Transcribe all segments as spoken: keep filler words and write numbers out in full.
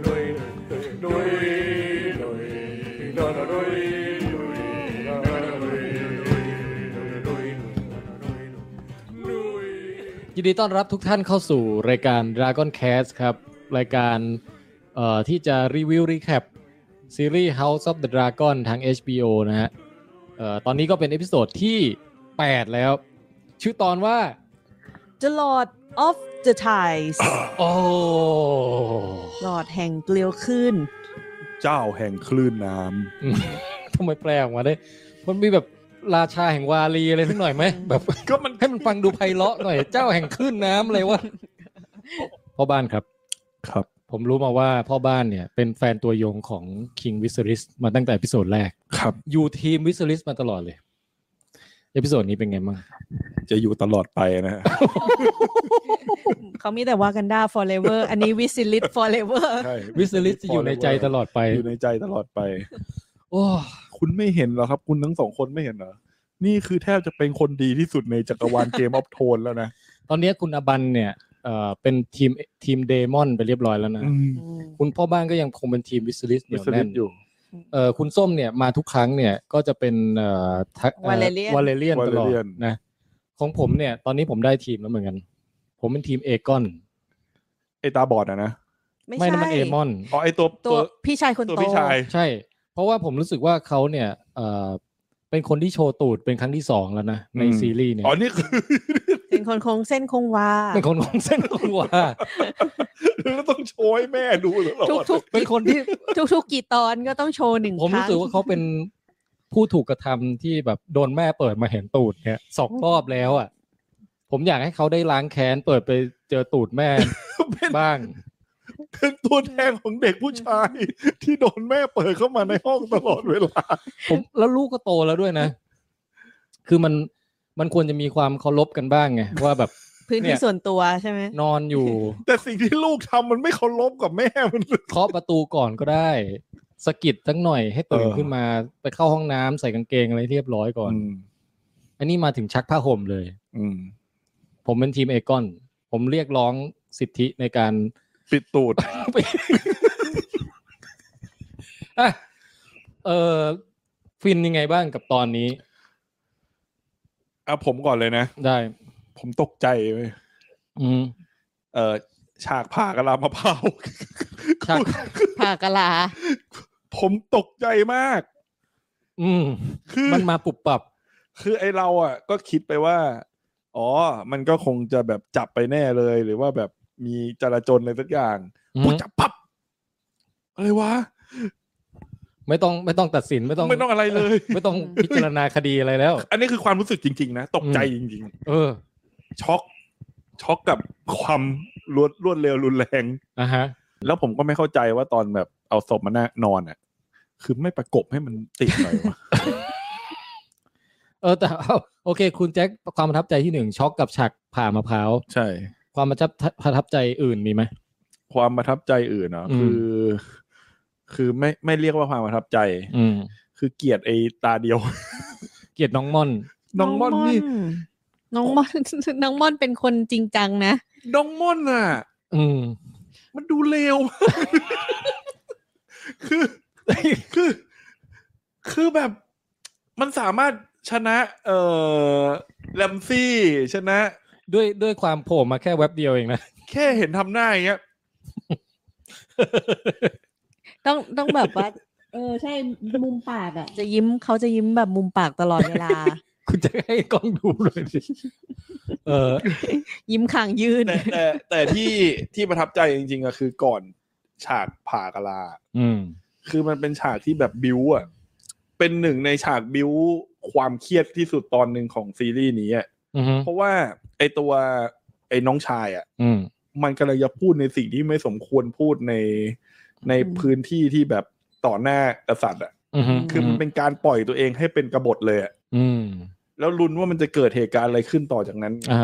ยินดีต้อนรับทุกท่านเข้าสู่รายการ Dragon Cast ครับรายการเอ่อที่จะรีวิวรีแคปซีรีส์ House of the Dragon ทาง เอช บี โอ นะฮะเอ่อตอนนี้ก็เป็นเอพิโซดที่แปดแล้วชื่อตอนว่า The Lord of the Tides โอ้หลอดแห่งเกลียวคลื่นเจ้าแห่งคลื่นน้ำ ทำไมแปลออกมาได้มันมีแบบราชาแห่งวาลีอะไรสักหน่อยไหมแบบก็มันให้มันฟังดูไพเราะหน่อยเจ้าแห่งคลื่นน้ำอะไรวะพ่อบ้านครับครับผมรู้มาว่าพ่อบ้านเนี่ยเป็นแฟนตัวยงของ King Viserys มาตั้งแต่เอพิโซดแรกครับอยู่ทีม Viserys มาตลอดเลยเอพิโซดนี้เป็นไงบ้างจะอยู่ตลอดไปนะฮะเขามีแต่วากันดา forever อันนี้ Viserys forever ใช่ Viserys จะอยู่ในใจตลอดไปอยู่ในใจตลอดไปโอ้คุณไม่เห็นเหรอครับคุณทั้งสองคนไม่เห็นเหรอนี่คือแทบจะเป็นคนดีที่สุดในจักรวาล Game of Thrones แล้วนะตอนนี้คุณอบันเนี่ยเอ่อเป็นทีมทีมเดมอนไปเรียบร้อยแล้วนะคุณพ่อบ้านก็ยังคงเป็นทีมวิสลิสเหนียวแน่นอยู่เอ่อคุณส้มเนี่ยมาทุกครั้งเนี่ยก็จะเป็นเอ่อวาเลเลียนวาเลเลียนตลอดนะของผมเนี่ยตอนนี้ผมได้ทีมแล้วเหมือนกันผมเป็นทีมเอกอนไอตาบอดอ่ะนะไม่นะมันเอมอนอ๋อไอตัวตัวพี่ชายคนโตพี่ชายใช่เพราะว่าผมรู้สึกว่าเขาเนี่ยเอ่อเป็นคนที่โชว์ตูดเป็นครั้งที่สองแล้วนะในซีรีส์เนี่ยอ๋อนี่คือเป็นคนคงเส้นคงวาเป็นคนคงเส้นคงวาแล้วต้องโชว์ให้แม่ดูตลอดทุกๆเป็นคนที่ทุกๆกี่ตอนก็ต้องโชว์หนึ่งครั้งผมรู้สึกว่าเขาเป็นผู้ถูกกระทำที่แบบโดนแม่เปิดมาเห็นตูดเนี่ยสองรอบแล้วอ่ะผมอยากให้เขาได้ล้างแค้นเปิดไปเจอตูดแม่บ้างเป็นตัวแทนของเด็กผู้ชายที่โดนแม่เปิดเข้ามาในห้องตลอดเวลาผมแล้วลูกก็โตแล้วด้วยนะคือมันมันควรจะมีความเคารพกันบ้างไงว่าแบบพื้นที่ส่วนตัวใช่ไหมนอนอยู่แต่สิ่งที่ลูกทำมันไม่เคารพกับแม่มันเคาะประตูก่อนก็ได้สะกิดสักหน่อยให้ตื่นขึ้นมาไปเข้าห้องน้ำใส่กางเกงอะไรเรียบร้อยก่อนอันนี้มาถึงชักผ้าห่มเลยผมเป็นทีมเอกอนผมเรียกร้องสิทธิในการปิดตูดอ่ะเออฟินยังไงบ้างกับตอนนี้อ่ะผมก่อนเลยนะได้ผมตกใจเว้ยอืมเอ่อฉากผ่ากะลามะพร้าวฉากผ่ากะลาผมตกใจมากอืมคือมันมาปุบปับคือไอเราอ่ะก็คิดไปว่าอ๋อมันก็คงจะแบบจับไปแน่เลยหรือว่าแบบมีจราจรอะไรสักอย่างปุ๊บจับปั๊บอะไรวะไม่ต้องไม่ต้องตัดสินไม่ต้องไม่ต้องอะไรเลยไม่ต้องพิจารณาคดีอะไรแล้วอันนี้คือความรู้สึกจริงๆนะตกใจจริงๆเออช็อกช็อกกับความรวดรวดเร็วรุนแรงอ่ะฮะแล้วผมก็ไม่เข้าใจว่าตอนแบบเอาศพมานอนอ่ะคือไม่ประกบให้มันติดหน่อยวะเออแต่โอเคคุณแจ็คความประทับใจที่หนึ่งช็อกกับฉากผ่ามะพร้าวใช่ความประทับใจอื่นมีไหมความประทับใจอื่นเนาะคือคือไม่ไม่เรียกว่าความประทับใจคือเกลียดไอ้ตาเดียวเกลียดน้องม่อนน้องม่อนนี่น้องม่อนน้องม่อนเป็นคนจริงจังนะน้องม่อนอ่ะอืมมันดูเลวคือคือคือแบบมันสามารถชนะเอ่อแรมซี่ชนะด้วยด้วยความโผล่มาแค่แว็บเดียวเองนะแค่เห็นทำหน้าอย่างเงี้ยต้องต้องแบบว่าเออใช่มุมปากอ่ะจะยิ้มเขาจะยิ้มแบบมุมปากตลอดเวลาคุณจะให้กล้องดูเลยดิเออยิ้มคางยืดแต่แต่แต่ที่ที่ประทับใจจริงๆอะคือก่อนฉากผ่ากะลาอืมคือมันเป็นฉากที่แบบบิ้วอ่ะเป็นหนึ่งในฉากบิ้วความเครียดที่สุดตอนหนึ่งของซีรีส์นี้อ่ะเพราะว่าไอตัวไอ้น้องชายอ่ะมันกำลังจะพูดในสิ่งที่ไม่สมควรพูดในในพื้นที่ที่แบบต่อหน้ากษัตริย์อ่ะคือมันเป็นการปล่อยตัวเองให้เป็นกบฏเลยอ่ะแล้วลุ้นว่ามันจะเกิดเหตุการณ์อะไรขึ้นต่อจากนั้นอ่าฮะ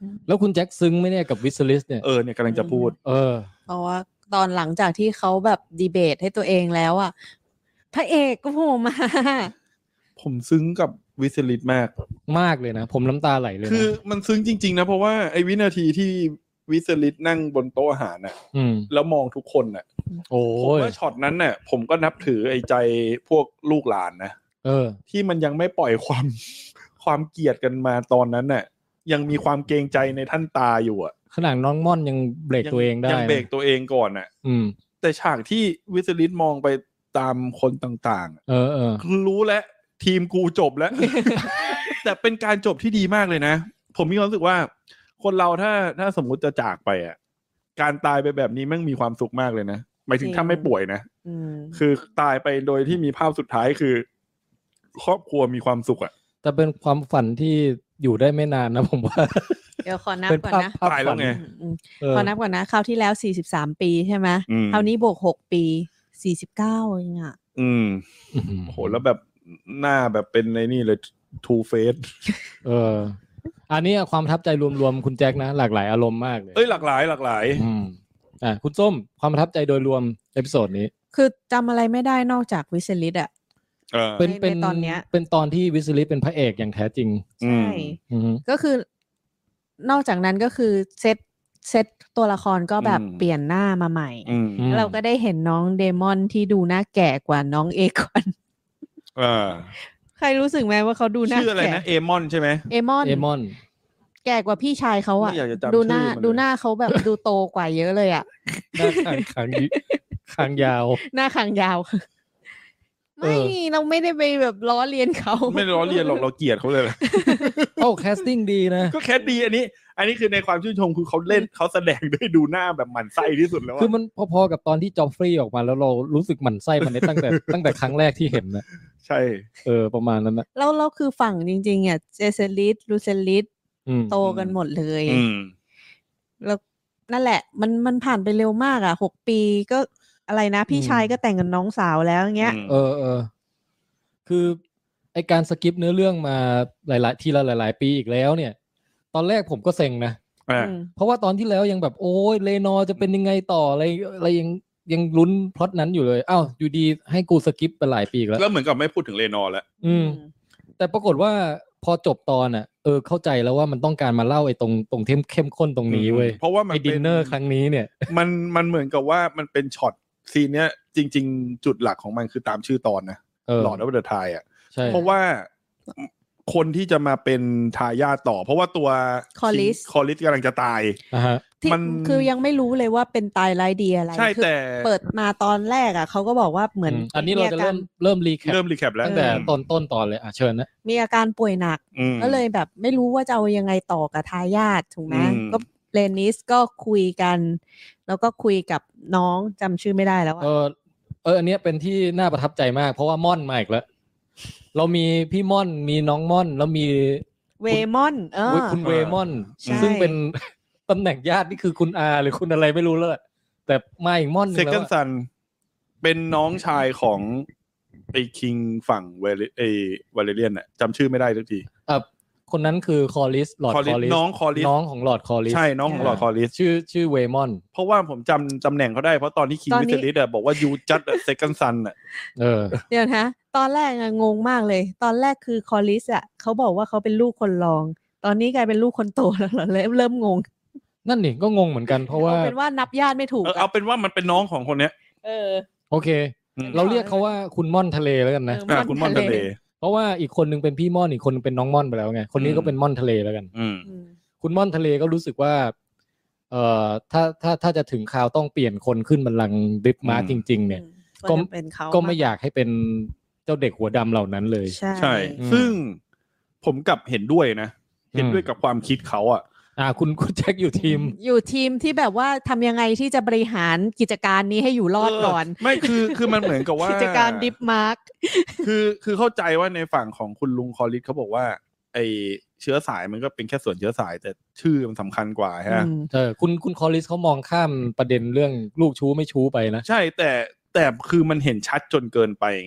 แล้วคุณแจ็คซึ้งไหมเนี่ยกับวิสลิสเนี่ยเออเนี่ยกำลังจะพูดเออเพราะว่าตอนหลังจากที่เขาแบบดีเบตให้ตัวเองแล้วอ่ะพระเอกก็โผล่มาผมซึ้งกับวิสลิสมากมากเลยนะผมน้ำตาไหลเลยนะคือมันซึ้งจริงๆนะเพราะว่าไอ้วินาทีที่วิสลิสนั่งบนโต๊ะอาหารน่ะแล้วมองทุกคนน่ะโอ้ผมว่าช็อตนั้นน่ะผมก็นับถือไอ้ใจพวกลูกหลานนะเออที่มันยังไม่ปล่อยความความเกลียดกันมาตอนนั้นน่ะยังมีความเกรงใจในท่านตาอยู่อ่ะขนาดน้องม่อนยังเบรกตัวเองได้ยังเบรกตัวเองก่อนน่ะอืมแต่ฉากที่วิสลิสมองไปตามคนต่างๆเออเออรู้แล้วทีมกูจบแล้ว แต่เป็นการจบที่ดีมากเลยนะผมมีความรู้สึกว่าคนเราถ้าถ้าสมมุติจะจากไปอ่ะการตายไปแบบนี้แม่งมีความสุขมากเลยนะหมายถึงถ้าไม่ป่วยนะคือตายไปโดยที่มีภาพสุดท้ายคือครอบครัวมีความสุขอ่ะแต่เป็นความฝันที่อยู่ได้ไม่นานนะผมว่าเดี๋ยวขอนับก่อนนะตายแล้วไงขอนับก่อนนะคราวที่แล้วสี่สิบสามปีใช่ไหมคราวนี้บวกหกปีสี่สิบเก้าเองอ่ะอืมโหแล้วแบบหน้าแบบเป็นในนี่เลย two face เอออันนี้ความประทับใจรวมๆคุณแจ็คนะหลากหลายอารมณ์มากเลยเอ้ยหลากหลายหลากหลายอืมอ่ะคุณส้มความประทับใจโดยรวมเอพิโซดนี้คือจำอะไรไม่ได้นอกจากวิสลิสอ่ะเป็นเป็นตอนเนี้ยเป็นตอนที่วิสลิสเป็นพระเอกอย่างแท้จริงใช่ก็คือนอกจากนั้นก็คือเซตเซตตัวละครก็แบบเปลี่ยนหน้ามาใหม่แล้วเราก็ได้เห็นน้องเดมอนที่ดูหน้าแก่กว่าน้องเอกอนใครรู้สึกไหมว่าเขาดูหน้าแก่ชื่ออะไรนะเอมอนใช่ไหมเอมอนเอมอนแก่กว่าพี่ชายเขาอะดูหน้าดูหน้าเขาแบบดูโตกว่าเยอะเลยอะหน้าคางคางคางยาวหน้าคางยาวไม่เราไม่ได้ไปแบบล้อเลียนเขาไม่ล้อเลียนหรอกเราเกลียดเขาเลยโอ้แคสติ้งดีนะก็แคสดีอันนี้อันนี้คือในความชื่นชมคือเขาเล่นเขาแสดงด้วยดูหน้าแบบหมั่นไส้ที่สุดแล้วคือมันพอๆกับตอนที่จอฟฟรีย์ออกมาแล้วเรารู้สึกหมั่นไส้มันในตั้งแต่ตั้งแต่ครั้งแรกที่เห็นนะใช่เออประมาณนั้นนะแล้วเราคือฝั่งจริงๆอ่ะเจเซลิสลูเซลิสโตกันหมดเลยแล้วนั่นแหละมันมันผ่านไปเร็วมากอ่ะหกปีก็อะไรนะพี่ชายก็แต่งกับน้องสาวแล้วอย่างเงี้ยเออเออคือไอการสกิปเนื้อเรื่องมาหลายๆทีละหลายๆปีอีกแล้วเนี่ยตอนแรกผมก็เซ็งนะเพราะว่าตอนที่แล้วยังแบบโอ้ยเลนอจะเป็นยังไงต่ออะไรอะไรยังยังลุ้นพล็อตนั้นอยู่เลยอ้าวอยู่ดีให้กูสกิปไปหลายปีแล้วแล้วเหมือนกับไม่พูดถึงเลนอแล้วอืมแต่ปรากฏว่าพอจบตอนอ่ะเออเข้าใจแล้วว่ามันต้องการมาเล่าไอ้ตรงตรงเข้มข้นตรงนี้เว้ยเพราะว่ามันไอ้ดินเนอร์ครั้งนี้เนี่ยมันมันเหมือนกับว่ามันเป็นช็อตซีนเนี้ยจริงๆจุดหลักของมันคือตามชื่อตอนนะหลอดออฟเดอะไทม์อ่ะเพราะว่าคนที่จะมาเป็นทายาทต่อเพราะว่าตัวคอลิสคอลิสกำลังจะตายมันคือยังไม่รู้เลยว่าเป็นตายร้ายดีอะไรใช่แต่เปิดมาตอนแรกอ่ะเขาก็บอกว่าเหมือนอันนี้เราจะเริ่มเริ่มรีแคปเริ่มรีแคปแล้วตั้งแต่ต้นต้นตอนเลยอ่ะเชิญนะมีอาการป่วยหนักก็เลยแบบไม่รู้ว่าจะเอายังไงต่อกับทายาทถูกไหมก็เลนิสก็คุยกันแล้วก็คุยกับน้องจำชื่อไม่ได้แล้วเออเอออันนี้เป็นที่น่าประทับใจมากเพราะว่าม่อนมาอีกแล้วเรามีพี่ม่อนมีน้องม่อนแล้วมีเวมอนเออคุณเวมอนซึ่งเป็นตำแหน่งญาตินี่คือคุณอาหรือคุณอะไรไม่รู้เลยแต่มาอีกม่อนนึงแล้ว Second Son เป็นน้องชายของไอ้คิงฝั่งเวลไอ้วาเลเรียนน่ะจำชื่อไม่ได้สักทีอ่ะคนนั้นคือคอลิสลอร์ดคอลิสน้องคอลิสน้องของลอร์ดคอลิสใช่น้องของลอร์ดคอลิสชื่อชื่อเวมอนเพราะว่าผมจำตำแหน่งเขาได้เพราะตอนที่คิงวิสลิสอ่ะบอกว่า you just a second son อ่ะเออเดี๋ยวนะตอนแรกงงมากเลยตอนแรกคือคอลิสอ่ะเขาบอกว่าเขาเป็นลูกคนรองตอนนี้กลายเป็นลูกคนโตแล้วเหรอเริ่มงงนั่นนี่ก็งงเหมือนกันเพราะว่าเอาเป็นว่านับญาติไม่ถูกเอาเป็นว่ามันเป็นน้องของคนเนี้ยเออโอเคเราเรียกเขาว่าคุณม่อนทะเลแล้วกันนะคุณม่อนทะเลเพราะว่าอีกคนนึงเป็นพี่ม่อนอีกคนนึงเป็นน้องม่อนไปแล้วไงคนนี้ก็เป็นม่อนทะเลแล้วกันคุณม่อนทะเลก็รู้สึกว่าเอ่อถ้าถ้าถ้าจะถึงคราวต้องเปลี่ยนคนขึ้นบัลลังก์ดิฟมาร์จริงๆเนี่ยก็ก็ไม่อยากให้เป็นเจ้าเด็กหัวดำเหล่านั้นเลยใช่ซึ่งผมกลับเห็นด้วยนะเห็นด้วยกับความคิดเขาอ่ะอ่าคุณคุณแจ็คอยู่ทีมอยู่ทีมที่แบบว่าทำยังไงที่จะบริหารกิจการนี้ให้อยู่รอดก่อนไม่คือคือมันเหมือนกับว่ากิจการดิฟมาร์กคือคือเข้าใจว่าในฝั่งของคุณลุงคอลิสเขาบอกว่าไอเชื้อสายมันก็เป็นแค่ส่วนเชื้อสายแต่ชื่อมันสำคัญกว่าฮะเออคุณคุณคอลิสเขามองข้ามประเด็นเรื่องลูกชู้ไม่ชู้ไปนะใช่แต่แต่คือมันเห็นชัดจนเกินไปไง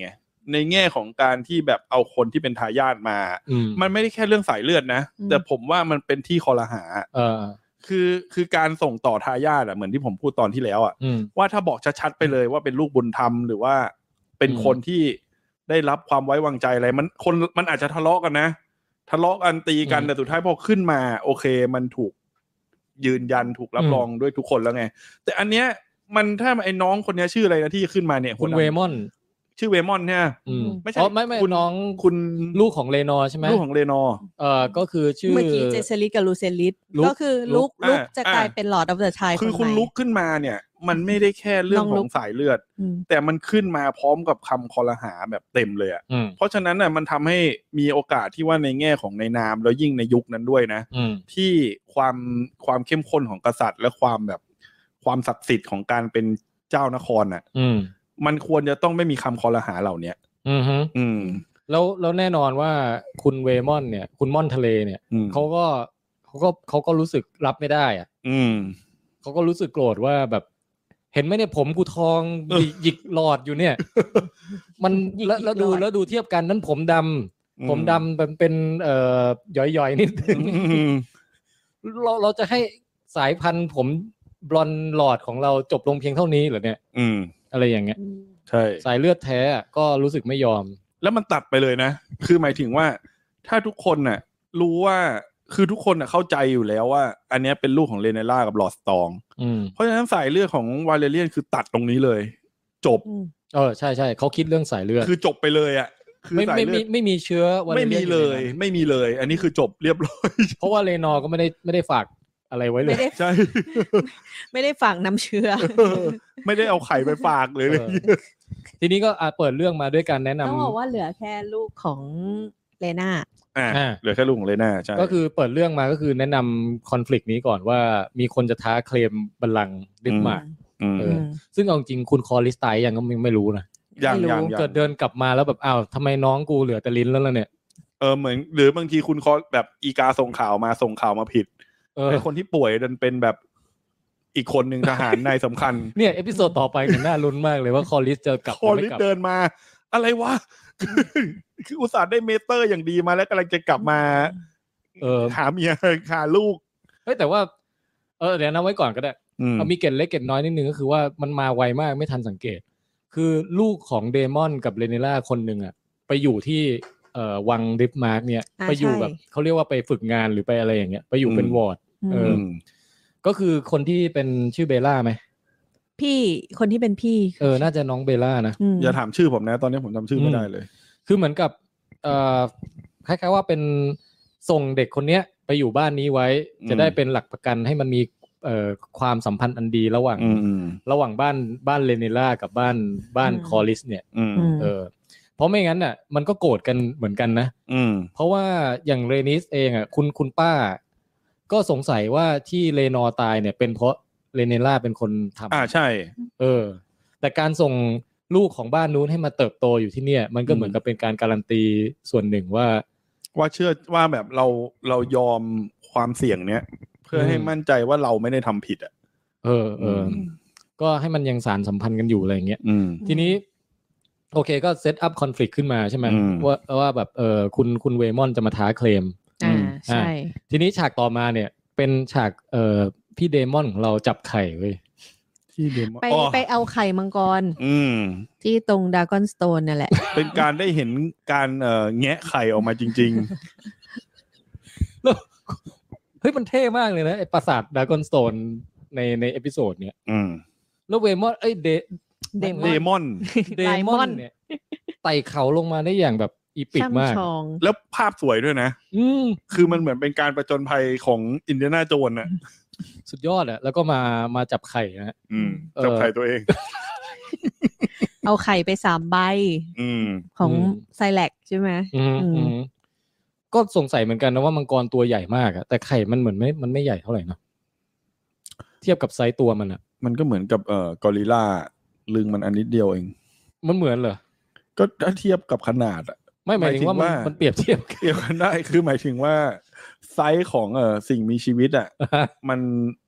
ในแง่ของการที่แบบเอาคนที่เป็นทายาทมามันไม่ได้แค่เรื่องสายเลือดนะแต่ผมว่ามันเป็นที่คอรหาเออคือคือการส่งต่อทายาทอ่ะเหมือนที่ผมพูดตอนที่แล้วอ่ะว่าถ้าบอกชัดๆไปเลยว่าเป็นลูกบุญธรรมหรือว่าเป็นคนที่ได้รับความไว้วางใจอะไรมันคนมันอาจจะทะเลาะกันนะทะเลาะกันตีกันแต่สุดท้ายพอขึ้นมาโอเคมันถูกยืนยันถูกรับรองด้วยทุกคนแล้วไงแต่อันเนี้ยมันถ้าไอ้น้องคนนี้ชื่ออะไรนะที่ขึ้นมาเนี่ยคุณเวมอนชื่อเวมอนเนี่ยไม่ใช่ไม่ไม่น้องคุณลูกของเลนอร์ใช่ไหมลูกของเลนอร์เอ่อก็คือชื่อเมื่อกี้เจเซลิสกับลูเซลิสก็คือลุกลุกจะกลายเป็นลอร์ดออฟเดอะไทม์คือคุณลุกขึ้นมาเนี่ยมันไม่ได้แค่เรื่องของสายเลือดแต่มันขึ้นมาพร้อมกับคำคอรหาแบบเต็มเลยอ่ะเพราะฉะนั้นน่ะมันทำให้มีโอกาสที่ว่าในแง่ของในนามแล้วยิ่งในยุคนั้นด้วยนะที่ความความเข้มข้นของกษัตริย์และความแบบความศักดิ์สิทธิ์ของการเป็นเจ้านครอ่ะมันควรจะต้องไม่มีคำคอรหาเหล่านี้อือฮึอืมแล้วแล้วแน่นอนว่าคุณเวมอนเนี่ยคุณม่อนทะเลเนี่ยเขาก็เขาก็เขาก็รู้สึกรับไม่ได้อ่ะอืมเขาก็รู้สึกโกรธว่าแบบเห็นไหมเนี่ยผมกูทองหยิกหลอดอยู่เนี่ยมันแล้วแล้วดูแล้วดูเทียบกันนั้นผมดำผมดำเป็นเป็นเอ่อหย่อยๆนิดนึงเราเราจะให้สายพันธุ์ผมบลอนด์หลอดของเราจบลงเพียงเท่านี้เหรอเนี่ยอืมอะไรอย่างเงี้ยใช่สายเลือดแท้ก็รู้สึกไม่ยอมแล้วมันตัดไปเลยนะคือหมายถึงว่าถ้าทุกคนน่ะรู้ว่าคือทุกคนน่ะเข้าใจอยู่แล้วว่าอันนี้เป็นลูกของเรเนล่ากับลอร์ดสตองเพราะฉะนั้นสายเลือดของวาเลเรียนคือตัดตรงนี้เลยจบเออใช่ๆเขาคิดเรื่องสายเลือดคือจบไปเลยอ่ะคือสายเลือดไม่มีเชื้อวาเลเรียนไม่มีเลยไม่มีเลยอันนี้คือจบเรียบร้อยเพราะว่าเรนอร์ก็ไม่ได้ไม่ได้ฝากอะไรไว้เลยใช่ไม่ได้ฝากน้ำเชื้อไม่ได้เอาไข่ไปฝากเลยทีนี้ก็เปิดเรื่องมาด้วยการแนะนำต้องบอกว่าเหลือแค่ลูกของเลน่าอ่าเหลือแค่ลูกของเลน่าใช่ก็คือเปิดเรื่องมาก็คือแนะนำคอนฟลิกต์นี้ก่อนว่ามีคนจะท้าเคลมบัลลังก์ดิปมาร์กซึ่งเอาจริงคุณคอริสไตยังก็ไม่รู้นะยังยังเกิดเดินกลับมาแล้วแบบอ้าวทำไมน้องกูเหลือแต่ลิ้นแล้วล่ะเนี่ยเออเหมือนหรือบางทีคุณคอแบบอีกาส่งข่าวมาส่งข่าวมาผิดไอ้คนที่ป่วยดันเป็นแบบอีกคนหนึ่งทหารนายสำคัญเนี่ยเอพิโซดต่อไปเนี่ยน่าลุ้นมากเลยว่าคอริสจะกลับคอริสเดินมาอะไรวะคืออุตส่าห์ได้เมเตอร์อย่างดีมาแล้วกำลังจะกลับมาเออหาเมียหาลูกเฮ้ยแต่ว่าเออเดี๋ยวนะไว้ก่อนก็ได้เอามีเกร็ดเล็กเกร็ดน้อยนิดนึงก็คือว่ามันมาไวมากไม่ทันสังเกตคือลูกของเดมอนกับเรเนล่าคนหนึ่งอ่ะไปอยู่ที่เอ่อวังดิปมาร์กเนี่ยไปอยู่แบบเขาเรียกว่าไปฝึกงานหรือไปอะไรอย่างเงี้ยไปอยู่เป็นวอร์ดเออก็คือคนที่เป็นชื่อเบลล่าไหมพี่คนที่เป็นพี่เออน่าจะน้องเบลล่านะอย่าถามชื่อผมนะตอนนี้ผมจำชื่อไม่ได้เลยคือเหมือนกับเอ่อคล้ายๆว่าเป็นส่งเด็กคนเนี้ยไปอยู่บ้านนี้ไว้จะได้เป็นหลักประกันให้มันมีเอ่อความสัมพันธ์อันดีระหว่างระหว่างบ้านบ้านเรเนล่ากับบ้านบ้านคอริสเนี่ยเออเพราะไม่งั้นน่ะมันก็โกรธกันเหมือนกันนะเพราะว่าอย่างเรนิสเองอ่ะคุณคุณป้าก็สงสัยว่าที่เรนอร์ตายเนี่ยเป็นเพราะเรเนล่าเป็นคนทำอ่าใช่เออแต่การส่งลูกของบ้านนู้นให้มาเติบโตอยู่ที่เนี่ยมันก็เหมือนกับเป็นการการันตีส่วนหนึ่งว่าว่าเชื่อว่าแบบเราเรายอมความเสี่ยงเนี้ยเพื่อให้มั่นใจว่าเราไม่ได้ทำผิดอ่ะเออเออก็ให้มันยังสานสัมพันธ์กันอยู่อะไรอย่างเงี้ยทีนี้โอเคก็เซตอัพคอนฟลิกต์ขึ้นมาใช่ไหมว่าว่าแบบเออคุณคุณเวมอนจะมาท้าเคลมอ่าใช่ทีนี้ฉากต่อมาเนี่ยเป็นฉากเอ่อพี่เดมอนของเราจับไข่เว้ยที่เดมอนไปไปเอาไข่มังกรอืมที่ตรงดากอนสโตนนั่นแหละเป็นการได้เห็นการเอ่อแงะไข่ออกมาจริงๆแล้วเฮ้ยมันเท่มากเลยนะไอ้ปราสาทดากอนสโตนในในเอพิโซดเนี้ยอืมแล้วเวมอนเอ้ยเดเดมอนเดมอนเนี่ยไต่เขาลงมาได้อย่างแบบอีปิกมากแล้วภาพสวยด้วยนะอืมคือมันเหมือนเป็นการประจนภัยของอินเดียนาโจนส์น่ะสุดยอดอ่ะแล้วก็มามาจับไข่นะอืมจับไข่ตัวเองเอาไข่ไปสามใบอืมของไซแลกใช่ไหมอืมก็สงสัยเหมือนกันนะว่ามังกรตัวใหญ่มากอ่ะแต่ไข่มันเหมือนไม่มันไม่ใหญ่เท่าไหร่นะเทียบกับไซส์ตัวมันอ่ะมันก็เหมือนกับเอ่อกอริลลาลึงมันอันนิดเดียวเองมันเหมือนเหรอก็ถ้าเทียบกับขนาดอ่ะไม่หมายถึงว่ามันมันเปรียบเทียบเทียบกันได้คือหมายถึงว่าไซส์ของเอ่อสิ่งมีชีวิตอ่ะมัน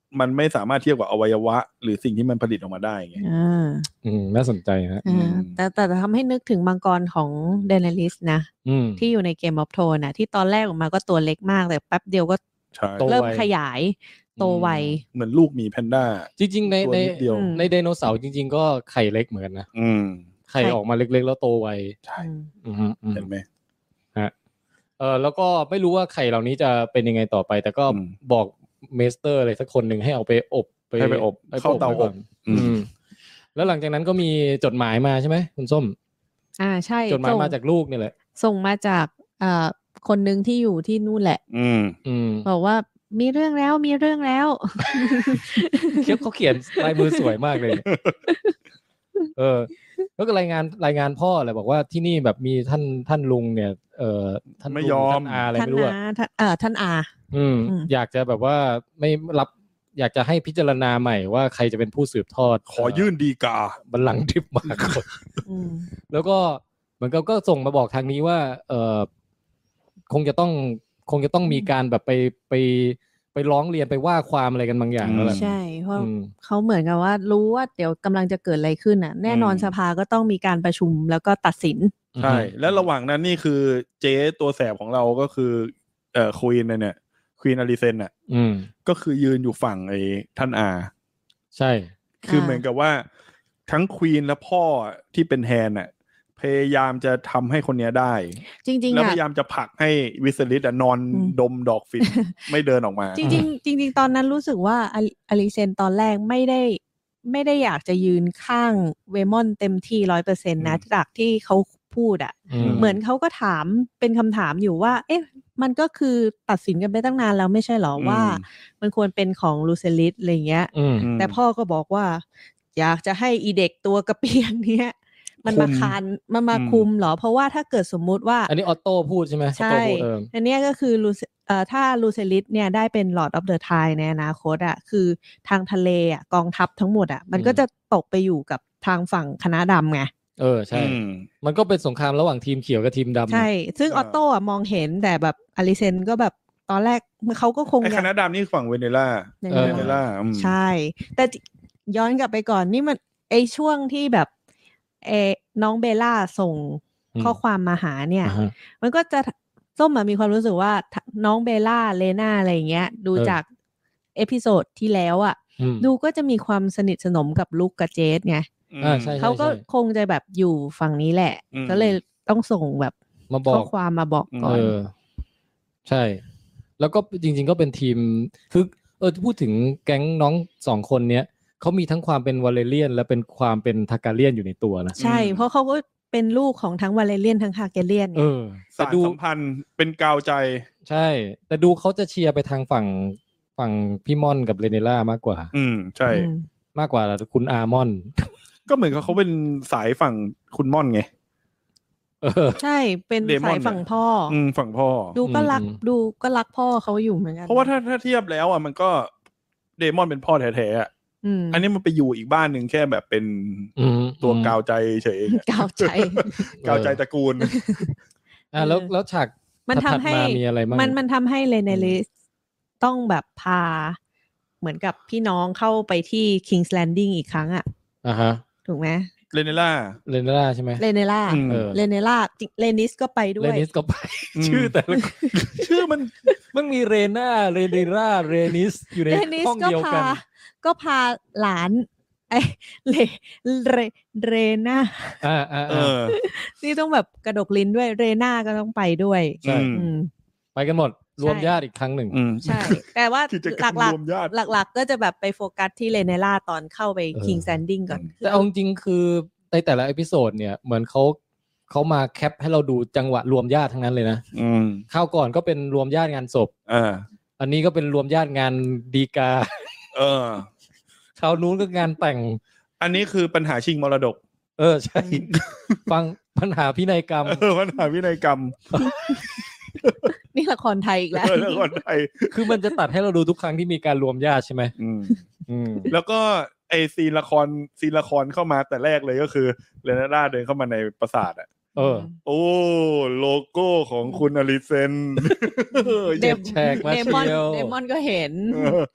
มันไม่สามารถเทียบกับอวัยวะหรือสิ่งที่มันผลิตออกมาได้ไงอ่าอืมน่าสนใจฮะอ่าแต่แต่ทำให้นึกถึงมังกรของเดนาริสนะอืมที่อยู่ในเกมออฟโทนนะที่ตอนแรกออกมาก็ตัวเล็กมากแต่แป๊บเดียวก็ใช่โตเริ่มไวขยายโตไวเหมือนลูกหมีแพนด้าจริงๆในตัวในนิดเดียวอืมในไดโนเสาร์จริง ๆ ก็ไข่เล็กเหมือนกันนะอืมไข่ออกมาเล็กๆแล้วโตไวใช่อืมอืมเห็นไหมฮะเออแล้วก็ไม่รู้ว่าไข่เหล่านี้จะเป็นยังไงต่อไป แต่ก็อืมบอกเมสเตอร์อะไรสักคนหนึ่งให้เอาไปอบให้ไปอบให้เข้าเตาไว้ก่นอบอืมแล้วหลังจากนั้นก็มีจดหมายมาใช่ไหมคุณส้มอ่าใช่จดหมายส่งมาจากลูกนี่แหละส่งมาจากอ่าคนหนึ่งที่อยู่ที่นู่นแหละอืมอืมบอกว่ามีเรื่องแล้วมีเรื่องแล้วเขียนเขาเขียนลายมือสวยมากเลย เออ แล้วก็รายงานรายงานพ่อเลยบอกว่าที่นี่แบบมีท่านท่านลุงเนี่ย เอ่อท่านไม่ลุงยอมท่านอาอะไรท่านไม่รู้อาอะท่านเอ่อท่านอาอืมอืมอยากจะแบบว่าไม่รับ อยากจะให้พิจารณาใหม่ว่าใครจะเป็นผู้สืบทอดขอยื่นดีกาบัลลังก์ทิพย์มาก่อนอืมแล้วก็เหมือนกับก็ส่งมาบอกทางนี้ว่า เออคงจะต้องคงจะต้องมีการแบบไปไปไปร้องเรียนไปว่าความอะไรกันบางอย่างแล้วแหละใช่เพราะอืมเขาเหมือนกับว่ารู้ว่าเดี๋ยวกำลังจะเกิดอะไรขึ้นอ่ะ แน่นอนอืมสภาก็ต้องมีการประชุมแล้วก็ตัดสินใช่ และระหว่างนั้นนี่คือเจ๊ตัวแสบของเราก็คือ เอ่อควีนเนี่ยควีนอลิเซนอ่ะอืมก็คือยืนอยู่ฝั่งไอ้ท่านอาใช่คืออ่าเหมือนกับว่าทั้งควีนและพ่อที่เป็นแฮนน่ะพยายามจะทำให้คนเนี้ยได้จริงแล้วๆพอ่ะยายามจะผลักให้วิสลิสนอนอืมดมดอก ฝิ่น ไม่เดินออกมาจริงๆจริง ๆ ตอนนั้นรู้สึกว่าอลิอลิเซนตอนแรกไม่ได้ไม่ได้อยากจะยืนข้างเวมอนเต็มที่ร้อยเปอร์เซ็นต์นะอืมจากที่เขาพูดอ่ะอืมเหมือนเขาก็ถามเป็นคำถามอยู่ว่า เอ๊ะ มันก็คือตัดสินกันไปตั้งนานแล้วไม่ใช่หรอว่า มันควรเป็นของลูเซลิสอะไรเงี้ยอืมมแต่พ่อก็บอกว่า อยากจะให้อีเด็กตัวกระเปียงเนี้ย มันมาคุมคานมันมาอืมคุมเหรอ เพราะว่าถ้าเกิดสมมุติว่าอันนี้ออโต้พูดใช่ไหมออใช่โต้พูดเอออันเนี้ยก็คือลูเอ่อถ้าลูเซลิสเนี่ยได้เป็น Lord of the Tide ในอนาคตอ่ะคือทางทะเลอ่ะกองทัพทั้งหมดอ่ะมันก็อืมจะตกไปอยู่กับทางฝั่งคณะดำไงเออใช่อืมมันก็เป็นสงครามระหว่างทีมเขียวกับทีมดำนะใช่ ซึ่งเออออโต้อะมองเห็นแต่แบบอลิเซนก็แบบตอนแรกเขาก็คงไอ้อคยากณะดำนี่ฝั่งเวเนล่าในเออเวเนล่าอืมใช่ แต่ย้อนกลับไปก่อนนี่มันไอช่วงที่แบบเออน้องเบลล่าส่งอืมข้อความมาหาเนี่ยอ่าฮะมันก็จะส้มอะมีความรู้สึกว่าน้องเบลล่าเลน่าอะไรอย่างเงี้ย ดูเออจากเอพิโซดที่แล้วอะอืมดูก็จะมีความสนิทสนมกับลูกกับเจสไงอ่าใช่เขาก็คงจะแบบอยู่ฝั่งนี้แหละอืมก็เลยต้องส่งแบบมาบอข้อก ความมาบอกก่อเอน อ ใช่ แล้วก็จริง ๆ ก็เป็นทีมคือเออพูดถึงแก๊งน้องสองคนเนี้ยเขามีทั้งความเป็นวาเลเรียน และเป็นความเป็นทาการเลียนอยู่ในตัวนะใช่ เพราะเขาก็เป็นลูกของทั้งวาเลเรียนทั้งฮาเกเลียนไงเออสาแต่รดูสัมพันธ์เป็นกาวใจใช่ แต่ดูเขาจะเชียร์ไปทางฝั่งฝั่งพี่ม่อนกับเรเนล่ามากกว่าอืม ใช่อืมมากกว่าคุณอาร์มอนก็เหมือนกับเขาเป็นสายฝั่งคุณม่อนไงเออใช่เป็นเดมอนสายฝั่งพ่อออืมฝั่งพ่อดูก็รักอืมดูก็รักพ่อเขาอยู่เหมือนกันเพราะว่าถ้าถ้าเทียบแล้วอ่ะมันก็เดมอนเป็นพ่อแท้ๆอ่ะอืมอันนี้มันไปอยู่อีกบ้านหนึ่งแค่แบบเป็นอืมตัวกาวใจเฉยๆอะกาวใจกาวใจตระกูลอ่ะแล้วแล้วฉากมันถัดทำให้มามีอะไรบ้างมันมันทำให้เลเนลิสต้องแบบพา เหมือนกับพี่น้องเข้าไปที่ King's Landing อีกครั้งอ่ะอ่าฮะถูกไหมเรเนล่าเรเนล่าใช่ไหมเลเนล่าอืมเออเลเนล่าเลนิสก็ไปด้เรวยนิสก็ไปอืมชื่อแต่ละคนชื่อมันมันมีเรน่าเรเนล่าเรนิสอยู่ในเลนิสห้องก็เดียวพากันก็พาหลาน ไอเลเรเรน่าอ่าอ่าเออ่าอนี่ต้องแบบกระดกลิ้นด้วยเรน่าก็ต้องไปด้วยใช่อืมอืมไปกันหมด รวมใช่ญาติอีกครั้งหนึ่งอืมใช่ แต่ว่ากิจกหรรมลักรวมญาติๆหลักๆ ก็จะแบบไปโฟกัสที่เรเนล่าตอนเข้าไปเออ King's Landing ก่อนแต่เอาจริงๆคือในแต่ละเอพิโซดเนี่ยเหมือนเขาเขามาแคปให้เราดูจังหวะรวมญาติทั้งนั้นเลยนะอืมข้าวก่อนก็เป็นรวมญาติงานศพอ่าอันนี้ก็เป็นรวมญาติงานดีกาเออคราวนู้นก็งานแต่งอันนี้คือปัญหาชิงมรดกเออใช่ ฟังปัญหาพินัยกรรมเออปัญหาวินัยกรรมนี่ละครไทยอีกแล้วเออแล้วคนไทยคือมันจะตัดให้เราดูทุกครั้งที่มีการรวมญาติใช่ไหมอืมอืมแล้วก็ไอซีนละครซีนละครเข้ามาแต่แรกเลยก็คือเรเนล่าเดินเข้ามาในปราสาทอ่ะเออโอ้โลโก้ของคุณอลิเซนเดแฉกมาเดมอนเชียวเดมอนก็เห็นเออ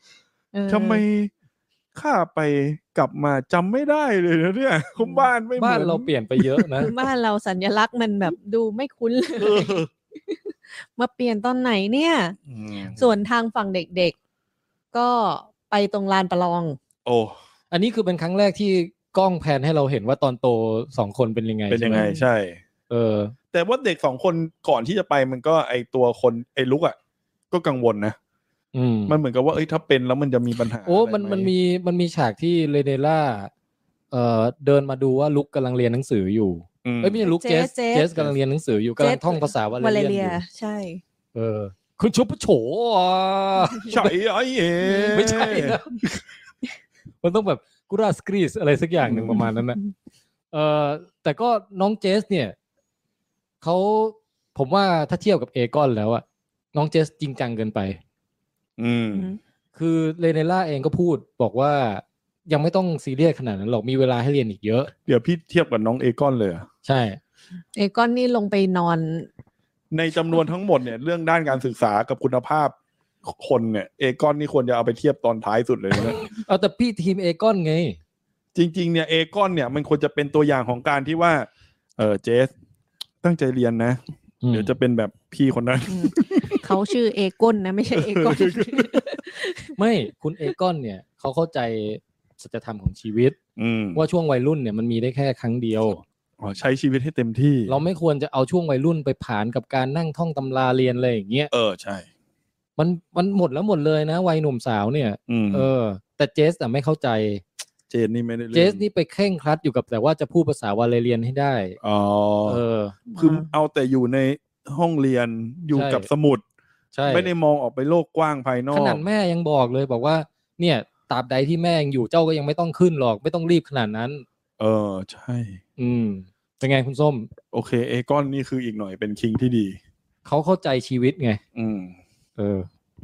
ทำไมข้าไปกลับมาจำไม่ได้เลยนะเนี่ยคุณบ้านไม่เหมือนบ้านเราเปลี่ยนไปเยอะนะบ้านเราสัญลักษณ์มันแบบดูไม่คุ้นเลยมาเปลี่ยนตอนไหนเนี่ยส่วนทางฝั่งเด็กๆก็ไปตรงลานประลองโอ้อันนี้คือเป็นครั้งแรกที่กล้องแพนให้เราเห็นว่าตอนโตสองคนเป็นยังไงเป็นยังไงใช่เออแต่ว่าเด็กสองคนก่อนที่จะไปมันก็ไอตัวคนไอลุกอ่ะก็กังวลนะอืมมันเหมือนกับว่าเอ้ยถ้าเป็นแล้วมันจะมีปัญหาโอ้มันมันมีมันมีฉากที่เรเนล่าเอ่อเดินมาดูว่าลุกกำลังเรียนหนังสืออยู่เอ้ยไม่ใช่ลุกเจสเจสกำลังเรียนหนังสืออยู่กำลังท่องภาษาวาเลเรียนอยู่ใช่เออคุณชุบโฉใช่ไอ้เอ๋ไม่ใช่นะมันต้องแบบกุราสกรีสอะไรสักอย่างหนึ่งประมาณนั้นนะเออแต่ก็น้องเจสเนี่ยเขาผมว่าถ้าเทียบกับเอกอนแล้วอะน้องเจสจริงจังเกินไปอืมคือเรเนล่าเองก็พูดบอกว่ายังไม่ต้องซีเรียสขนาดนั้นหรอกมีเวลาให้เรียนอีกเยอะเดี๋ยวพี่เทียบกับน้องเอกอนเลยใช่เอกอนนี่ลงไปนอนในจำนวนทั้งหมดเนี่ยเรื่องด้านการศึกษากับคุณภาพคนเนี่ยเอกอนนี่ควรจะเอาไปเทียบตอนท้ายสุดเลยนะเอาแต่พี่ทีมเอกอนไงจริงๆเนี่ยเอกอนเนี่ยมันควรจะเป็นตัวอย่างของการที่ว่าเออเจสตั้งใจเรียนนะเดี๋ยวจะเป็นแบบพี่คนนั้นเขาชื่อเอกอนนะไม่ใช่เอกอนไม่คุณเอกอนเนี่ยเขาเข้าใจสัจธรรมของชีวิตว่าช่วงวัยรุ่นเนี่ยมันมีได้แค่ครั้งเดียวอ๋อใช้ชีวิตให้เต็มที่เราไม่ควรจะเอาช่วงวัยรุ่นไปผานกับการนั่งท่องตำราเรียนอะไรอย่างเงี้ยเออใช่มันมันหมดแล้วหมดเลยนะวัยหนุ่มสาวเนี่ยเออแต่เจสอ่ะไม่เข้าใจเจสนี่ไม่ได้เจสนี่ไปเคร่งครัดอยู่กับแต่ว่าจะพูดภาษาวาเลเรียนให้ได้อ๋อเออคือเอาแต่อยู่ในห้องเรียนอยู่กับสมุดไม่ได้มองออกไปโลกกว้างภายนอกขนาดแม่ยังบอกเลยบอกว่าเนี่ยตราบใดที่แม่ยังอยู่เจ้าก็ยังไม่ต้องขึ้นหรอกไม่ต้องรีบขนาดนั้นเออใช่อืมเป็นไงคุณส้มโอเคเอกอนนี่คืออีกหน่อยเป็นคิงที่ดีเขาเข้าใจชีวิตไงอืมเออ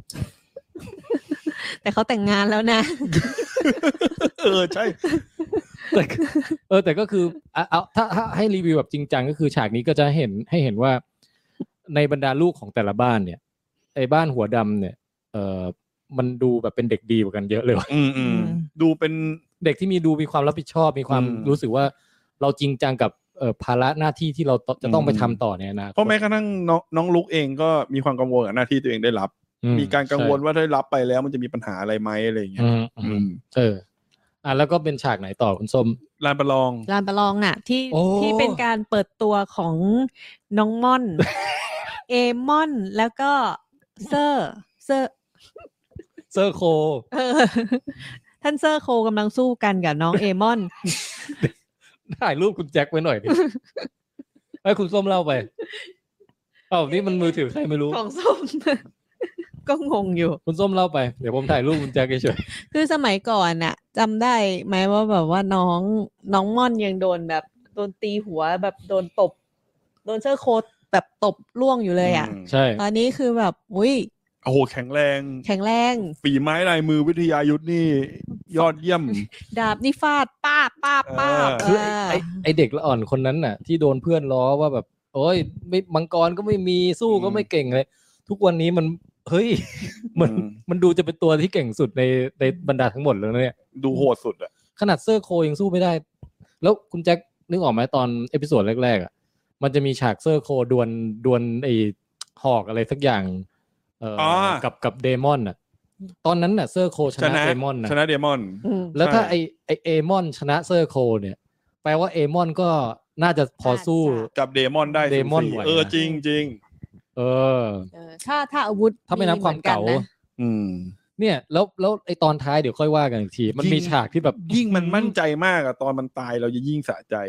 แต่เขาแต่งงานแล้วนะเออใช่แต่เออแต่ก็คือเอาถ้าให้รีวิวแบบจริงจังก็คือฉากนี้ก็จะเห็นให้เห็นว่าในบรรดาลูกของแต่ละบ้านเนี่ยไอ้บ้านหัวดำเนี่ยเออมันดูแบบเป็นเด็กดีกว่ากันเยอะเลยว่ะอืมอืมดูเป็นเด็กที่มีดูมีความรับผิดชอบมีความรู้สึกว่าเราจริงจังกับเอ่อภาระหน้าที่ที่เราจะต้องไปทำต่อเนี่ยนะเพราะแม้กระทั่งน้องน้องลุกเองก็มีความกังวลกับหน้าที่ตัวเองได้รับมีการกังวลว่าถ้ารับไปแล้วมันจะมีปัญหาอะไรไหมอะไรอย่างเงี้ยอืมเอออ่ะแล้วก็เป็นฉากไหนต่อคุณส้มลานประลองลานประลองน่ะที่ที่เป็นการเปิดตัวของน้องม่อนเอมอนแล้วก็เซอร์เซอร์เซอร์โคท่านเซอร์โคกำลังสู้กันกับน้องเอมอนถ่ายรูปคุณแจ็คไว้หน่อยดิให้คุณส้มเล่าไปเอ้านี่มันมือถือใครไม่รู้ของส้มก็งงอยู่คุณส้มเล่าไปเดี๋ยวผมถ่ายรูปคุณแจ็คเฉยๆคือสมัยก่อนน่ะจำได้ไหมว่าแบบว่าน้องน้องม่อนยังโดนแบบโดนตีหัวแบบโดนตบโดนเซอร์โคแบบตบล่วงอยู่เลยอ่ะใช่ตอนนี้คือแบบอุ้ยโอ้โหแข็งแรงแข็งแรงฝีไม้ลายมือวิทยายุทธนี่ยอดเยี่ยมดาบนี่ฟาดป้าป้าป้าคือไอไอเด็กละอ่อนคนนั้นน่ะที่โดนเพื่อนล้อว่าแบบโอ้ยไม่มังกรก็ไม่มีสู้ก็ไม่เก่งเลยทุกวันนี้มันเฮ้ยมันมันดูจะเป็นตัวที่เก่งสุดในในบรรดาทั้งหมดเลยนะเนี่ยดูโหดสุดอะขนาดเซอร์โคยังสู้ไม่ได้แล้วคุณแจ็คนึกออกไหมตอนเอพิโซดแรกๆอ่ะมันจะมีฉากเซอร์โคดวลดวลไอหอกอะไรสักอย่างเอ่อกับกับเดมอนน่ะตอนนั้นน่ะเซอร์โคชนะเดมอนนะชนะเดมอนแล้วถ้าไอไอเอมอนชนะเซอร์โคเนี่ยแปลว่าเอมอนก็น่าจะพอสู้กับเดมอนได้เดมอนเออจริงจริงเออถ้าถ้าอาวุธถ้าไม่นับความเก่าอืมเนี่ยแล้วแล้วไอตอนท้ายเดี๋ยวค่อยว่ากันอีกทีมันมีฉากที่แบบยิ่งมันมั่นใจมากอะตอนมันตายเราจะยิ่งสะใจ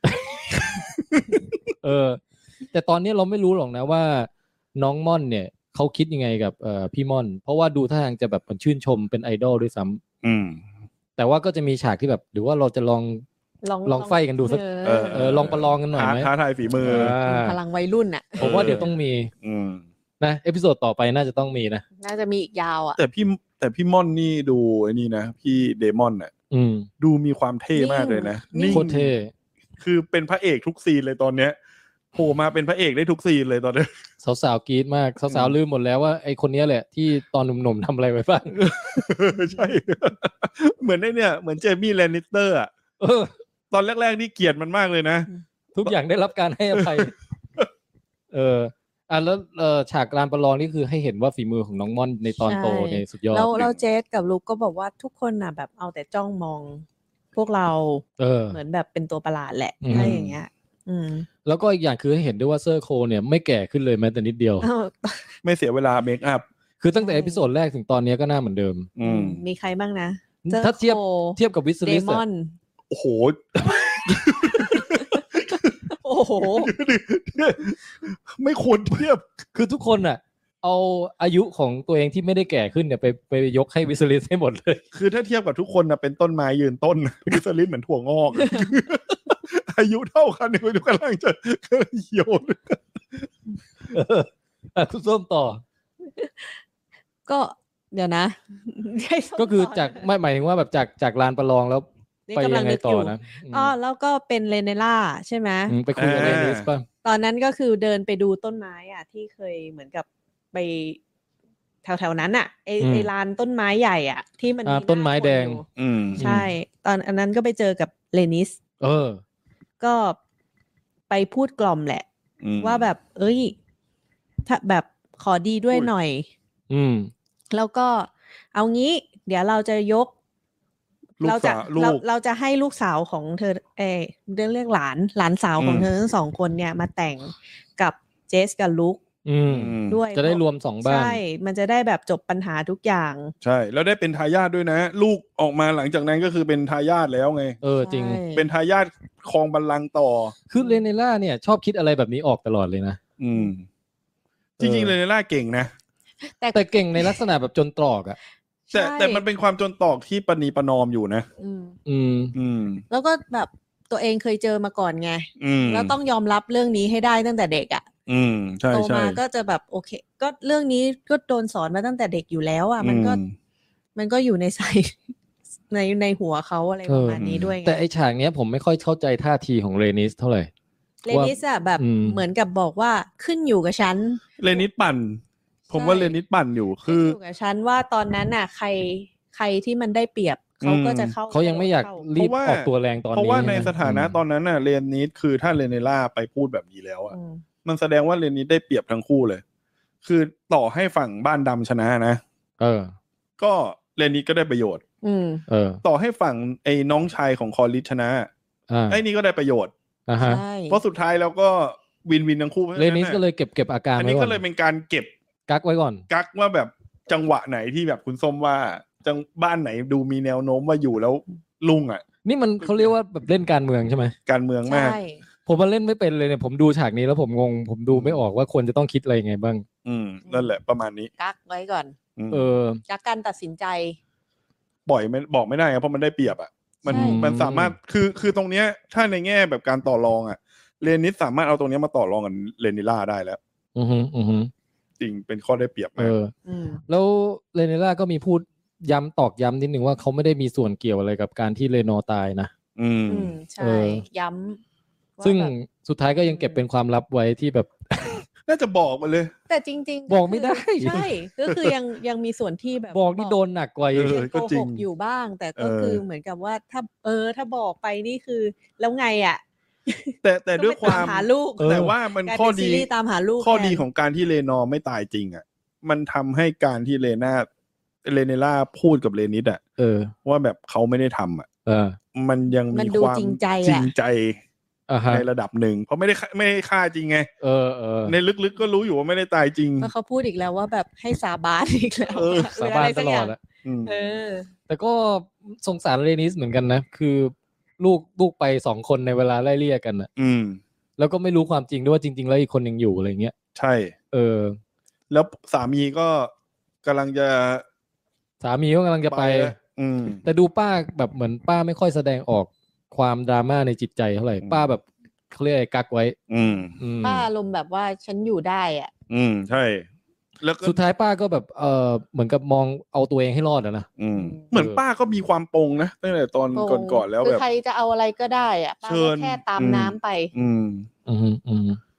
เออแต่ตอนนี้เราไม่รู้หรอกนะว่าน้องม่อนเนี่ยเขาคิดยังไงกับเอ่อพี่ม่อนเพราะว่าดูท่าทางจะแบบมันชื่นชมเป็นไอดอลด้วยซ้ำอืมแต่ว่าก็จะมีฉากที่แบบหรือว่าเราจะลองลองลองไฟกันดูสักเออเออลองประลองกันหน่อยไหมท้าทายฝีมือพลังวัยรุ่นอ่ะผมว่าเดี๋ยวต้องมีอืมนะเอพิโซดต่อไปน่าจะต้องมีนะน่าจะมีอีกยาวอ่ะแต่พี่แต่พี่ม่อนนี่ดูไอ้นี่นะพี่เดมอนอ่ะดูมีความเท่มากเลยนะนี่โคตรเท่คือเป็นพระเอกทุกซีนเลยตอนเนี้ยโผล่มาเป็นพระเอกได้ทุกซีนเลยตอนนี้สาวๆกรี๊ดมากสาวๆลืมหมดแล้วว่าไอ้คนนี้แหละที่ตอนหนุ่มๆทำอะไรไว้บ้างใช่ เหมือนไอ้เนี่ยเหมือนเจมี่แลนนิสเตอร์อ่ะตอนแรกๆนี่เกลียดมันมากเลยนะทุกอย่างได้รับการให้อภัย เอออ่ะแล้วเออฉากการประลองนี่คือให้เห็นว่าฝีมือของน้องม่อนในตอนโตในสุดยอดแล้วเราเจสกับลูกก็บอกว่าทุกคนน่ะแบบเอาแต่จ้องมองพวกเราเออเหมือนแบบเป็นตัวประหลาดแหละอะไรอย่างเงี้ยอืมแล้วก็อีกอย่างคือให้เห็นด้วยว่าเซอร์โคเนี่ยไม่แก่ขึ้นเลยแม้แต่นิดเดียวไม่เสียเวลาเมคอัพคือตั้งแต่เอพิโซดแรกถึงตอนนี้ก็หน้าเหมือนเดิมอืมมีใครบ้างนะถ้าเทียบเทียบกับวิสลิสโอ้โหโอ้โหไม่ควรเทียบคือทุกคนอ่ะเอาอายุของตัวเองที่ไม่ได้แก่ขึ้นเนี่ยไปไปยกให้วิสลิสให้หมดเลยคือถ้าเทียบกับทุกคนนะเป็นต้นไม้ยืนต้นวิสลิสเหมือนถั่วงอก อายุเท่ากันเนี่ยกำลังจะเหี่ยวคุณส้มต่อก็เดี๋ยวนะก็คือจากไม่หมายถึงว่าแบบจากจากลานประลองแล้วไปยังไงต่อนะอ๋อแล้วก็เป็นเรเนล่าใช่ไหมไปคุยกับเรนิสป่ะตอนนั้นก็คือเดินไปดูต้นไม้อ่ะที่เคยเหมือนกับไปแถวๆนั้นอ่ะไอไอลานต้นไม้ใหญ่อ่ะที่มันมีต้นไม้แดงใช่ตอนอันนั้นก็ไปเจอกับเรนิสเออก็ไปพูดกล่อมแหละว่าแบบเอ้ยถ้าแบบขอดีด้วยหน่อยอืมแล้วก็เอางี้เดี๋ยวเราจะยกเราจะเราเราจะให้ลูกสาวของเธอเออเรื่องเรื่องหลานหลานสาวของเธอทั้งสองคนเนี่ยมาแต่งกับเจสกับลุคด้วยจะได้รวมสองบ้านใช่มันจะได้แบบจบปัญหาทุกอย่างใช่แล้วได้เป็นทายาทด้วยนะลูกออกมาหลังจากนั้นก็คือเป็นทายาทแล้วไงเออจริงเป็นทายาทครองบัลลังก์ต่อคือเรเนล่าเนี่ยชอบคิดอะไรแบบนี้ออกตลอดเลยนะอืมจริงๆเรเนล่าเก่งนะแต่แต่เก่งในลักษณะแบบจนตรอกอ่ะแต่แต่มันเป็นความจนตรอกที่ประนีประนอมอยู่นะอืมอืมอืมแล้วก็แบบตัวเองเคยเจอมาก่อนไงแล้วต้องยอมรับเรื่องนี้ให้ได้ตั้งแต่เด็กอ่ะอืมใช่โตมาก็จะแบบโอเคก็เรื่องนี้ก็โดนสอนมาตั้งแต่เด็กอยู่แล้วอ่ะมันก็มันก็อยู่ในใส่ในในหัวเขาอะไรประมาณนี้ด้วยไงแต่ไอฉากเนี้ยผมไม่ค่อยเข้าใจท่าทีของเรนิสเท่าไหร่เรนิสอ่ะแบบเหมือนกับบอกว่าขึ้นอยู่กับฉันเรนิสปั่นผมว่าเรนิสปั่นอยู่คืออยู่กับฉันว่าตอนนั้นน่ะใครใครที่มันได้เปรียบเขาก็จะเข้าเขายังไม่อยากรีบออกตัวแรงตอนนี้เพราะว่าในสถานะตอนนั้นน่ะเรนิสคือถ้าเรเนล่าไปพูดแบบนี้แล้วอ่ะมันแสดงว่าเรนิสได้เปรียบทั้งคู่เลยคือต่อให้ฝั่งบ้านดำชนะนะเออก็เรนิสก็ได้ประโยชน์อืมเออต่อให้ฝั่งไอ้น้องชายของคอริชชนะไอ้นี่ก็ได้ประโยชน์อ่าฮะเพราะสุดท้ายแล้วก็วินวินทั้งคู่เรนิสก็เลยเก็บเก็บอาการอันนี้ก็เลยเป็นการเก็บกักไว้ก่อนกักว่าแบบจังหวะไหนที่แบบคุณส้มว่าจังบ้านไหนดูมีแนวโน้มว่าอยู่แล้วลุงอ่ะนี่มันเขาเรียกว่าแบบเล่นการเมืองใช่ไหมการเมืองมากผมมาเล่นไม่เป็นเลยเนี่ยผมดูฉากนี้แล้วผมงงผมดูไม่ออกว่าควรจะต้องคิดอะไรยังไงบ้างอืมนั่นแหละประมาณนี้กักไว้ก่อนเออกักการตัดสินใจปล่อยไม่บอกไม่ได้เพราะมันได้เปรียบอ่ะมันมันสามารถคือคือตรงเนี้ยถ้าในแง่แบบการต่อรองอ่ะเรนิสสามารถเอาตรงนี้มาต่อรองกับเรนิล่าได้แล้วอือฮึอือฮึจริงเป็นข้อได้เปรียบมากแล้วเรเนล่าก็มีพูดย้ำตอกย้ำนิดนึงว่าเขาไม่ได้มีส่วนเกี่ยวอะไรกับการที่เรโนตายนะอืมใช่ย้ำซึ่งสุดท้ายก็ยังเก็บเป็นความลับไว้ที่แบบน่าจะบอกมาเลยแต่จริงๆบอกไม่ได้ใช่ก็คือยังยังมีส่วนที่แบบบอกนี่โดนหนักกว่าก็จริงอยู่บ้างแต่ก็คือเหมือนกับว่าถ้าเออถ้าบอกไปนี่คือแล้วไงอ่ะแต่แต่ด้วยความหาลูกแต่ว่ามันข้อดีตามหาลูกข้อดีของการที่เรนอไม่ตายจริงอ่ะมันทำให้การที่เรน่าเรเนล่าพูดกับเรนิสอ่ะเออว่าแบบเขาไม่ได้ทำอ่ะเออมันยังมีความจริงใจจริงใจในระดับหนึ่งเพราะไม่ได้ไม่ได้ฆ่าจริงไงเออเออในลึกๆก็รู้อยู่ว่าไม่ได้ตายจริงเพราะเขาพูดอีกแล้วว่าแบบให้สาบานอีกแล้วสาบานตลอดอ่ะเออแต่ก็สงสารเรนิสเหมือนกันนะคือลูกลูกไปสองคนในเวลาไล่เลี่ยกันอ่ะอืมแล้วก็ไม่รู้ความจริงด้วยว่าจริงๆแล้วอีกคนยังอยู่อะไรเงี้ยใช่เออแล้วสามีก็กำลังจะสามีก็กำลังจะไปอืมแต่ดูป้าแบบเหมือนป้าไม่ค่อยแสดงออกความดราม่าในจิตใจเท่าไหร่ป้าแบบเขาเรียกกักไว้อืมป้าอารมณ์แบบว่าฉันอยู่ได้อ่ะอืมใช่แล้วสุดท้ายป้าก็แบบเออเหมือนกับมองเอาตัวเองให้รอดอะนะอืมเหมือนป้าก็มีความปงนะตั้งแต่ตอนก่อนๆแล้วแบบใครจะเอาอะไรก็ได้อ่ะป้าแค่ตามน้ำไปอืมอืมอืม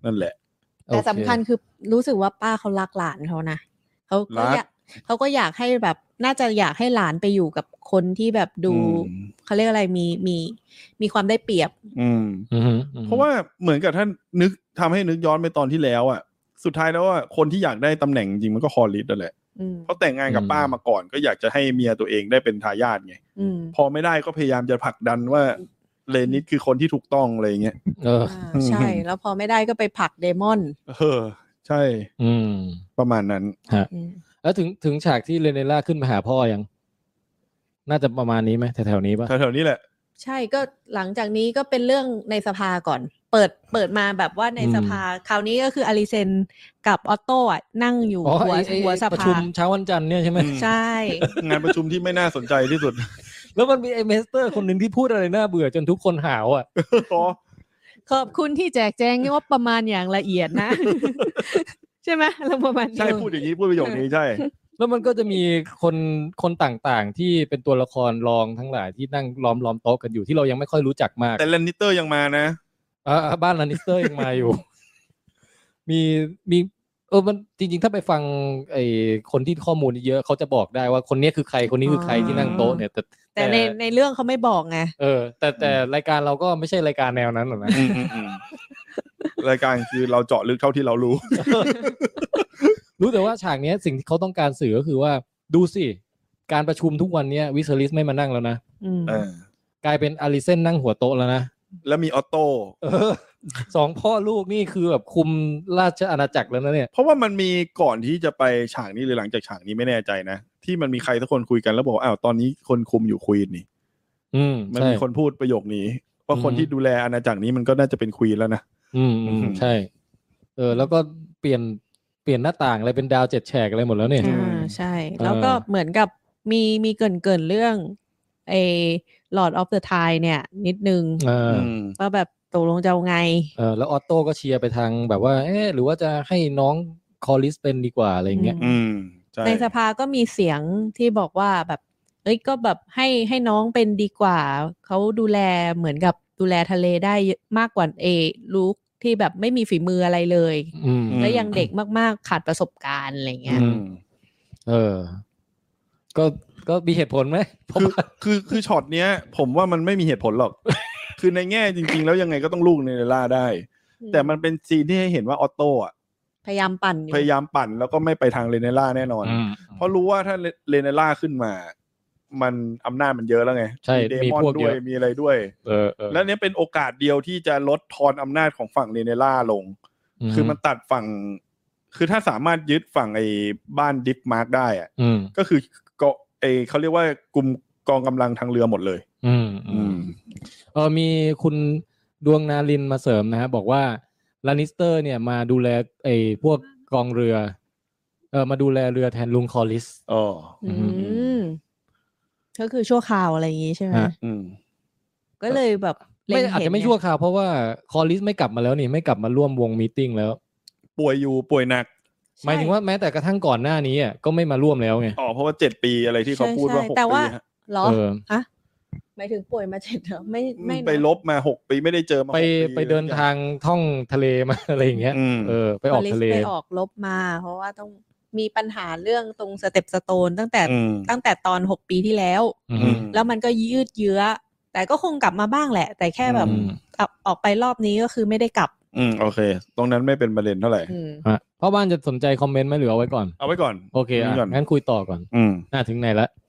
นั่นแหละแต่สำคัญคือรู้สึกว่าป้าเขารักหลานเขานะเขาก็อยากเขาก็อยากให้แบบน่าจะอยากให้หลานไปอยู่กับคนที่แบบดูเขาเรียกอะไรมีมีมีความได้เปรียบอืมเพราะว่าเหมือนกับท่านนึกทำให้นึกย้อนไปตอนที่แล้วอ่ะสุดท้ายแล้วอ่ะคนที่อยากได้ตำแหน่งจริงมันก็คอลิสนั่นแหละเพราะแต่งงานกับป้ามาก่อนก็อยากจะให้เมียตัวเองได้เป็นทายาทไงพอไม่ได้ก็พยายามจะผลักดันว่าเลนิสคือคนที่ถูกต้องอะไรเงี้ยเออใช่แล้วพอไม่ได้ก็ไปผลักเดมอนเออใช่อืมประมาณนั้นฮะแล้วถึงถึงฉากที่เรเนล่าขึ้นมาหาพ่อยังน่าจะประมาณนี้ไหมแถวๆนี้ป่ะแถวๆนี้แหละใช่ก็หลังจากนี้ก็เป็นเรื่องในสภาก่อนเปิดเปิดมาแบบว่าในสภาคราวนี้ก็คืออลิเซนกับออตโต้อ่ะนั่งอยู่หัวหัวสภาประชุมเช้าวันจันทร์เนี่ยใช่ไหมใช่งานประชุมที่ไม่น่าสนใจที่สุดแล้วมันมีไอ้เมสเตอร์คนหนึ่งที่พูดอะไรน่าเบื่อจนทุกคนหาวอ่ะขอบคุณที่แจกแจงว่าประมาณอย่างละเอียดนะใช่ไหมแล้วประมาณใช่พูดอย่างนี้พูดประโยคนี้ใช่แล้วมันก็จะมีคนคนต่างๆที่เป็นตัวละครรองทั้งหลายที่นั่งล้อมล้อมโต๊ะกันอยู่ที่เรายังไม่ค่อยรู้จักมากแต่แลนนิสเตอร์ยังมานะอ่าบ้านแลนนิสเตอร์ยังมาอยู่มีมีเออมันจริงๆถ้าไปฟังไอ้คนที่ข้อมูลเยอะเขาจะบอกได้ว่าคนนี้คือใครคนนี้คือใครที่นั่งโต๊ะเนี่ยแต่แต่ในในเรื่องเขาไม่บอกไงเออแต่แต่รายการเราก็ไม่ใช่รายการแนวนั้นหรอกนะรายการคือเราเจาะลึกเท่าที่เรารู้รู้แต่ว่าฉากนี้สิ่งที่เขาต้องการสื่อก็คือว่าดูสิการประชุมทุกวันนี้วิสลิสไม่มานั่งแล้วนะกลายเป็นอลิเซนนั่งหัวโต๊ะแล้วนะแล้วมีออโต้สองพ่อลูกนี่คือแบบคุมราชอาณาจักรแล้วนะเนี่ยเพราะว่ามันมีก่อนที่จะไปฉากนี้หรือหลังจากฉากนี้ไม่แน่ใจนะที่มันมีใครสักคนคุยกันแล้วบอกอ้าวตอนนี้คนคุมอยู่ควีนนี่มันมีคนพูดประโยคนี้ว่าคนที่ดูแลอาณาจักรนี้มันก็น่าจะเป็นควีนแล้วนะอืมใช่เออแล้วก็เปลี่ยนเปลี่ยนหน้าต่างอะไรเป็นดาวเจ็ดแฉกอะไรหมดแล้วเนี่ยอ่าใช่แล้วก็เหมือนกับมีมีเกินเกินเรื่องไอ้ Lord of the Tide เนี่ยนิดนึงว่าแบบตกลงจะเอาไงเออแล้วออตโต้ก็เชียร์ไปทางแบบว่าเอ๊ะหรือว่าจะให้น้องคอลิสเป็นดีกว่าอะไรอย่างเงี้ยในสภาก็มีเสียงที่บอกว่าแบบเอ้ยก็แบบให้ให้น้องเป็นดีกว่าเขาดูแลเหมือนกับดูแลทะเลได้มากกว่าเอลูกที่แบบไม่มีฝีมืออะไรเลยและยังเด็กมากๆขาดประสบการณ์อะไรเงี้ยเออก็ก็มีเหตุผลไหมคือคือคือช็อตเนี้ยผมว่ามันไม่มีเหตุผลหรอก คือในแง่จริงๆแล้วยังไงก็ต้องลูกเนเรล่าได้แต่มันเป็นซีนที่ให้เห็นว่าออตโต้อะพยายามปั่นพยายามปั่นแล้วก็ไม่ไปทางเรเนล่าแน่นอนเพราะรู้ว่าถ้าเรเนล่าขึ้นมามันอำนาจมันเยอะแล้วไงมีเดมอนด้วยมีอะไรด้วยเออแล้วเนี้ยเป็นโอกาสเดียวที่จะลดทอนอำนาจของฝั่งเรเนล่าลงคือมันตัดฝั่งคือถ้าสามารถยึดฝั่งไอ้บ้านดิฟมาร์กได้อะก็คือก็ไอ้เขาเรียกว่ากลุ่มกองกำลังทางเรือหมดเลยอืมอืมเออมีคุณดวงนารินมาเสริมนะฮะบอกว่าลานิสเตอร์เนี่ยมาดูแลไอ้พวกกองเรือเออมาดูแลเรือแทนลุงคอลิสอ๋ออืมก็คือชั่วคราวอะไรอย่างงี้ใช่ไหมอืมก็เลยแบบไม่อาจจะไม่ชั่วคราวเพราะว่าคอลิสไม่กลับมาแล้วนี่ไม่กลับมาร่วมวงมีตติ้งแล้วป่วยอยู่ป่วยหนักหมายถึงว่าแม้แต่กระทั่งก่อนหน้านี้อ่ะก็ไม่มาร่วมแล้วไงอ๋อเพราะว่าเจ็ดปีอะไรที่เขาพูดว่าหกปีฮะหรอฮะหมายถึงป่วยมาเจ็ดเหรอไม่ไม่ไปลบมาหกปีไม่ได้เจอมาไปไปเดินทางท่องทะเลมาอะไรอย่างเงี้ยเออไปออกทะเลไปออกลบมาเพราะว่าต้องมีปัญหาเรื่องตรงสเต็ปสโตนตั้งแต่ตั้งแต่ตอนหกปีที่แล้วแล้วมันก็ยืดเยื้อแต่ก็คงกลับมาบ้างแหละแต่แค่แบบออกไปรอบนี้ก็คือไม่ได้กลับอืมโอเคตรงนั้นไม่เป็นประเด็นเท่าไหร่เพราะบ้านจะสนใจคอมเมนต์ไหมหรือเอาไว้ก่อนเอาไว้ก่อนโอเคอ่ะงั้นคุยต่อก่อนอืมน่าถึงไหนละ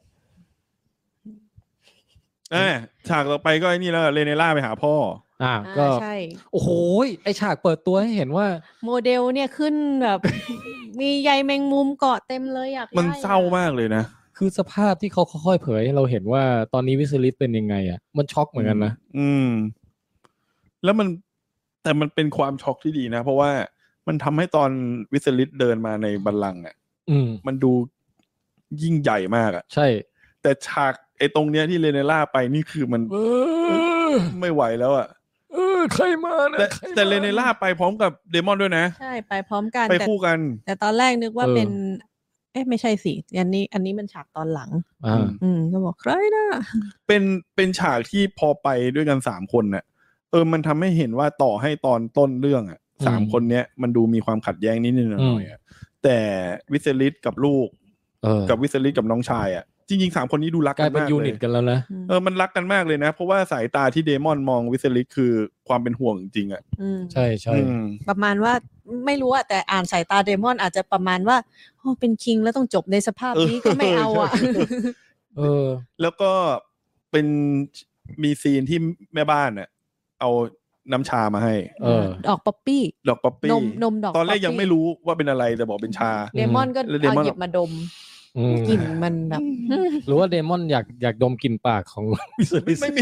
เออฉากต่อไปก็ไอ้นี่แล้วเรเนล่าไปหาพ่ออ่าก็ใช่โอ้โหไอฉากเปิดตัวให้เห็นว่าโมเดลเนี่ยขึ้นแบบมีใยแมงมุมเกาะเต็มเลยอยากมันเศร้ามากเลยนะคือสภาพที่เขาค่อยๆเผยให้เราเห็นว่าตอนนี้วิสลิสเป็นยังไงอ่ะมันช็อกเหมือนกันนะอืมแล้วมันแต่มันเป็นความช็อกที่ดีนะเพราะว่ามันทำให้ตอนวิสลิสเดินมาในบัลลังก์อ่ะมันดูยิ่งใหญ่มากอ่ะใช่แต่ฉากไอ้ตรงเนี้ยที่เรเนล่าไปนี่คือมันไม่ไหวแล้วอ่ะเออใครมานะแต่แต่เรเนล่าไปพร้อมกับเดมอนด้วยนะใช่ไปพร้อมกันไปคู่กันแต่ตอนแรกนึกว่าเป็นเอ๊ะไม่ใช่สิอันนี้อันนี้มันฉากตอนหลังอ่าอืมก็บอกใครนะเป็นเป็นฉากที่พอไปด้วยกันสามคนน่ะเออมันทำให้เห็นว่าต่อให้ตอนต้นเรื่องอ่ะสามคนเนี้ยมันดูมีความขัดแย้งนิดนึงหน่อยๆอ่ะแต่วิเซลิสกับลูกกับวิเซลิสกับน้องชายอ่ะจริงๆสามคนนี้ดูรักกันมากเลยกลายเป็นยูนิตกันแล้วนะเออมันรักกันมากเลยนะเพราะว่าสายตาที่เดมอนมองวิเซลิสคือความเป็นห่วงจริงอ่ะใช่ใช่ประมาณว่าไม่รู้อะแต่อ่านสายตาเดมอนอาจจะประมาณว่าโอ้เป็นคิงแล้วต้องจบในสภาพนี้ก็ไม่เอาอ่ะเออแล้วก็เป็นมีซีนที่แม่บ้านอ่ะเอาน้ำชามาให้เออดอกป๊อปปี้ดอกป๊อปปี้นมนมดอกตอนแรกยังไม่รู้ว่าเป็นอะไรแต่บอกเป็นชาเดมอนก็เอาหยิบมาดมกลิ่นมันแบบหรือว่าเดมอนอยากอยากดมกลิ่นปากของวิสลิสไม่มี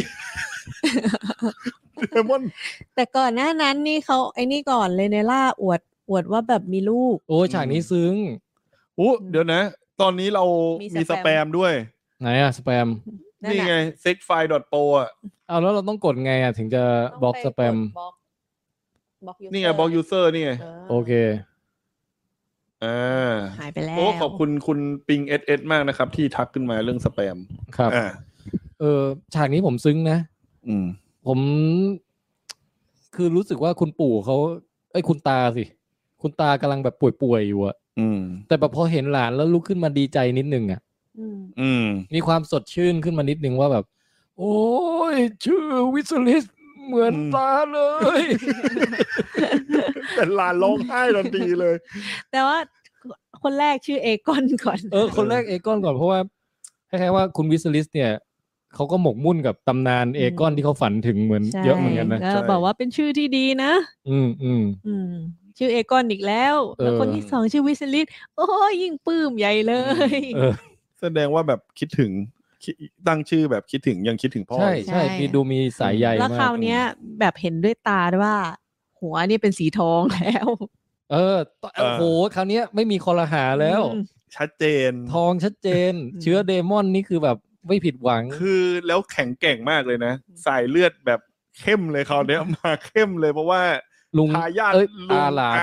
เดมอนแต่ก่อนหน้านั้นนี่เขาไอ้นี่ก่อนเลยเนล่าอวดอวดว่าแบบมีลูกโอ้ฉากนี้ซึ้งโอ้เดี๋ยวนะตอนนี้เรามีสแปมด้วยไหนอะสแปมนี่ไง เซ็กไฟล์ ดอท โปร อ่ะเอาแล้วเราต้องกดไงอ่ะถึงจะบล็อกสแปมนี่ไงบล็อกยูเซอร์นี่ไงโอเคอ่าหายไปแล้วโอ้ขอบคุณคุณปิง เอส เอส มากนะครับที่ทักขึ้นมาเรื่องสแปมครับอ่าเออฉากนี้ผมซึ้งนะอืมผมคือรู้สึกว่าคุณปู่เขาไอ้คุณตาสิคุณตากำลังแบบป่วยๆอยู่อ่ะอืมแต่แบบพอเห็นหลานแล้วลุกขึ้นมาดีใจนิดนึงอ่ะอืมมีความสดชื่นขึ้นมานิดนึงว่าแบบโอ้ยชื่อวิสลิสเหมือนตาเลยแต่หลานร้องไห้ทันทีเลยแต่ว่าคนแรกชื่อเอกอนก่อนเออคนแรกเอกอนก่อนเพราะว่าคล้ายๆว่าคุณวิสลิสเนี่ยเขาก็หมกมุ่นกับตำนานเอกอนที่เขาฝันถึงเหมือนเยอะเหมือนกันนะก็บอกว่าเป็นชื่อที่ดีนะอืมอืมอืมชื่อเอกอนอีกแล้วแล้วคนที่สองชื่อวิสลิสโอ้ยยิ่งปลื้มใหญ่เลยแสดงว่าแบบคิดถึงตั้งชื่อแบบคิดถึงยังคิดถึงพ่อใช่ใช่มีดูมีสายใยมากแล้วคราวนี้แบบเห็นด้วยตาด้วยว่าหัวนี่เป็นสีทองแล้วเออโอ้โหคราวนี้ไม่มีคอรหาแล้วชัดเจนทองชัดเจนเชื้อเดมอนนี่คือแบบไม่ผิดหวังคือแล้วแข็งแกร่งมากเลยนะสายเลือดแบบเข้มเลยคราวนี้มาเข้มเลยเพราะว่าลุงทายาทลุงอาหลาน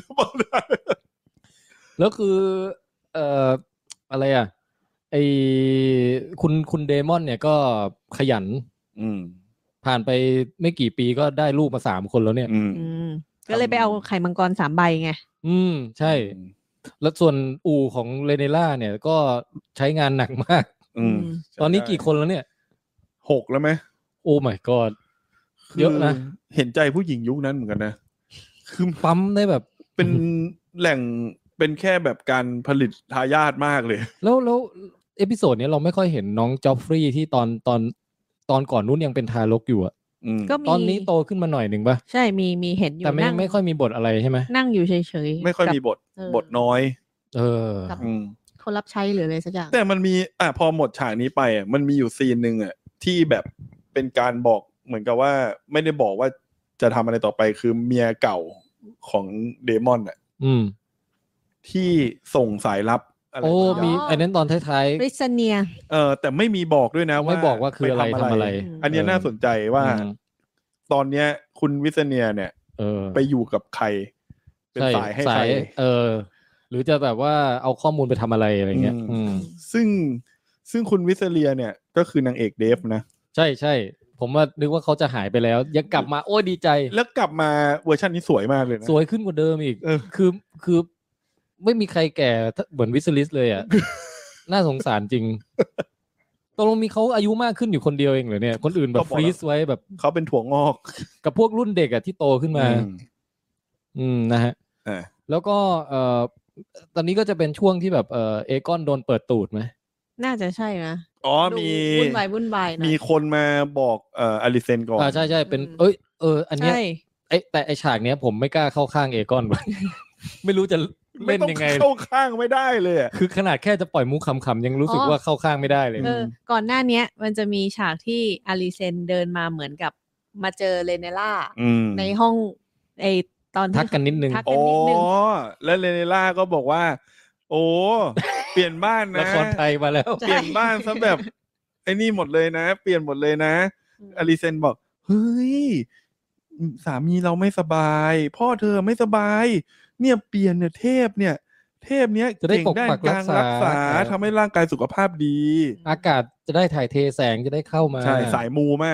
แล้วคือเอ่ออะไรอ่ะไอคุณคุณเดมอนเนี่ยก็ขยันอืมผ่านไปไม่กี่ปีก็ได้ลูกมาสามคนแล้วเนี่ยอืมก็เลยไปเอาไข่มังกรสามใบไงอืมใช่แล้วส่วนอู่ของเรเนล่าเนี่ยก็ใช้งานหนักมากอืมตอนนี้กี่คนแล้วเนี่ยหกแล้วไหมโอ้ my god เยอะนะเห็นใจผู้หญิงยุคนั้นเหมือนกันนะคือปั๊มได้แบบเป็นแหล่งเป็นแค่แบบการผลิตทายาทมากเลยแล้วแล้วเอพิโซดนี้เราไม่ค่อยเห็นน้องจอฟฟรีย์ที่ตอนตอนตอนก่อนนู้นยังเป็นทารกอยู่อ่ะตอนนี้โตขึ้นมาหน่อยหนึ่งป่ะใช่มีมีเห็นอยู่แต่ไม่ไม่ค่อยมีบทอะไรใช่ไหมนั่งอยู่เฉยๆไม่ค่อยมีบทบทน้อยเออคนรับใช้หรืออะไรสักอย่างแต่มันมีอ่ะพอหมดฉากนี้ไปอ่ะมันมีอยู่ซีนนึงอ่ะที่แบบเป็นการบอกเหมือนกับว่าไม่ได้บอกว่าจะทำอะไรต่อไปคือเมียเก่าของเดมอนอ่ะอืมที่ส่งสายลับอะไรโอ้มีไอ้นั้นตอนท้ายๆริซเนียเออแต่ไม่มีบอกด้วยนะว่าไม่บอกว่าคืออะไรทำอะไรอันนี้น่าสนใจว่าตอนเนี้ยคุณวิซเนียเนี่ยเออไปอยู่กับใครเป็นสายให้ใครเออหรือจะแบบว่าเอาข้อมูลไปทำอะไรอะไรเงี้ยซึ่งซึ่งคุณวิซเนียเนี่ยก็คือนางเอกเดฟนะใช่ใช่ผมว่านึกว่าเขาจะหายไปแล้วยังกลับมาโอ้ยดีใจแล้วกลับมาเวอร์ชันนี้สวยมากเลยนะสวยขึ้นกว่าเดิมอีกคือคือไม่มีใครแก่เหมือนวิสลิสเลยอ่ะ น่าสงสารจริงตกลงมีเขาอายุมากขึ้นอยู่คนเดียวเองเหรอเนี่ยคนอื่นแบบฟรีซไว้แบบเขาเป็นถั่วงอกกับพวกรุ่นเด็กอ่ะที่โตขึ้นมาอืมนะฮะแล้วก็เอ่อตอนนี้ก็จะเป็นช่วงที่แบบเอ่อเอกอนโดนเปิดตูดไหมน่าจะใช่นะอ๋อมีวุ่นวายวุ่นวายมีคนมาบอกเอ่ออลิเซนก่อนอ่าใช่ใช่เป็นเอ้ยเอออันเนี้ยไอแต่ไอฉากเนี้ยผมไม่กล้าเข้าข้างเอกอนว่ะไม่รู้จะเล่นยังไงเข้าข้างไม่ได้เลยอ่ะคือขนาดแค่จะปล่อยมุกขำๆยังรู้สึกว่าเข้าข้างไม่ได้เลยเออก่อนหน้านี้มันจะมีฉากที่อลิเซนเดินมาเหมือนกับมาเจอเรเนล่าในห้องไอตอนทักกันนิดนึงอ๋อแล้วเรเนล่าก็บอกว่าโอ้เปลี่ยนบ้านนะละครไทยมาแล้วเปลี่ยนบ้านซะแบบไอ้นี่หมดเลยนะเปลี่ยนหมดเลยนะอลิเซนบอกเฮ้ยสามีเราไม่สบายพ่อเธอไม่สบายเนี่ยเปลี่ยนเนี่ยเทพเนี่ยเทพเนี้ยจะได้ปกปักรักษารักษาทำให้ร่างกายสุขภาพดีอากาศจะได้ถ่ายเทแสงจะได้เข้ามาใช่สายมูมาก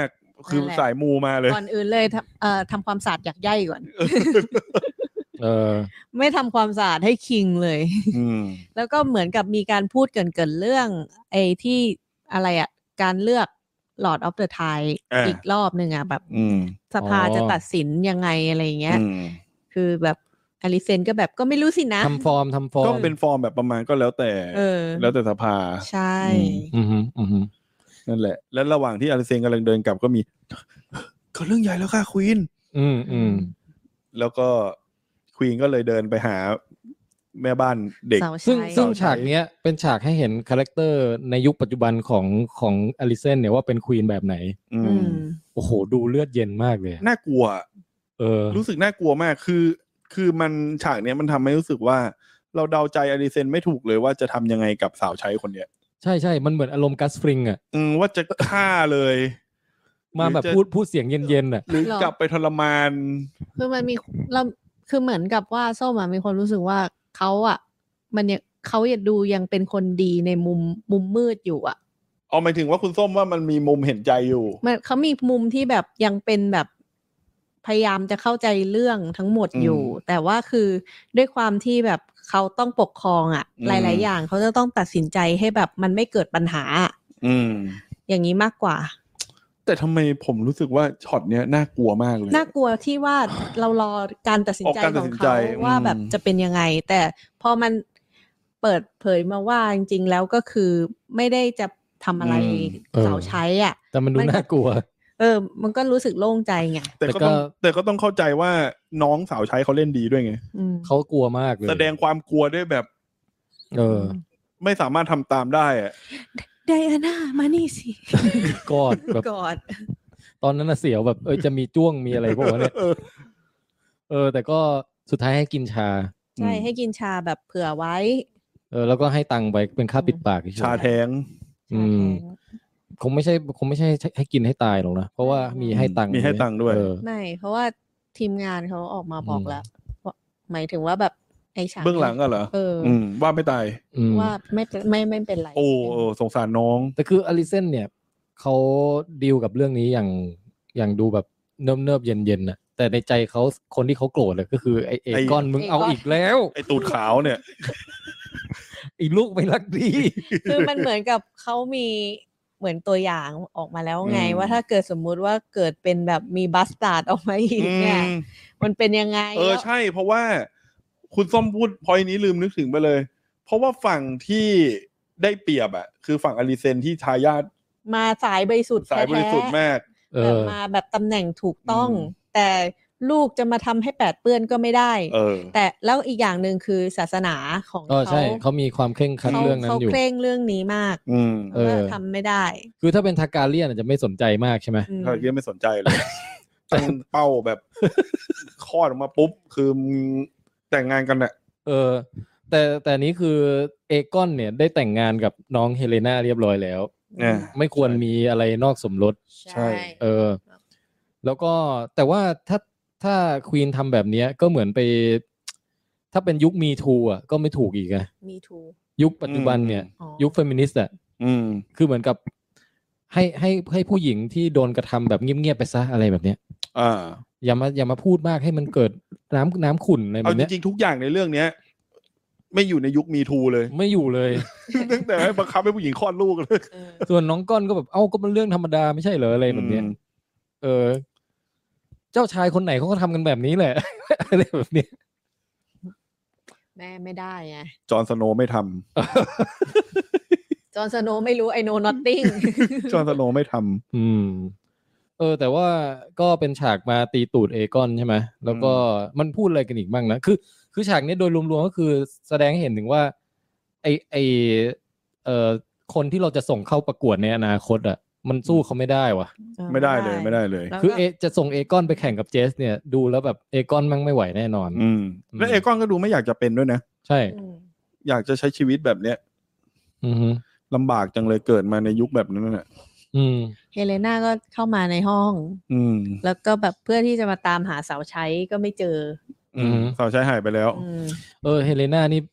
คือสายมูมาเลยก่อนอื่นเลยเอ่อทำความสะอาดอยากใยก่อนเออไม่ทำความสะอาดให้คิงเลยแล้วก็เหมือนกับมีการพูดเกินเกินเรื่องไอ้ที่อะไรอ่ะการเลือก Lord of the Tide อีกรอบนึงอ่ะแบบสภาจะตัดสินยังไงอะไรเงี้ยคือแบบอลิเซนก็แบบก็ไม่รู้สินะทำฟอร์มทำฟอร์มก็เป็นฟอร์มแบบประมาณก็แล้วแต่แล้วแต่สภาใช่อืมอืมนั่นแหละแล้วระหว่างที่อลิเซนกำลังเดินกลับก็มีก็เรื่องใหญ่แล้วค่ะควีนอืมอืมแล้วก็ควีนก็เลยเดินไปหาแม่บ้านเด็กซึ่งซึ่งฉากเนี้ยเป็นฉากให้เห็นคาแรคเตอร์ในยุคปัจจุบันของของอลิเซนเนี่ยว่าเป็นควีนแบบไหนอืมโอ้โหดูเลือดเย็นมากเลยน่ากลัวเออรู้สึกน่ากลัวมากคือคือมันฉากเนี้ยมันทำให้รู้สึกว่าเราเดาใจอลิเซนไม่ถูกเลยว่าจะทำยังไงกับสาวใช้คนเนี้ยใช่ใช่มันเหมือนอารมณ์กัสฟริงอ่ะอืมว่าจะฆ่าเลยมาแบบพูดพูดเสียงเย็นๆอ่ะหรือกลับไปทรมานคือมันมีเราคือเหมือนกับว่าส้มอ่ะมีคนรู้สึกว่าเขาอ่ะมันยังเขาอยากดูยังเป็นคนดีในมุมมุมมืดอยู่อ่ะอ๋อหมายถึงว่าคุณส้มว่ามันมีมุมเห็นใจอยู่มันเขามีมุมที่แบบยังเป็นแบบพยายามจะเข้าใจเรื่องทั้งหมดอยู่แต่ว่าคือด้วยความที่แบบเขาต้องปกครองอ่ะหลายๆอย่างเขาจะต้องตัดสินใจให้แบบมันไม่เกิดปัญหาอืมอย่างนี้มากกว่าแต่ทำไมผมรู้สึกว่าช็อตเนี้ยน่ากลัวมากเลยน่ากลัวที่ว่าเรารอการตัดสินใจของเขาว่าแบบจะเป็นยังไงแต่พอมันเปิดเผยมาว่าจริงๆแล้วก็คือไม่ได้จะทำอะไรสาวใช้อ่ะแต่มันดูน่ากลัวเออมันก็รู้สึกโล่งใจไงแต่ก็ต้องแต่ก็ต้องเข้าใจว่าน้องสาวใช้เขาเล่นดีด้วยไงเขากลัวมากเลยแสดงความกลัวด้วยแบบเออไม่สามารถทำตามได้อ่ะไดอาน่ามานี่สิกอดแบบกอดตอนนั้นน่ะเสียวแบบเออจะมีจ้วงมีอะไรพวกนั้นเนี่ยเออแต่ก็สุดท้ายให้กินชาใช่ให้กินชาแบบเผื่อไว้เออแล้วก็ให้ตังค์ไปเป็นค่าปิดปากชาแท้งอืมคงไม่ใช่คงไม่ใช่ให้กินให้ตายหรอกนะเพราะว่ามีให้ตังค์มีให้ตังค์ด้วยไม่เพราะว่าทีมงานเขาออกมาบอกแล้วหมายถึงว่าแบบไอ้ฉากเบื้องหลังอะเหรอเออว่าไม่ตายว่าไม่ไม่ไม่เป็นไรโอ้สงสารน้องแต่คืออลิเซนเนี่ยเขาดีลกับเรื่องนี้อย่างอย่างดูแบบเนิบเนิบเย็นเย็นน่ะแต่ในใจเขาคนที่เขาโกรธเลยก็คือไอเอกอนมึงเอาอีกแล้วไอตูดขาวเนี่ยอีลูกไม่รักดีคือมันเหมือนกับเขามีเหมือนตัวอย่างออกมาแล้วไงว่าถ้าเกิดสมมุติว่าเกิดเป็นแบบมีบัสตาร์ดออกมาอีกเนี่ยมันเป็นยังไงเออใช่เพราะว่าคุณส้มพูดพอยนี้ลืมนึกถึงไปเลยเพราะว่าฝั่งที่ได้เปรียบอ่ะคือฝั่งอลิเซนที่ทายาทมาสายบริสุทธิ์สายบริสุทธิ์มากแต่มาแบบตำแหน่งถูกต้องแต่ลูกจะมาทำให้แปดเปื้อนก็ไม่ได้แต่แล้วอีกอย่างหนึ่งคือศาสนาของเขาใช่เขามีความเคร่งครัดเรื่องนั้นอยู่เขาเคร่งเรื่องนี้มากว่าทำไม่ได้คือถ้าเป็นทาการเลียนจะไม่สนใจมากใช่ไหมทาการเลียนไม่สนใจเลยตั้งเป้าแบบคลอดออกมาปุ๊บคือแต่งงานกันแหละเออแต่แต่นี้คือเอกอนเนี่ยได้แต่งงานกับน้องเฮเลนาเรียบร้อยแล้วไม่ควรมีอะไรนอกสมรสใช่เออแล้วก็แต่ว่าถ้าถ้าควีนทำแบบนี้ก็เหมือนไปถ้าเป็นยุคมีทูอ่ะก็ไม่ถูกอีกไงมีทูยุคปัจจุบันเนี่ยยุคเฟมินิสต์อ่ะคือเหมือนกับให้ให้ให้ผู้หญิงที่โดนกระทำแบบเงียบๆไปซะอะไรแบบเนี้ยอ่าอย่ามาอย่ามาพูดมากให้มันเกิดน้ำน้ำขุ่นอะไรแบบนี้เอาจริงๆทุกอย่างในเรื่องเนี้ยไม่อยู่ในยุคมีทูเลยไม่อยู่เลยตั้งแต่ให้บังคับให้ผู้หญิงคลอดลูกเลยส่วนน้องก้อนก็แบบเอ้าก็เป็นเรื่องธรรมดาไม่ใช่เหรออะไรแบบเนี้ยเออเจ้าชายคนไหนเขาก็ทำกันแบบนี้แหละอะไรแบบนี้แม่ไม่ได้ไงจอห์นสโนว์ไม่ทำจอห์นสโนว์ไม่รู้ไอโนนอตติ้งจอห์นสโนว์ไม่ทำอืมเออแต่ว่าก็เป็นฉากมาตีตูดเอกอนใช่ไหมแล้วก็มันพูดอะไรกันอีกบ้างนะคือคือฉากนี้โดยรวมๆก็คือแสดงให้เห็นถึงว่าไอไอเอ่อคนที่เราจะส่งเข้าประกวดในอนาคตอ่ะมันสู้เขาไม่ได้ว่ะไม่ได้เลยไม่ได้เลยคือเอจะส่งเอกอนไปแข่งกับเจสเนี่ยดูแล้วแบบเอกอนมันไม่ไหวแน่นอนอืมแล้วเอกอนก็ดูไม่อยากจะเป็นด้วยนะใช่อยากจะใช้ชีวิตแบบเนี้ยอือฮึลำบากจังเลยเกิดมาในยุคแบบนั้นน่ะอืมเฮเลนาก็เข้ามาในห้องอืมแล้วก็แบบเพื่อที่จะมาตามหาสาวใช้ก็ไม่เจออืมสาวใช้หายไปแล้วเออเฮเลนานี่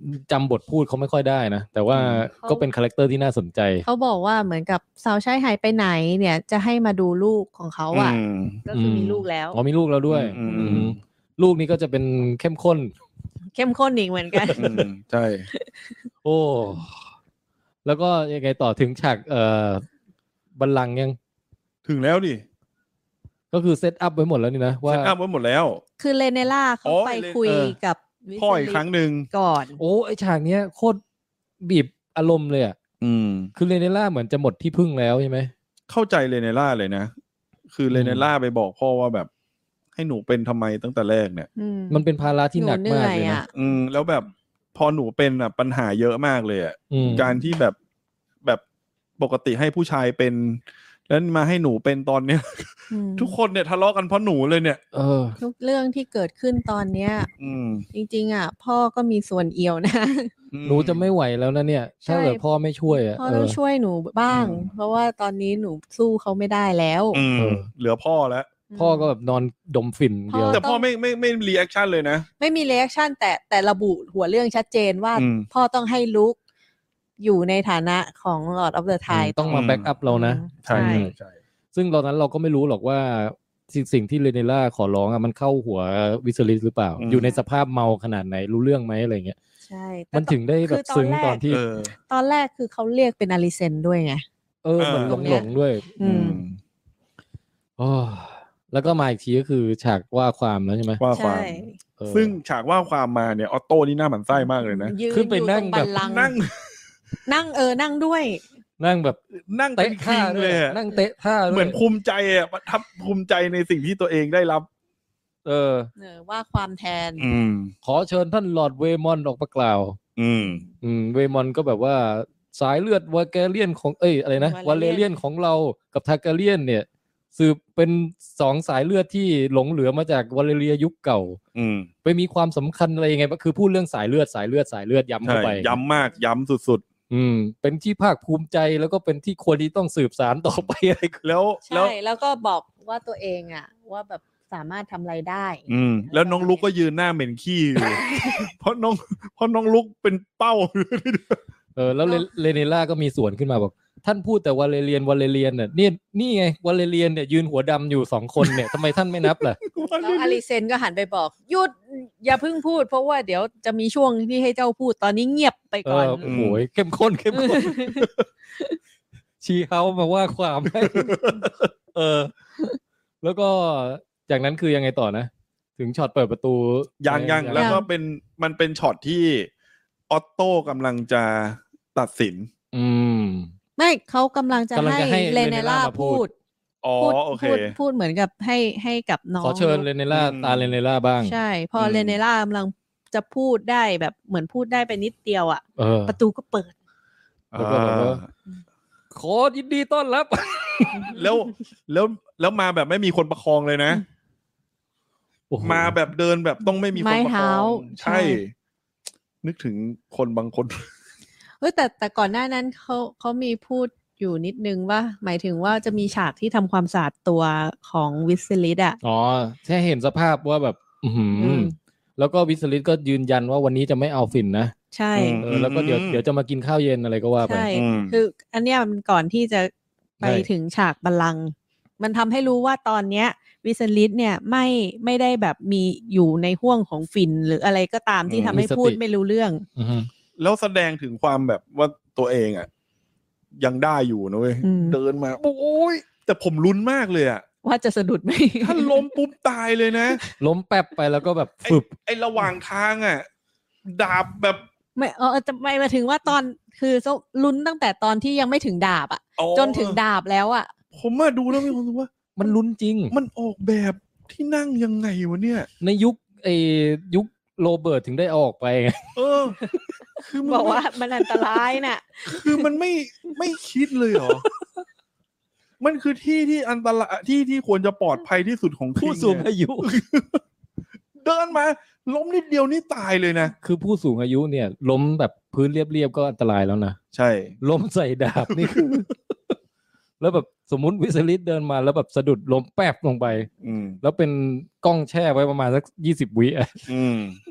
จำบทพูดเขาไม่ค่อยได้นะแต่ว่าก็เป็นคาแรคเตอร์ที่น่าสนใจเขาบอกว่าเหมือนกับสาวใช้หายไปไหนเนี่ยจะให้มาดูลูกของเขาอ่ะก็คือมีลูกแล้วอ๋อมีลูกแล้วด้วยลูกนี้ก็จะเป็นเข้มข้นเข้มข้นอีกเหมือนกันใช่โอ้แล้วก็ยังไงต่อถึงฉากเอ่อบัลลังก์ยังถึงแล้วดิก็คือเซตอัพไว้หมดแล้วนี่นะว่าเซตอัพไว้หมดแล้วคือเลเนล่าเขาไปคุยกับพ่ออีกครั้งนึงก่อนโอ้ไอฉากเนี้ยโคตรบีบอารมณ์เลยอ่ะอืมคือเลเนล่าเหมือนจะหมดที่พึ่งแล้วใช่ไหมเข้าใจเลเนล่าเลยนะคือเลเนล่าไปบอกพ่อว่าแบบให้หนูเป็นทำไมตั้งแต่แรกเนี่ยมันเป็นภาระที่หนักมากเลยนะอืมแล้วแบบพอหนูเป็นอ่ะปัญหาเยอะมากเลยอ่ะการที่แบบแบบปกติให้ผู้ชายเป็นแล้วมาให้หนูเป็นตอนเนี้ยทุกคนเนี่ยทะเลาะกันเพราะหนูเลยเนี่ยเออทุกเรื่องที่เกิดขึ้นตอนเนี้ยจริงๆอ่ะพ่อก็มีส่วนเอี่ยวนะหนูจะไม่ไหวแล้วนะเนี่ยถ้าเกิดพ่อไม่ช่วยอ่ะพ่อต้องช่วยหนูบ้างเพราะว่าตอนนี้หนูสู้เขาไม่ได้แล้วเหลือพ่อแล้วพ่อก็แบบนอนดมฝิ่นเดียวแต่พ่อไม่ไม่ไม่รีแอคชั่นเลยนะไม่มีรีแอคชั่นแต่แต่ระบุหัวเรื่องชัดเจนว่าพ่อต้องให้ลุคอยู่ในฐานะของ Lord of the Tide ต้องมาแบ็กอัพเรานะใช่ใช่ซึ่งตอนนั้นเราก็ไม่รู้หรอกว่าสิ่งสิ่งที่เรเนล่าขอร้องอ่ะมันเข้าหัววิสลิสหรือเปล่าอยู่ในสภาพเมาขนาดไหนรู้เรื่องไหมอะไรเงี้ยใช่มันถึงได้แบบซึ้งตอนที่ตอนแรกคือเขาเรียกเป็นอาริเซนด้วยไงเออเหมือนหลงหลงด้วยอืมอ๋อแล้วก็มาอีกทีก็คือฉากว่าความแล้วใช่ไหมว่าความซึ่งฉากว่าความมาเนี่ยออโต้นี่หน้าหมันไส้มากเลยนะขึ้นไปนั่งแบบนั่งนั่งเออนั่งด้วยนั่งแบบนั่งเตะท่าเลยนั่งเตะท่าเหมือนภูมิใจอ่ะทับภูมิใจในสิ่งที่ตัวเองได้รับเออเออว่าความแทนอืมขอเชิญท่านลอร์ดเวมอนออกมากล่าวอืมอืมเวมอนก็แบบว่าสายเลือดวาแกเลียนของเอ้ยอะไรนะวาเลเลียนของเรากับทาการเลียนเนี่ยสืบเป็นสองสายเลือดที่หลงเหลือมาจากวาเลเรียยุคเก่าอืมไปมีความสำคัญอะไรยังไงก็คือพูดเรื่องสายเลือดสายเลือดสายเลือดย้ำเข้าไปย้ำมากย้ำสุดอืมเป็นที่ภาคภูมิใจแล้วก็เป็นที่ควรที่ต้องสืบสานต่อไปอะไรแล้วใช่แล้วก็บอกว่าตัวเองอ่ะว่าแบบสามารถทำอะไรได้อืมแล้วน้องลุกก็ยืนหน้าเหม็นขี้อยู่ เพราะน้องเพราะน้องลุกเป็นเป้าเออแล้วเรเนล่าก็มีส่วนขึ้นมาบอกท่านพูดแต่วาเลเรียนวาเลเรียนเนี่ยนี่นี่ไงวาเลเรียนเนี่ยยืนหัวดำอยู่สองคนเนี่ยทำไมท่านไม่นับล่ะแล้วอาริเซนก็หันไปบอกหยุดอย่าเพิ่งพูดเพราะว่าเดี๋ยวจะมีช่วงที่ให้เจ้าพูดตอนนี้เงียบไปก่อนโอ้โหเข้มข้นเข้มข้นชี้เขามาว่าความให้เออแล้วก็จากนั้นคือยังไงต่อนะถึงช็อตเปิดประตูยังยังแล้วก็เป็นมันเป็นช็อตที่ออตโต้กำลังจะตัดสินอืมไม่เขากำลังจะให้เลเนล่าพูดอ๋อโอเคพูดเหมือนกับให้ให้กับน้องขอเชิญเลเนล่าตาเลเนล่าบ้างใช่พอเลเนล่ากำลังจะพูดได้แบบเหมือนพูดได้ไปนิดเดียวอ่ะประตูก็เปิดแล้วก็แบบว่าขอยินดีต้อนรับแล้วแล้วแล้วมาแบบไม่มีคนประคองเลยนะมาแบบเดินแบบต้องไม่มีคนประคองใช่นึกถึงคนบางคนเฮ้ยแต่แต่ก่อนหน้านั้นเขาเขามีพูดอยู่นิดนึงว่าหมายถึงว่าจะมีฉากที่ทำความสะอาดตัวของวิสลิสอ่ะอ๋อแค่เห็นสภาพว่าแบบอืมแล้วก็วิสลิสก็ยืนยันว่าวันนี้จะไม่เอาฝิ่นนะใช่เออแล้วก็เดี๋ยวเดี๋ยวจะมากินข้าวเย็นอะไรก็ว่าไปใช่คืออันเนี้ยมันก่อนที่จะไปถึงฉากบัลลังก์มันทำให้รู้ว่าตอนเนี้ยวิสลิสเนี่ยไม่ไม่ได้แบบมีอยู่ในห่วงของฝิ่นหรืออะไรก็ตามที่ทำให้พูดไม่รู้เรื่องแล้วแสดงถึงความแบบว่าตัวเองอ่ะยังได้อยู่นะเว้ยเดินมาโอ้ยแต่ผมลุ้นมากเลยอ่ะว่าจะสะดุดไหมถ้าล้มปุ๊บตายเลยนะล้มแป๊บไปแล้วก็แบบฟึบไอ้ระหว่างทางอ่ะดาบแบบไม่เออจะไม่มาถึงว่าตอนคือลุ้นตั้งแต่ตอนที่ยังไม่ถึงดาบอ่ะจนถึงดาบแล้วอ่ะผมมาดูแล้วมีความรู้สึกว่ามันลุ้นจริงมันออกแบบที่นั่งยังไงวะเนี่ยในยุคไอ้ยุคโรเบิร์ตถึงได้ออกไปไงเออคือบอกว่ามันอันตรายน่ะคือมันไม่ไม่คิดเลยเหรอมันคือที่ที่อันตรายที่ที่ควรจะปลอดภัยที่สุดของผู้สูงอายุเดินมาล้มนิดเดียวนี่ตายเลยนะคือผู้สูงอายุเนี่ยล้มแบบพื้นเรียบๆก็อันตรายแล้วนะใช่ล้มใส่ดาบนี่คือแล้วแบบสมมุติวิสลิสเดินมาแล้วแบบสะดุดล้มแป๊บลงไปแล้วเป็นกล้องแช่ไว้ประมาณสักยี่สิบวิอ่ะ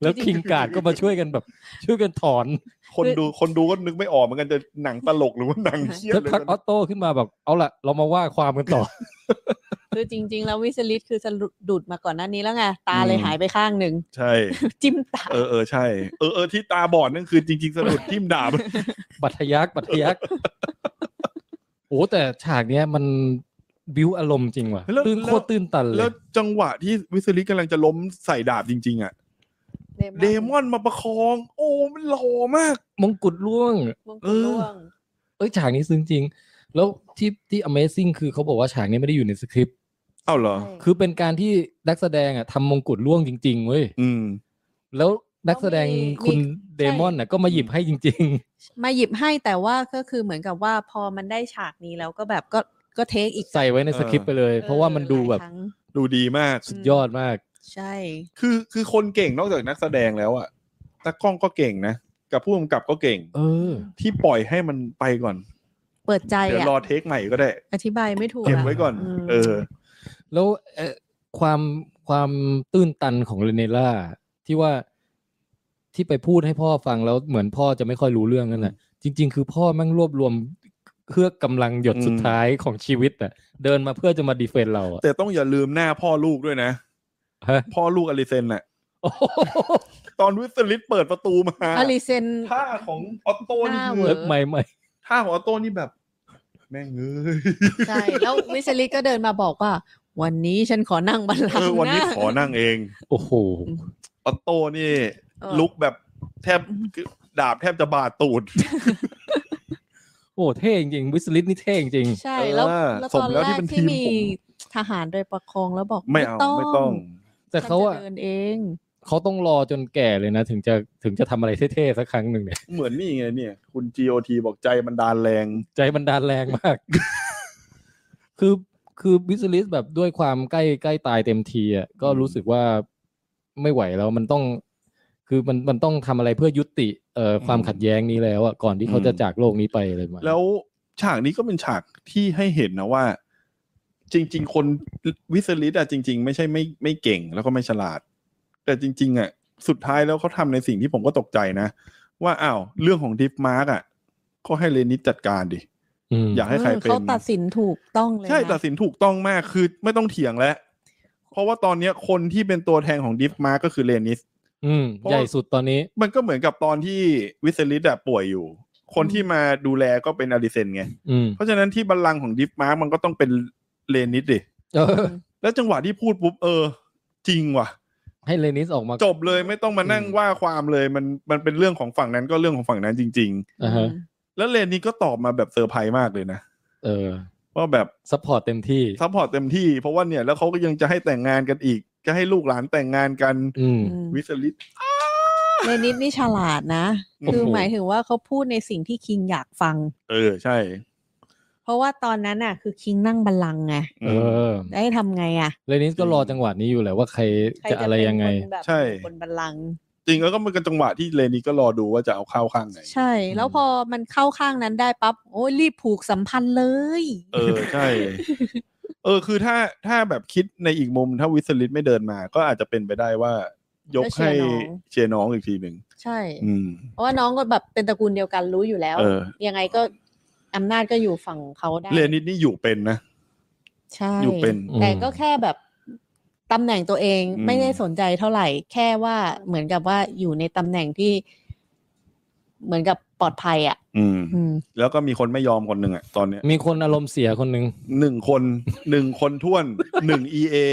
แล้วคิงการ์ดก็มาช่วยกันแบบช่วยกันถอนคนดูคนดูก็นึกไม่ออกเหมือนกันจะหนังตลกหรือว่าหนังเครียดแล้วเลยพักออโต้ขึ้นมาแบบเอาละเรามาว่าความกันต่อคือจริงๆแล้ววิสลิตคือจะดูดมาก่อนหน้านี้แล้วไงตาเลยหายไปข้างหนึ่งใช่จิ้มตาเออเออใช่เออเออที่ตาบอดนั่นคือจริงๆสะดุดทิ่มดาบบัตรยักษ์บัตรยักษ์โอ้แต่ฉากเนี้ยมันบิ้วอารมณ์จริงว่ะแล้วตื่นแล้วโคตรตื่นตันเลแล้วยจังหวะที่วิสลิตกำลังจะล้มใส่ดาบจริงๆอ่ะเดมอนมาประคอง โอ้มันหล่อมากมงกุฎร่วงมงกุฎร่วงเอ้ยฉากนี้ซึ้งจริงแล้วที่ที่ Amazing คือเขาบอกว่าฉากนี้ไม่ได้อยู่ในสคริปต์เอ้าเหรอคือเป็นการที่นักแสดงอ่ะทำมงกุฎร่วงจริงๆเว้ยอืมแล้วนักแสดงคุณมีเดมอนน่ะก็มาหยิบให้จริงมาหยิบให้แต่ว่าก็คือเหมือนกับว่าพอมันได้ฉากนี้แล้วก็แบบก็ก็เทคอีกๆ ใส่ไว้ในสคริปต์ไปเลย เพราะว่ามันดูแบบหลายครั้งดูดีมากสุดยอดมากใช่คือคือคนเก่งนอกจากนักแสดงแล้วอ่ะตากล้องก็เก่งนะกับผู้กำกับก็เก่งเออที่ปล่อยให้มันไปก่อนเปิดใจเดี๋ยวอ่ะรอเทคใหม่ก็ได้อธิบายไม่ถูกเก็บไว้ก่อนมเออแล้วเอ่อความความตื้นตันของเรเนล่าที่ว่าที่ไปพูดให้พ่อฟังแล้วเหมือนพ่อจะไม่ค่อยรู้เรื่องนั่นแหละจริง ๆ คือพ่อแม่งรวบรวมเครือกกำลังหยดสุดท้ายของชีวิตอ่ะเดินมาเพื่อจะมาดีเฟนเราอ่ะแต่ต้องอย่าลืมหน้าพ่อลูกด้วยนะฮะพ่อลูกอลิเซนน่ะโอ้โหตอนวิสลิตเปิดประตูมาอลิเซนท่าของออตโต้นี่หน้าคืเวออใหม่ใหม่ท่าของออตโต้นี่แบบ แม่งเอ้ยใช่แล้ววิสลิตก็เดินมาบอกว่า วันนี้ฉันขอนั่งบัลลัเอง อก์วันนี้นะขอนั่งเองโอ้โหออตโต้นี่เออลุกแบบแทบดาบแทบจะบาดตูดโอ้เท่จริงวิสลิตนี่เท่จริงใช่แล้วเออแล้วสตมอนแล้วแรที่กเป็นที่ทีมมีผมทหารโดยประคองแล้วบอกไม่เอาไม่ต้องแต่เขาฉันอะจะเดินเองเขาต้องรอจนแก่เลยนะ ถึงจะถึงจะทำอะไรเท่ๆสักครั้งหนึ่งเนี่ยเหมือนนี่ไงเนี่ย คุณ จี โอ ที บอกใจมันดานแรงใจบันดาลแรงมาก คือคือวิสลิสแบบด้วยความใกล้ใกล้ตายเต็มทีอ่ะก็รู้สึกว่าไม่ไหวแล้วมันต้อง คือมันมันต้องทำอะไรเพื่อยุติเอ่อความขัดแย้งนี้แล้วอ่ะก่อนที่เขาจะจากโลกนี้ไปเลยมาแล้วฉากนี้ก็เป็นฉากที่ให้เห็นนะว่า จริง ๆ คนวิสลิตอะจริง ๆ ไม่ใช่ไม่ไม่เก่งแล้วก็ไม่ฉลาด แต่จริง ๆอะสุดท้ายแล้วเขาทำในสิ่งที่ผมก็ตกใจนะ ว่าอ้าวเรื่องของดิฟมาร์กอะก็ให้เรนิสจัดการดิอืมอยากให้ใครเป็นเขาตัดสินถูกต้องเลยนะใช่ตัดสินถูกต้องมากคือไม่ต้องเถียงแล้ว เพราะว่าตอนเนี้ยคนที่เป็นตัวแทนของดิฟมาร์กก็คือเรนิสอืมเพราะใหญ่สุดตอนนี้มันก็เหมือนกับตอนที่วิสลิตอะป่วยอยู่ คนที่มาดูแลก็เป็นอาริเซนไงอืมเพราะฉะนั้นที่บัลลังก์ของดิฟมาร์กมันก็ต้องเป็นเรนิสดิเออแล้วจังหวะที่พูดปุ๊บเออ จริงว่ะให้เลนิสออกมาจบเลยไม่ต้องมานั่งว่าความเลยมันมันเป็นเรื่องของฝั่งนั้นก็เรื่องของฝั่งนั้นจริงอ่าฮะๆ แล้วเรนิสก็ตอบมาแบบเซอร์ไพรส์มากเลยนะเออว่าแบบซัพพอร์ตเต็มที่ซัพพอร์ตเต็มที่เพราะว่าเนี่ยแล้วเขาก็ยังจะให้แต่งงานกันอีกจะให้ลูกหลานแต่งงานกันอืมอืมวิสลิตเรนิสนี่ฉลาดนะโอ้โหคือหมายถึงว่าเขาพูดในสิ่งที่คิงอยากฟังเออใช่เพราะว่าตอนนั้นน่ะ คือคิงนั่งบัลลังก์ไงเออได้ทำไงอ่ะเลนิสก็รอจังหวะนี้อยู่แหละว่าใครใครจะอะไรยังไงเป็นคนแบบใช่บนบัลลังก์จริงแล้วก็มันก็จังหวะที่เรนิสก็รอดูว่าจะเอาเข้าข้างไหนใช่ แล้วพอมันเข้าข้างนั้นได้ปั๊บโอ้ยรีบผูกสัมพันธ์เลยเออใช่ เออคือถ้าถ้าแบบคิดในอีกมุมถ้าวิสลิตไม่เดินมา ก็อาจจะเป็นไปได้ว่ายกให้เชียร์น้องอีกทีหนึ่งใช่อืมเพราะว่าน้องก็แบบเป็นตระกูลเดียวกันรู้อยู่แล้วเออยังไงก็อำนาจก็อยู่ฝั่งเขาได้เรนิสนี่อยู่เป็นนะใช่อยู่เป็นแต่ก็แค่แบบตำแหน่งตัวเองอืมไม่ได้สนใจเท่าไหร่ แค่ว่าเหมือนกับว่าอยู่ในตำแหน่งที่ เหมือนกับปลอดภัยอ่ะอืมอืมแล้วก็มีคนไม่ยอมคนหนึ่งอ่ะตอนเนี้ยมีคนอารมณ์เสียคนหนึ่งหนึ่งคนหนึ่งคนท้วนหนึ่ง อี เอ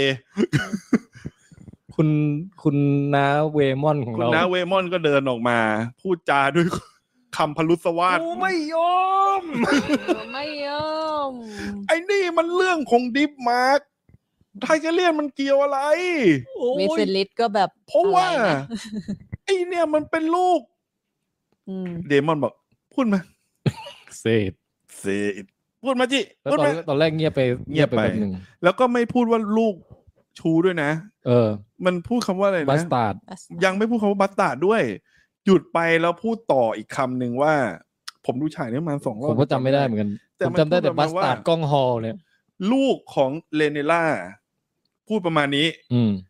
คุณคุณน้าเวมอนของคุณเราน้าเวมอนก็เดินออกมา พูดจาด้วยคำพลุสวาทกูไม่ยอมไม่ยอมไอ้นี่มันเรื่องของดิฟมาร์กไทเกเลียนมันเกี่ยวอะไรวิสลิตก็แบบเพราะว่าอไนไอ้เนี่ยมันเป็นลูกอืมเดมอนบอก พูดมาเซดเซอิพูดมาจิแล้วพูดตอนมาตอนแรกเงียบไปเงียบไปแบบหนึ่งแล้วก็ไม่พูดว่าลูกชูด้วยนะเออมันพูดคำว่าอะไรบันะสตาร์ดยังไม่พูดคำว่าบัสตาร์ดด้วย หยุดไปแล้วพูดต่ออีกคำหนึ่งว่า ผมดูฉากนี้ประมาณสองรอบผมก็จำไม่ได้เหมือนกันแต่ผมมันจำได้แต่พูดปบัระสมาณว่าตาร์ดกล้องฮอลเนี่ยลูกของเลเนล่าพูดประมาณนี้อืม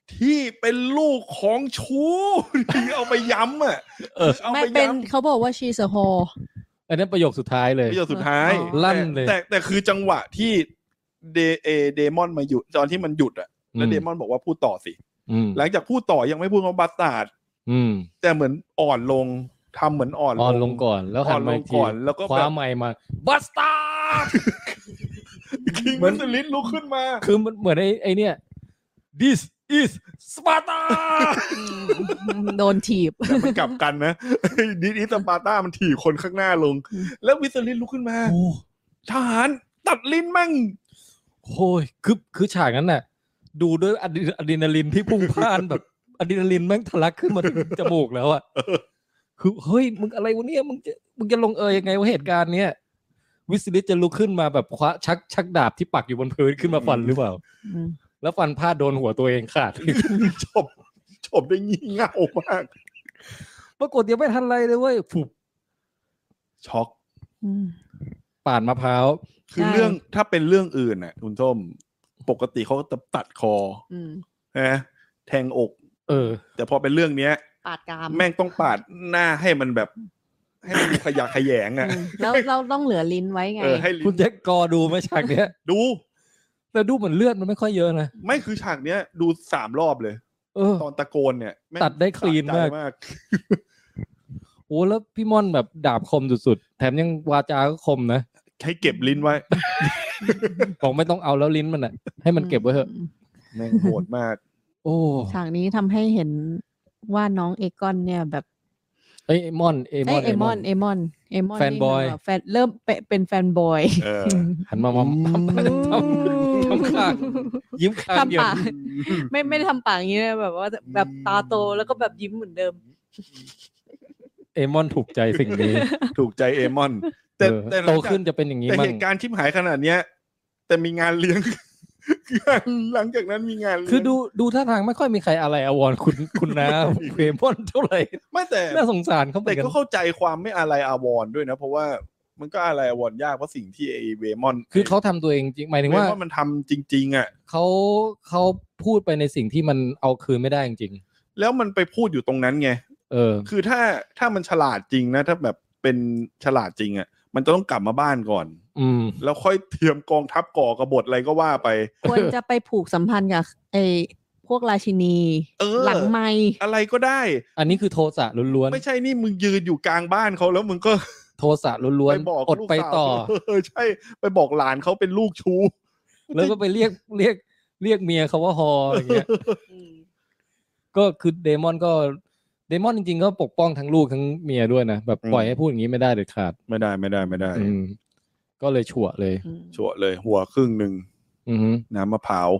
ที่เป็นลูกของชูที่เอาไปย้ำอ่ะเออเอาไม่ไปเป็นย้ำเขาบอกว่า she's a whore อันนั้นประโยคสุดท้ายเลยประโยคสุดท้ายลั่นเลยแต่แต่คือจังหวะที่เดเอเดมอนมาหยุดตอนที่มันหยุดอ่ะแล้วเดมอนบอกว่าพูดต่อสิหลังจากพูดต่อยังไม่พูดคำว่าบัสตาร์ดแต่เหมือนอ่อนลงทำเหมือนอ่อนอ่อนลงก่อนแล้วหันมาอีกทีแล้วก็คว้าไมค์มาบัสตาร์ดคิงเหมือนสลิดลุกขึ้นมาคือมันเหมือนไอ้ไอ้เนี่ย this is Sparta โดนถีบแต่มันกลับกันนะ this is Sparta มันถีบคนข้างหน้าลงแล้ววิสลิดลุกขึ้นมาทหารตัดลิ้นมั่งโอ้ยคือคือฉากนั้นน่ะดูด้วยอะดรีนาลินที่พุ่งพล่านแบบอะดรีนาลินแม่งทะลักขึ้นมาถึงจมูกแล้วอ่ะคือเฮ้ยมึงอะไรวะเนี่ยมึงจะมึงจะลงเอยยังไงวะเหตุการณ์เนี้ยวิสลิดจะลุกขึ้นมาแบบคว้าชักชักดาบที่ปักอยู่บนพื้นขึ้นมาฟันหรือเปล่าแล้วฟันพลาดโดนหัวตัวเองขาดจบจบได้งี่เง่ามากปรากฏยังไม่ทันไรเลยเว้ยฟุบช็อกปาดมะพร้าวคือเรื่องถ้าเป็นเรื่องอื่นน่ะคุณส้มปกติเขาก็จะตัดคอนะแทงอกเออแต่พอเป็นเรื่องเนี้ยปาดกรามแม่งต้องปาดหน้าให้มันแบบให้มันขยะขยงอ่ะแล้วเราต้องเหลือลิ้นไว้ไงคุณแจ็คกอดูไหมฉากเนี้ยดูแต่ดูเหมือนเลือดมันไม่ค่อยเยอะนะไม่คือฉากเนี้ยดูสามรอบเลยตอนตะโกนเนี่ยตัดได้คลีนมากโอ้แล้วพี่ม่อนแบบดาบคมสุดๆแถมยังวาจาก็คมนะให้เก็บลิ้นไว้บอกไม่ต้องเอาแล้วลิ้นมันอ่ะให้มันเก็บไว้เถอะแม่งโหดมากโอ้ฉากนี้ทำให้เห็นว่าน้องเอกอนเนี่ยแบบเอ้ยเอมอนเอมอนเอมอนเอมอนเอมอนแฟนบอยแฟนเริ่มเป็นแฟนบอยหันมามาทำทำข้างยิ้มข้างเดียวไม่ไม่ได้ทำปากอย่างนี้นะแบบว่าแบบตาโตแล้วก็แบบยิ้มเหมือนเดิมเอมอนถูกใจสิ่งนี้ถูกใจเอมอนแต่แต่โตขึ้นจะเป็นอย่างนี้มั้งแต่เหตุการณ์ชิบหายขนาดเนี้ยแต่มีงานเลี้ยงหลังจากนั้นมีงานคือดูดูท่าทางไม่ค่อยมีใครอะไรอวรคุณคุณนะเอมอนเท่าไหร่ไม่แต่น่าสงสารเขาแต่ก็เข้าใจความไม่อะไรอวรด้วยนะเพราะว่ามันก็อะไรอวรยากเพราะสิ่งที่ไอเวมอนคือเขาทำตัวเองจริงหมายถึงว่ามันทำจริงๆอ่ะเขาเขาพูดไปในสิ่งที่มันเอาคืนไม่ได้จริงๆแล้วมันไปพูดอยู่ตรงนั้นไงเออคือถ้าถ้ามันฉลาดจริงนะถ้าแบบเป็นฉลาดจริงอ่ะมันจะต้องกลับมาบ้านก่อนอืมแล้วค่อยเตรียมกองทัพก่อกบฏอะไรก็ว่าไปควรจะไปผูกสัมพันธ์กับไอ้พวกราชินีหลังไมค์อะไรก็ได้อันนี้คือโทสะล้วนๆไม่ใช่นี่มึงยืนอยู่กลางบ้านเขาแล้วมึงก็โทสะล้วนๆอดไปต่อเออใช่ไปบอกหลานเขาเป็นลูกชู้แล้วก็ไปเรียกเรียกเรียกเมียเขาว่าฮออะไรเงี้ยก็คือเดมอนก็เดมอนจริงๆก็ปกป้องทั้งลูกทั้งเมียด้วยนะแบบปล่อยให้พูดอย่างนี้ไม่ได้เด็ดขาดไม่ได้ไม่ได้ไม่ได้ก็เลยฉ่วเลยฉ่วเลยหัวครึ่งหนึ่งน้ำมะพร้าว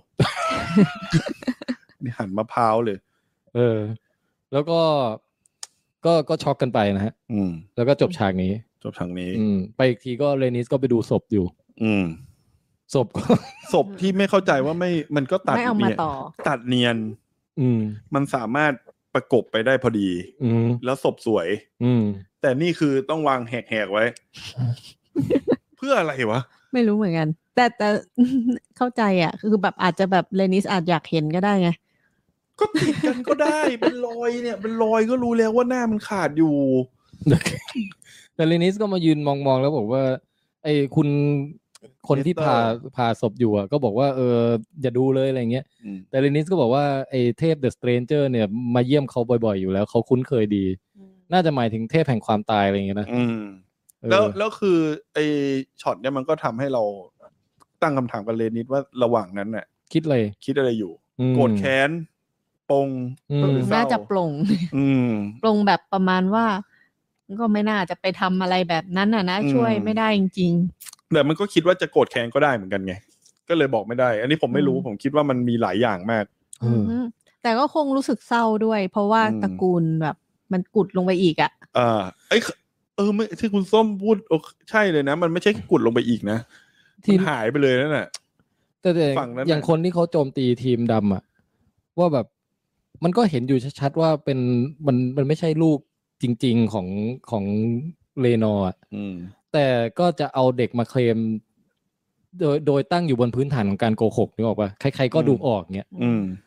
นี่หั่นมะพร้าวเลยเออแล้วก็ก็ก็ช็อกกันไปนะฮะแล้วก็จบฉากนี้จบฉากนี้ไปอีกทีก็เรนิสก็ไปดูศพอยู่ศพศพที่ไม่เข้าใจว่าไม่มันก็ตัดเนียนตัดเนียนมันสามารถประกบไปได้พอดีแล้วศพสวยแต่นี่คือต้องวางแหกๆไว้เพื่ออะไรวะไม่รู้เหมือนกันแต่แต่เข้าใจอ่ะคือแบบอาจจะแบบเรนิสอาจอยากเห็นก็ได้ไงก็ติดกันก็ได้เป็นรอยเนี่ยเป็นรอยก็รู้แล้วว่าหน้ามันขาดอยู่แต่เรนิสก็มายืนมองๆแล้วบอกว่าไอ้คุณคนที่พาพาศพอยู่อ่ะก็บอกว่าเอออย่าดูเลยอะไรเงี้ยแต่เรนิสก็บอกว่าไอ้เทพเดอะสเตรนเจอร์เนี่ยมาเยี่ยมเขาบ่อยๆอยู่แล้วเขาคุ้นเคยดีน่าจะหมายถึงเทพแห่งความตายอะไรอย่างเงี้ยนะแล้วแล้วคือไอ้ช็อตเนี้ยมันก็ทำให้เราตั้งคำถามกับเรนิสว่าระหว่างนั้นน่ะคิดอะไรคิดอะไรอยู่โกรธแค้นปงน่าจะปลงปลงแบบประมาณว่าก็ไม่น่าจะไปทำอะไรแบบนั้นน่ะนะช่วยไม่ได้จริงๆแต่มันก็คิดว่าจะโกรธแค้นก็ได้เหมือนกันไงก็เลยบอกไม่ได้อันนี้ผมไม่รู้ผมคิดว่ามันมีหลายอย่างมากแต่ก็คงรู้สึกเศร้าด้วยเพราะว่าตระกูลแบบมันกุดลงไปอีกอ่ะอ่าไอ้เออไม่ที่คุณส้มพูดใช่เลยนะมันไม่ใช่กุดลงไปอีกนะที่หายไปเลยนั่นแหละแต่อย่างคนที่เขาโจมตีทีมดำอ่ะว่าแบบมันก็เห็นอยู่ชัดๆว่าเป็นมันมันไม่ใช่ลูกจริงๆของของเรนอร์อ่ะแต่ก็จะเอาเด็กมาเคลมโดยโดยตั้งอยู่บนพื้นฐานของการโกหกนึกออกป่ะใครๆก็ดูออกเงี้ย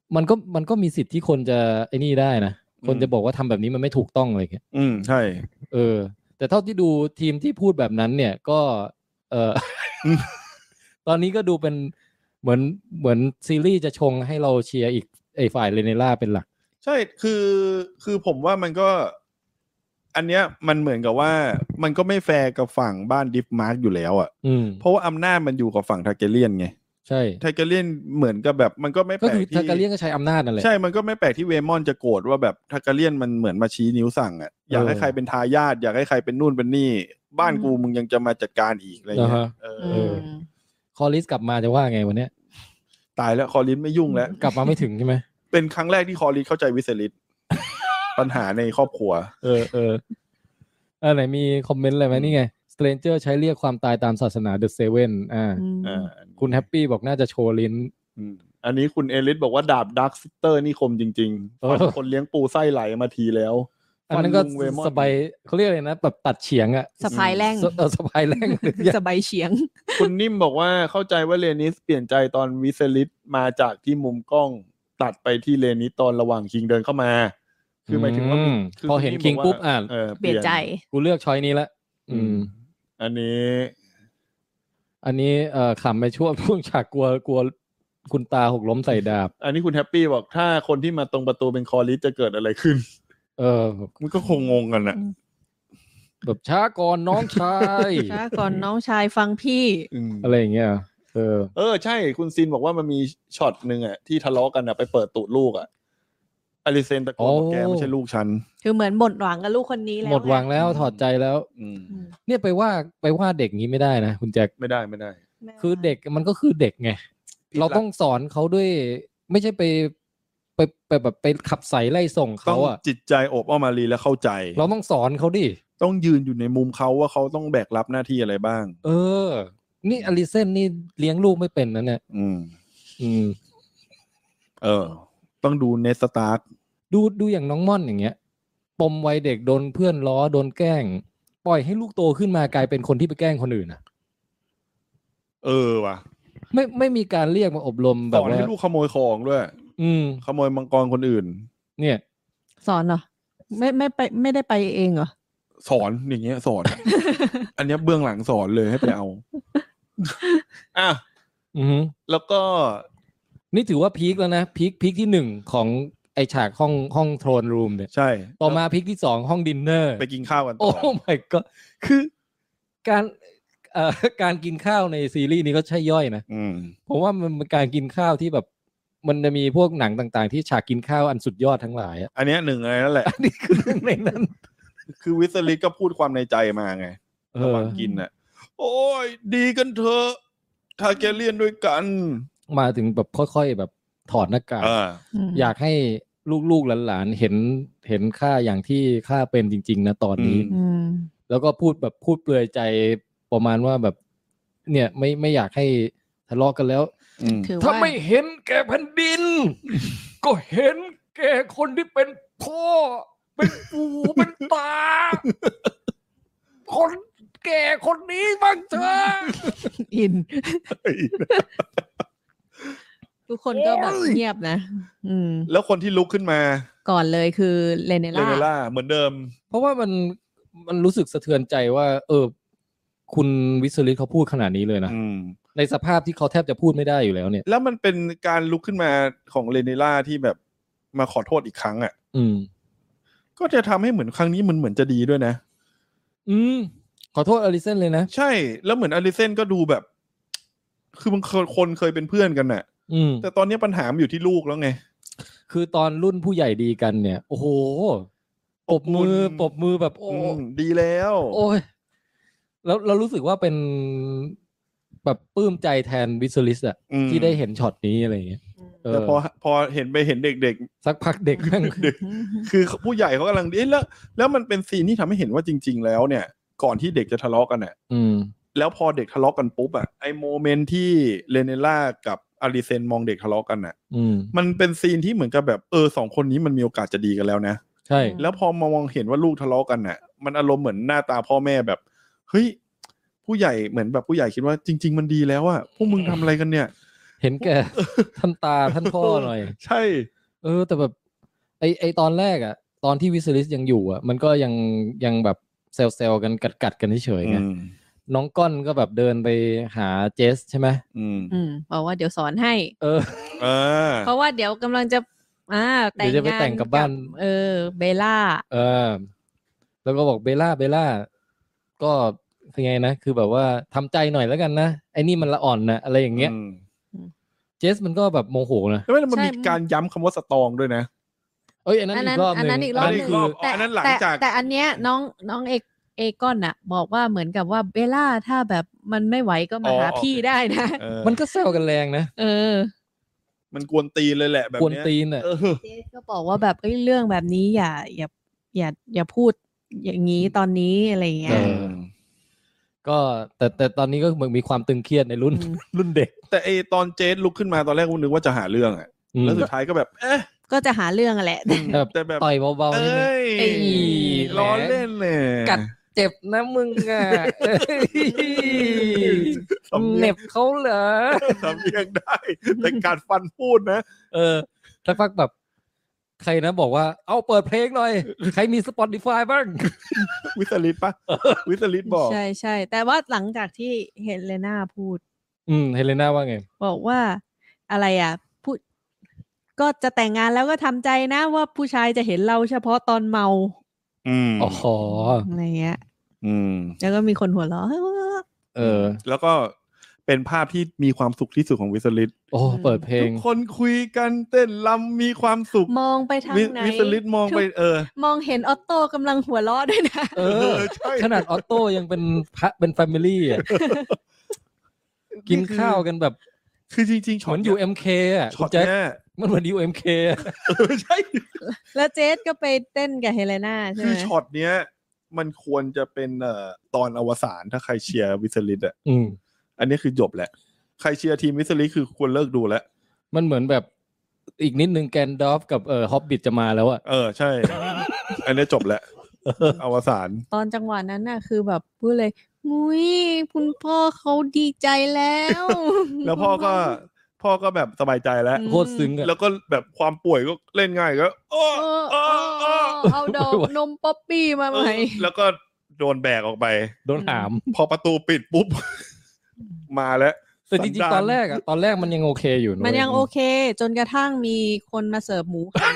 มันก็มันก็มีสิทธิ์ที่คนจะไอ้นี่ได้นะคนจะบอกว่าทำแบบนี้มันไม่ถูกต้องอะไรเงี้ยอืมใช่เออแต่เท่าที่ดูทีมที่พูดแบบนั้นเนี่ยก็เออ ตอนนี้ก็ดูเป็นเหมือนเหมือนซีรีส์จะชงให้เราเชียร์อีกไอ้ฝ่ายเรเนล่าเป็นหลักใช่คือคือผมว่ามันก็อันเนี้ยมันเหมือนกับว่ามันก็ไม่แฟร์กับฝั่งบ้านดิฟมาร์กอยู่แล้วอ่ะเพราะว่าอำนาจมันอยู่กับฝั่งทาร์แกเรียนไงใช่ทาร์แกเรียนเหมือนกับแบบมันก็ไม่แปลกที่ทาร์แกเรียนก็ใช้อำนาจนั่นแหละใช่มันก็ไม่แปลกที่เวมอนจะโกรธว่าแบบทาร์แกเรียนมันเหมือนมาชี้นิ้วสั่งอ่ะอยากให้ใครเป็นทายาทอยากให้ใครเป็นนู่นเป็นนี่บ้านกูมึงยังจะมาจัดการอีกอะไรเงี้ยเออคอลิสกลับมาจะว่าไงวันเนี้ยตายแล้วคอลิสไม่ยุ่งแล้วกลับมาไม่ถึงใช่ไหมเป็นครั้งแรกที่คอลิสเข้าใจวิเซลิสปัญหาในครอบครัวเออเอออันไหนมีคอมเมนต์อะไรไหมนี่ไง Stranger ใช้เรียกความตายตามศาสนา The Seven อ่าอ่าคุณแฮปปี้บอกน่าจะโชว์ลิ้นอันนี้คุณเอลิสบอกว่าดาบดักซิสเตอร์นี่คมจริงๆฟันคนเลี้ยงปูไส้ไหลมาทีแล้วอันนั้นก็สบายเขาเรียกอะไรนะแบบตัดเฉียงอะสะพายแรงเออสะพายแรงสบายเฉียงคุณนิ่มบอกว่าเข้าใจว่าเรนิสเปลี่ยนใจตอนวิเซลิสมาจากที่มุมกล้องตัดไปที่เรนิสตอนระหว่างคิงเดินเข้ามาคือหมายถึงว่าพอเห็นคิงปุ๊บอ่ะเปลี่ยนใจกูเลือกช้อยนี้ละอืมอันนี้อันนี้เอ่อขำไปช่วงช่วงฉากกลัวกลัวคุณตาหกล้มใส่ดาบอันนี้คุณแฮปปี้บอกถ้าคนที่มาตรงประตูเป็นคอลิสจะเกิดอะไรขึ้นเออมันก็คงงงกันน่ะแบบช้าก่อนน้องชายช้าก่อนน้องชายฟังพี่อะไรอย่างเงี้ยเออเออใช่คุณซินบอกว่ามันมีช็อตนึงอ่ะที่ทะเลาะกันอ่ะไปเปิดตูดลูกอ่ะอลิเซนตะโกนบอกแกไม่ใช่ลูกฉันคือเหมือนหมดหวังกับลูกคนนี้แล้วหมดหวังแล้วถอดใจแล้วเนี่ยไปว่าไปว่าเด็กงี้ไม่ได้นะคุณแจ็คไม่ได้ไม่ได้คือเด็กมันก็คือเด็กไงเราต้องสอนเขาด้วยไม่ใช่ไปไปไปแบบไปขับใส่ไล่ส่งเขาอ่ะจิตใจอบอ้อมอารีและเข้าใจเราต้องสอนเขาดิต้องยืนอยู่ในมุมเขาว่าเขาต้องแบกรับหน้าที่อะไรบ้างเออนี่อลิเซนนี่เลี้ยงลูกไม่เป็นนะเนี่ยอืมอืมเออต้องดูเนสตาร์กดูดูอย่างน้องม่อนอย่างเงี้ยปมวัยเด็กโดนเพื่อนล้อโดนแกล้งปล่อยให้ลูกโตขึ้นมากลายเป็นคนที่ไปแกล้งคนอื่นอ่ะเออว่ะไม่ไม่มีการเรียกมาอบรมแบบว่าสอนให้ลูกขโมยของด้วยอืมขโมยมังกรคนอื่นเนี่ยสอนเหรอไม่ไม่ไปไม่ได้ไปเองเหรอสอนอย่างเงี้ยสอน อันนี้เบื้องหลังสอนเลยให้ไปเอาอ่ะอือแล้วก็นี่ถือว่าพีคแล้วนะพีคพีคที่หนึ่งของไอฉากห้องห้องโทรนรูมเนี่ยใช่ต่อมาพีคที่สองห้องดินเนอร์ไปกินข้าวกันต่อโอ้ my god คือการเอ่อการกินข้าวในซีรีส์นี้ก็ใช่ย่อยนะผมว่ามันเป็นการกินข้าวที่แบบมันจะมีพวกหนังต่างๆที่ฉากกินข้าวอันสุดยอดทั้งหลายอ่ะอันนี้หนึ่งอะไรนั่นแหละอันนี้คือหนึ่งในนั้นคือวิสลิสก็พูดความในใจมาไงระหว่างกินน่ะโอ้ยดีกันเถอะทาร์แกเรียนด้วยกันมาถึงแบบค่อยๆแบบถอดหน้ากากอยากให้ลูกๆหลานๆเห็นเห็นข้าอย่างที่ข้าเป็นจริงๆนะตอนนี้แล้วก็พูดแบบพูดเปลือยใจประมาณว่าแบบเนี่ยไม่ไม่อยากให้ทะเลาะกันแล้วถ้าไม่เห็นแก่แผ่นดินก็เห็นแก่คนที่เป็นพ่อเป็นปู่เป็นตาคนแก่คนนี้บ้างเถอะอินทุกคนก็แบบเงียบนะอืมแล้วคนที่ลุกขึ้นมาก่อนเลยคือเรเนล่าเรเนล่าเหมือนเดิมเพราะว่ามันมันรู้สึกสะเทือนใจว่าเออคุณวิสลิสเขาพูดขนาดนี้เลยนะในสภาพที่เขาแทบจะพูดไม่ได้อยู่แล้วเนี่ยแล้วมันเป็นการลุกขึ้นมาของเรเนล่าที่แบบมาขอโทษอีกครั้งอ่ะอืมก็จะทำให้เหมือนครั้งนี้มันเหมือนจะดีด้วยนะอืมขอโทษอลิเซนเลยนะใช่แล้วเหมือนอลิเซนก็ดูแบบคือมันคนเคยเป็นเพื่อนกันน่ะแต่ตอนนี้ปัญหามันอยู่ที่ลูกแล้วไงคือตอนรุ่นผู้ใหญ่ดีกันเนี่ยโอ้โหปรบมือปรบมือแบบโอ้ดีแล้วโอ้ยแล้วเรารู้สึกว่าเป็นแบบปลื้มใจแทนวิสลิสอะที่ได้เห็นช็อตนี้อะไรอย่างเงี้ยแต่พอพอเห็นไปเห็นเด็กๆสักพักเด็กแม่งคือผู้ใหญ่เขากำลังดีแล้วแล้วมันเป็นซีนที่ทำให้เห็นว่าจริงๆแล้วเนี่ยก่อนที่เด็กจะทะเลาะกันอ่ะแล้วพอเด็กทะเลาะกันปุ๊บอ่ะไอโมเมนต์ที่เรเนล่ากับอาริเซนมองเด็กทะเลาะกันอ่ะมันเป็นซีนที่เหมือนกับแบบเออสองคนนี้มันมีโอกาสจะดีกันแล้วนะใช่แล้วพอมามองเห็นว่าลูกทะเลาะกันอ่ะมันอารมณ์เหมือนหน้าตาพ่อแม่แบบเฮ้ยผู้ใหญ่เหมือนแบบผู้ใหญ่คิดว่าจริงๆมันดีแล้วอ่ะพวกมึงทำอะไรกันเนี่ยเห็นแก่ ท่านตาท่านพ่อหน่อยใช่เออแต่แบบไอไอตอนแรกอ่ะตอนที่วิสลิสยังอยู่อ่ะมันก็ยังยังแบบเซลเซลกันกัดกัดกันเฉยๆไงน้องก้อนก็แบบเดินไปหาเจสใช่ไหมอืมอืมบอกว่าเดี๋ยวสอนให้เออเออเพราะว่าเดี๋ยวกำลังจะอ่าแต่งงานกับบ้านเออเบลล่าเออแล้วก็บอกเบลล่าเบลล่าก็เป็นไงนะคือแบบว่าทำใจหน่อยแล้วกันนะไอ้นี่มันละอ่อนนะอะไรอย่างเงี้ยเจสมันก็แบบโมโหนะแล้วมันมีการย้ำคำว่าสตรองด้วยนะเอ้ยอันนั้นอีกรอบนึงอันนั้นอีกรอบนึงอันนั้นหลังจากแต่อันเนี้ยน้องน้องเอกเอกอนน่ะบอกว่าเหมือนกับว่าเบลล่าถ้าแบบมันไม่ไหวก็มาหาพี่ได้นะมันก็แซวกันแรงนะเออมันกวนตีนเลยแหละแบบนี้กวนตีนอ่ะเจสก็บอกว่าแบบเรื่องแบบนี้อย่าอย่าอย่าอย่าพูดอย่างนี้ตอนนี้อะไรเงี้ยก็แต่แต่ตอนนี้ก็เหมือนมีความตึงเครียดในรุ่นรุ่นเด็กแต่ไอตอนเจสลุกขึ้นมาตอนแรกกูนึกว่าจะหาเรื่องอ่ะแล้วสุดท้ายก็แบบเอ๊ะก็จะหาเรื่องแหละแต่แบบต่อยเบาๆนี่เอ้ยล้อเล่นเลยกัดเจ็บนะมึงอ่ะเหน็บเขาเหรอทำเรียงได้แต่กัดฟันพูดนะเออสักพักแบบใครนะบอกว่าเอาเปิดเพลงหน่อยใครมี Spotify บ้างวิสลิตป่ะวิสลิตบอกใช่ๆแต่ว่าหลังจากที่เฮเลนาพูดอืมเฮเลนาว่าไงบอกว่าอะไรอ่ะพูดก็จะแต่งงานแล้วก็ทำใจนะว่าผู้ชายจะเห็นเราเฉพาะตอนเมาอืมอ๋ออะไรเงี้ยอืมแล้วก็มีคนหัวเราะเออแล้วก็เป็นภาพที่มีความสุขที่สุดของวิสลิตโอ้เปิดเพลงทุกคนคุยกันเต้นรำมีความสุขมองไปทางไหนวิสลิตมองไปเออมองเห็นออโต้กำลังหัวเราะด้วยนะเออขนาดออโต้ยังเป็นพระเป็นแฟมิลี่อ่ะกินข้าวกันแบบคือจริงๆเหมือนอยู่ เอ็ม เค อ่ะคุณแจ็คมันเหมือนอยู่ เอ็ม เคใช่แล้วเจสก็ไปเต้นกับเฮเลนาใช่ไหมคือช็อตเนี้ยมันควรจะเป็นเอ่อตอนอวสานถ้าใครเชียร์วิสลิตอ่ะอืมอันนี้คือจบแหละใครเชียร์ทีมวิสลิตคือควรเลิกดูแล้วมันเหมือนแบบอีกนิดนึงแกนดอฟกับเอ่อฮอบบิทจะมาแล้วอ่ะเออใช่ อันนี้จบแล้วอวสานตอนจังหวะนั้นน่ะคือแบบพูดเลยมุ้ยคุณพ่อเขาดีใจแล้วแล้วพ่อก็พ่อก็แบบสบายใจแล้วโคตรซึ้งอ่ะแล้วก็แบบความป่วยก็เล่นง่ายก็โอ้โอ้เอาดอกนมป๊อปปี้มาใหม่แล้วก็โดนแบกออกไปโดนหามพอประตูปิดปุ๊บมาแล้วแต่จริงๆตอนแรกอ่ะตอนแรกมันยังโอเคอยู่มันยังโอเคจนกระทั่งมีคนมาเสิร์ฟหมูหัน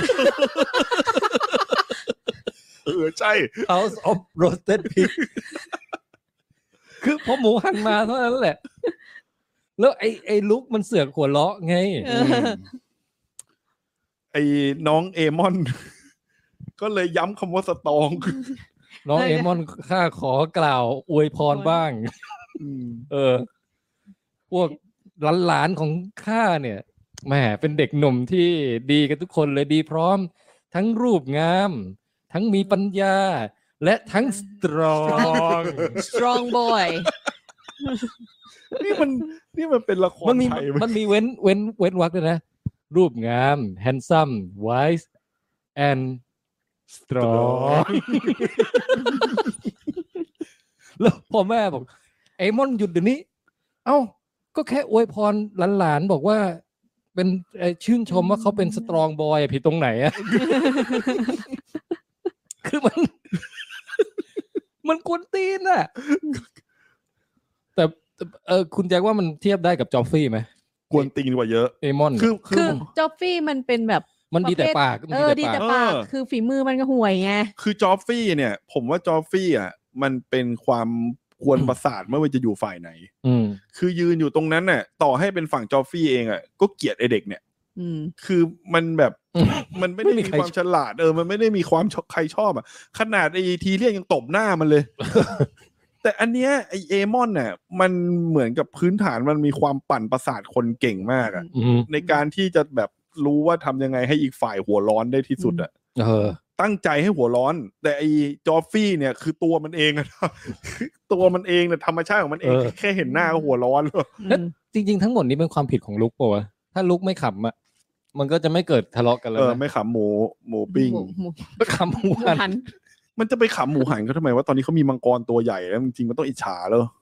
เออใช่ House of Roasted Pig คือพอหมูหันมาเท่านั้นแหละแล้วไอ้ไอ้ลุกมันเสือกหัวเราะไงไอ้น้องเอมอนก็เลยย้ำคำว่าสตองน้องเอมอนข้าขอกล่าวอวยพรบ้างเออพวกหลานๆของข้าเนี่ยแหมเป็นเด็กหนุ่มที่ดีกันทุกคนเลยดีพร้อมทั้งรูปงามทั้งมีปัญญาและทั้งสตรอง strong boy นี่มันนี่มันเป็นละครมันมีไทยมันมีเว้นเว้นเว้นวรรคด้วยนะรูปงาม handsome wise and strong แล้วพ่อแม่บอกไอ้มอนหยุดเดี๋ยวนี้เอ้าก็แค่อวยพรหลานๆบอกว่าเป็นชื่นชมว่าเขาเป็นสตรองบอยผิดตรงไหนอะ คือมันมันกวนตีนอะแต่เออคุณแจ็คว่ามันเทียบได้กับจอฟฟี่ไหมกวนตีนกว่าเยอะเอมอนคือคือจอฟฟี่มันเป็นแบบมันดีแต่ปากเออดีแต่ปากคือฝีมือมันก็ห่วยไงคือจอฟฟี่เนี่ยผมว่าจอฟฟี่อ่ะมันเป็นความกวนประสาทไม่ว่าจะอยู่ฝ่ายไหนคือยืนอยู่ตรงนั้นน่ะต่อให้เป็นฝั่งจอฟฟี่เองอ่ะก็เกลียดไอเด็กเนี่ยคือมันแบบมันไม่ได้มีความฉลาดเออมันไม่ได้มีความใครชอบอ่ะขนาดไอทีเรียกยังตบหน้ามันเลย แต่อันเนี้ยไอเอมอนเนี่ยมันเหมือนกับพื้นฐานมันมีความปั่นประสาทคนเก่งมากอ่ะในการที่จะแบบรู้ว่าทำยังไงให้อีกฝ่ายหัวร้อนได้ที่สุดอ่ะเออตั้งใจให้หัวร้อนแต่ไอจอฟฟี่เนี่ยคือตัวมันเองอะตัวมันเองเนี่ยธรรมชาติของมันเองแค่เห็นหน้าก็หัวร้อนแล้วจริงๆทั้งหมดนี้เป็นความผิดของลุกป่ะวะถ้าลุกไม่ขำอ่ะมันก็จะไม่เกิดทะเลาะกันแล้วเออไม่ขำหมูหมูปิ้งไม่ขำหมูหันมันจะไปขำหมูหันเขาทำไมว่าตอนนี้เขามีมังกรตัวใหญ่แล้วจริงๆมันต้องอิจฉาแล้ว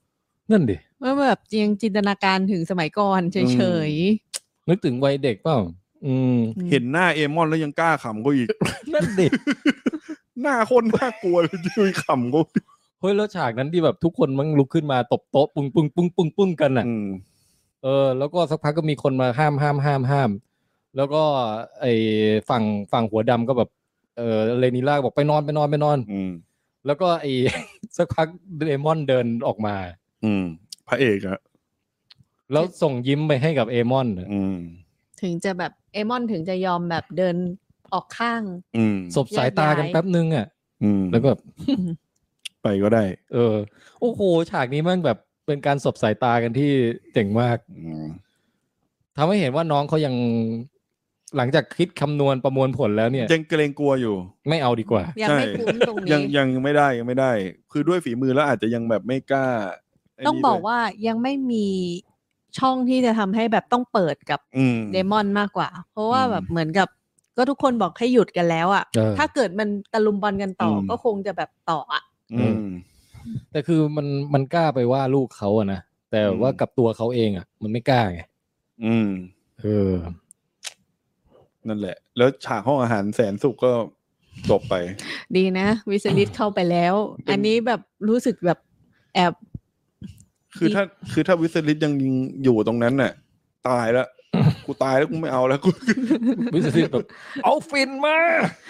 นั่นดิว่าแบบยังจินตนาการถึงสมัยก่อนเฉยๆนึกถึงวัยเด็กเปล่าอืมเห็นหน้าเอมอนแล้วยังกล้าขำก็อีกนั่นดิหน้าคนน่ากลัวเลยที่ขำก็เฮ้ยแล้วฉากนั้นที่แบบทุกคนมันลุกขึ้นมาตบโต๊ะปึ้งปึ้งปึ้งปึ้งปึ้งกันอ่ะเออแล้วก็สักพักก็มีคนมาห้ามห้ามห้ามห้ามแล้วก็ไอ้ฝั่งฝั่งหัวดำก็แบบเออเรนิล่าบอกไปนอนไปนอนไปนอนแล้วก็ไอ้ สักพักเดมอนเดินออกมาอืมพระเอกอะแล้วส่งยิ้มไปให้กับเอมอนอืมถึงจะแบบเอมอนถึงจะยอมแบบเดินออกข้างสบสายตากันแป๊บนึงอ่ะแล้วก็แบบไปก็ได้เออโอ้โหฉากนี้มันแบบเป็นการสบสายตากันที่เจ๋งมากทำให้เห็นว่าน้องเขายังหลังจากคิดคำนวณประมวลผลแล้วเนี่ยยังเกรงกลัวอยู่ไม่เอาดีกว่ายังไม่คุ้นตรงนี้ยังยังไม่ได้ยังไม่ได้คือด้วยฝีมือแล้วอาจจะยังแบบไม่กล้าต้องบอกว่ายังไม่มีช่องที่จะทำให้แบบต้องเปิดกับเดมอนมากกว่าเพราะว่าแบบเหมือนกับก็ทุกคนบอกให้หยุดกันแล้วอ่ะถ้าเกิดมันตะลุมบอลกันต่อก็คงจะแบบต่ออ่ะแต่คือมันมันกล้าไปว่าลูกเขาอะนะแต่ว่ากับตัวเขาเองอ่ะมันไม่กล้าไงอืมเออนั่นแหละแล้วฉากห้องอาหารแสนสุขก็จบไปดีนะวิสลิตเข้าไปแล้วอันนี้แบบรู้สึกแบบแอบคือถ้าคือถ้าวิสลิตยังอยู่ตรงนั้นน่ะตายแล้วกูตายแล้วกูไม่เอาแล้วกูวิสลิตแบบเอาฟินมา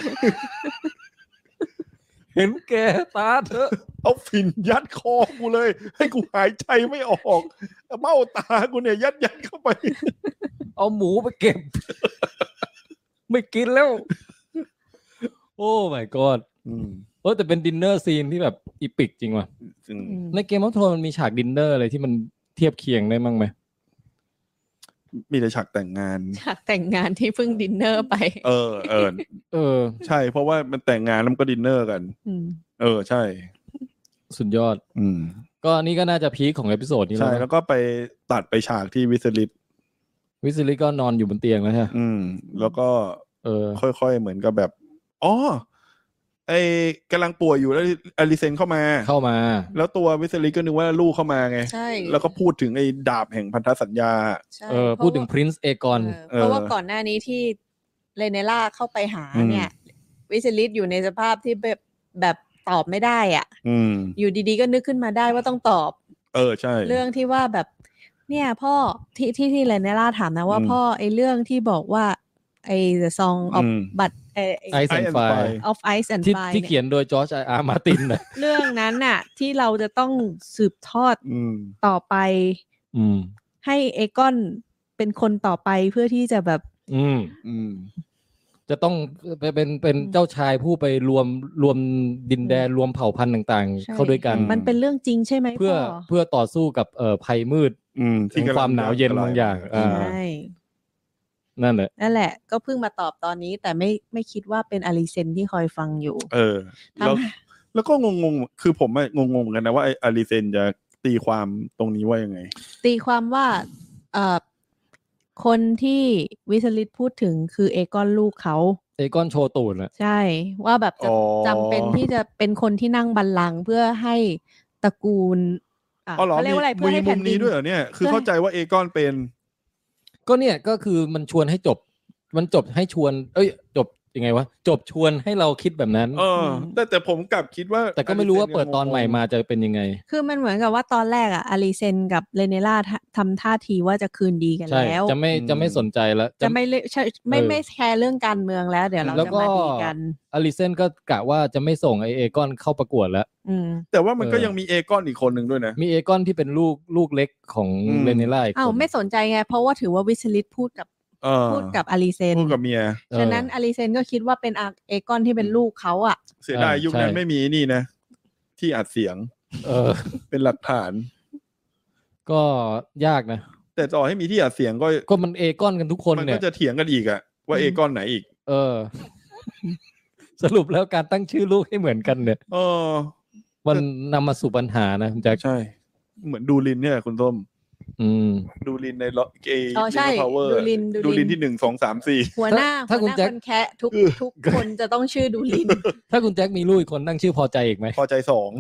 เห็นแกตาเถอะเอาฟินยัดคอกูเลยให้กูหายใจไม่ออกเบ้าตากูเนี่ยยัดยัดเข้าไปเอาหมูไปเก็บไม่กินแล้วโอ้ my god อืมเออแต่เป็นดินเนอร์ซีนที่แบบอีปิกจริงว่ะในเกมออฟโธรนมันมีฉากดินเนอร์อะไรที่มันเทียบเคียงได้มั้งไหมมีแต่ฉากแต่งงานฉากแต่งงานที่เพิ่งดินเนอร์ไปเออเออเออใช่เพราะว่ามันแต่งงานแล้วมันก็ดินเนอร์กันเออใช่สุดยอดอืมก็อันนี้ก็น่าจะพีคของเอพิโซดนี้แล้วใช่แล้วก็ไปตัดไปฉากที่วิสลิตวิสลิตก็นอนอยู่บนเตียงแล้วใช่อืมแล้วก็เออค่อยๆเหมือนกับแบบอ๋อไอ้กำลังป่วยอยู่แล้วอลิเซนเข้ามาเข้ามาแล้วตัววิสลิตก็นึกว่าลูกเข้ามาไงแล้วก็พูดถึงไอ้ดาบแห่งพันธสัญญาเออพูดถึงพรินซ์เอกอนเพราะว่าก่อนหน้านี้ที่เรเนล่าเข้าไปหาเนี่ยวิสลิตอยู่ในสภาพที่แบบแบบตอบไม่ได้อ่ะอยู่ดีๆก็นึกขึ้นมาได้ว่าต้องตอบเออใช่เรื่องที่ว่าแบบเนี่ยพ่อที่ที่ที่เรเนล่าถามนะว่าพ่อไอ้เรื่องที่บอกว่าไอ้ The Song of บัตไอ้ Ice and Fire of Ice and Fire ที่เขียนโดยจอร์จอาร์มาร์ตินน่ะเรื่องนั้นน่ะที่เราจะต้องสืบทอดต่อไปให้เอกอนเป็นคนต่อไปเพื่อที่จะแบบอืมอืมจะต้องเป็นเป็นเจ้าชายผู้ไปรวมรวมดินแดนรวมเผ่าพันธุ์ต่างๆเข้าด้วยกันมันเป็นเรื่องจริงใช่ไหมเพื่อเพื่อต่อสู้กับเอ่อภัยมืดถึงความหนาวเย็นบางอย่างอ่านั่นแหละนั่นแหละก็เพิ่งมาตอบตอนนี้แต่ไม่ไม่คิดว่าเป็นอลิเซนที่คอยฟังอยู่เออแล้วแล้วก็งงๆคือผมงงๆกันนะว่าไอ้อลิเซนจะตีความตรงนี้ว่ายังไงตีความว่าเอ่อคนที่วิสลิตพูดถึงคือเอกอนลูกเขาเอกอนโชตูนอะใช่ว่าแบบจะจำเป็นที่จะเป็นคนที่นั่งบัลลังก์เพื่อให้ตระกูลอ่าเขาเรียกว่าอะไรเพื่อให้แผ่นดินด้วยเหรอเนี่ยคือเข้าใจว่าเอกอนเป็นก็เนี่ยก็คือมันชวนให้จบมันจบให้ชวนเอ้ยจบยังไงวะจบชวนให้เราคิดแบบนั้นเออแต่แต่ผมกลับคิดว่าแต่ก็ไม่รู้ว่าเปิดตอนใหม่มาจะเป็นยังไงคือมันเหมือนกับว่าตอนแรกอะอลิเซนกับเรเนล่าทำท่าทีว่าจะคืนดีกันแล้วจะไม่จะไม่สนใจแล้วจะไม่ไม่ไม่แคร์เรื่องการเมืองแล้วเดี๋ยวเราจะมาดีกันอลิเซนก็กะว่าจะไม่ส่งไอเอกอนเข้าประกวดแล้วแต่ว่ามันก็ยังมีเอกอนอีกคนหนึ่งด้วยนะมีเอกอนที่เป็นลูกลูกเล็กของเรเนล่าอ้าวไม่สนใจไงเพราะว่าถือว่าวิสลิตพูดกับพูดกับอลิเซนพูดกับเมียฉะนั้นอลิเซนก็คิดว่าเป็นเอกอนที่เป็นลูกเขาอ่ะเสียดายยุคนั้นไม่มีนี่นะที่อัดเสียงเออเป็นหลักฐานก็ยากนะแต่ต่อให้มีที่อัดเสียงก็ก็มันเอกอนกันทุกคนเนี่ยมันก็จะเถียงกันอีกอะว่าเอกอนไหนอีกเออสรุปแล้วการตั้งชื่อลูกให้เหมือนกันเนี่ยเออมันนำมาสู่ปัญหานะคุณแจ็คใช่เหมือนดูลินเนี่ยคุณส้มอืมดูลินในล็อกเออ๋อใช่ดูลินดูลินที่หนึ่งสองสามสี่หัวหน้าถ้าคุณแจ็คแคะทุกทุกคนจะต้องชื่อดูลินถ้าคุณแจ็คมีลูกอีกคนตั้งชื่อพอใจอีกไหมพอใจสอง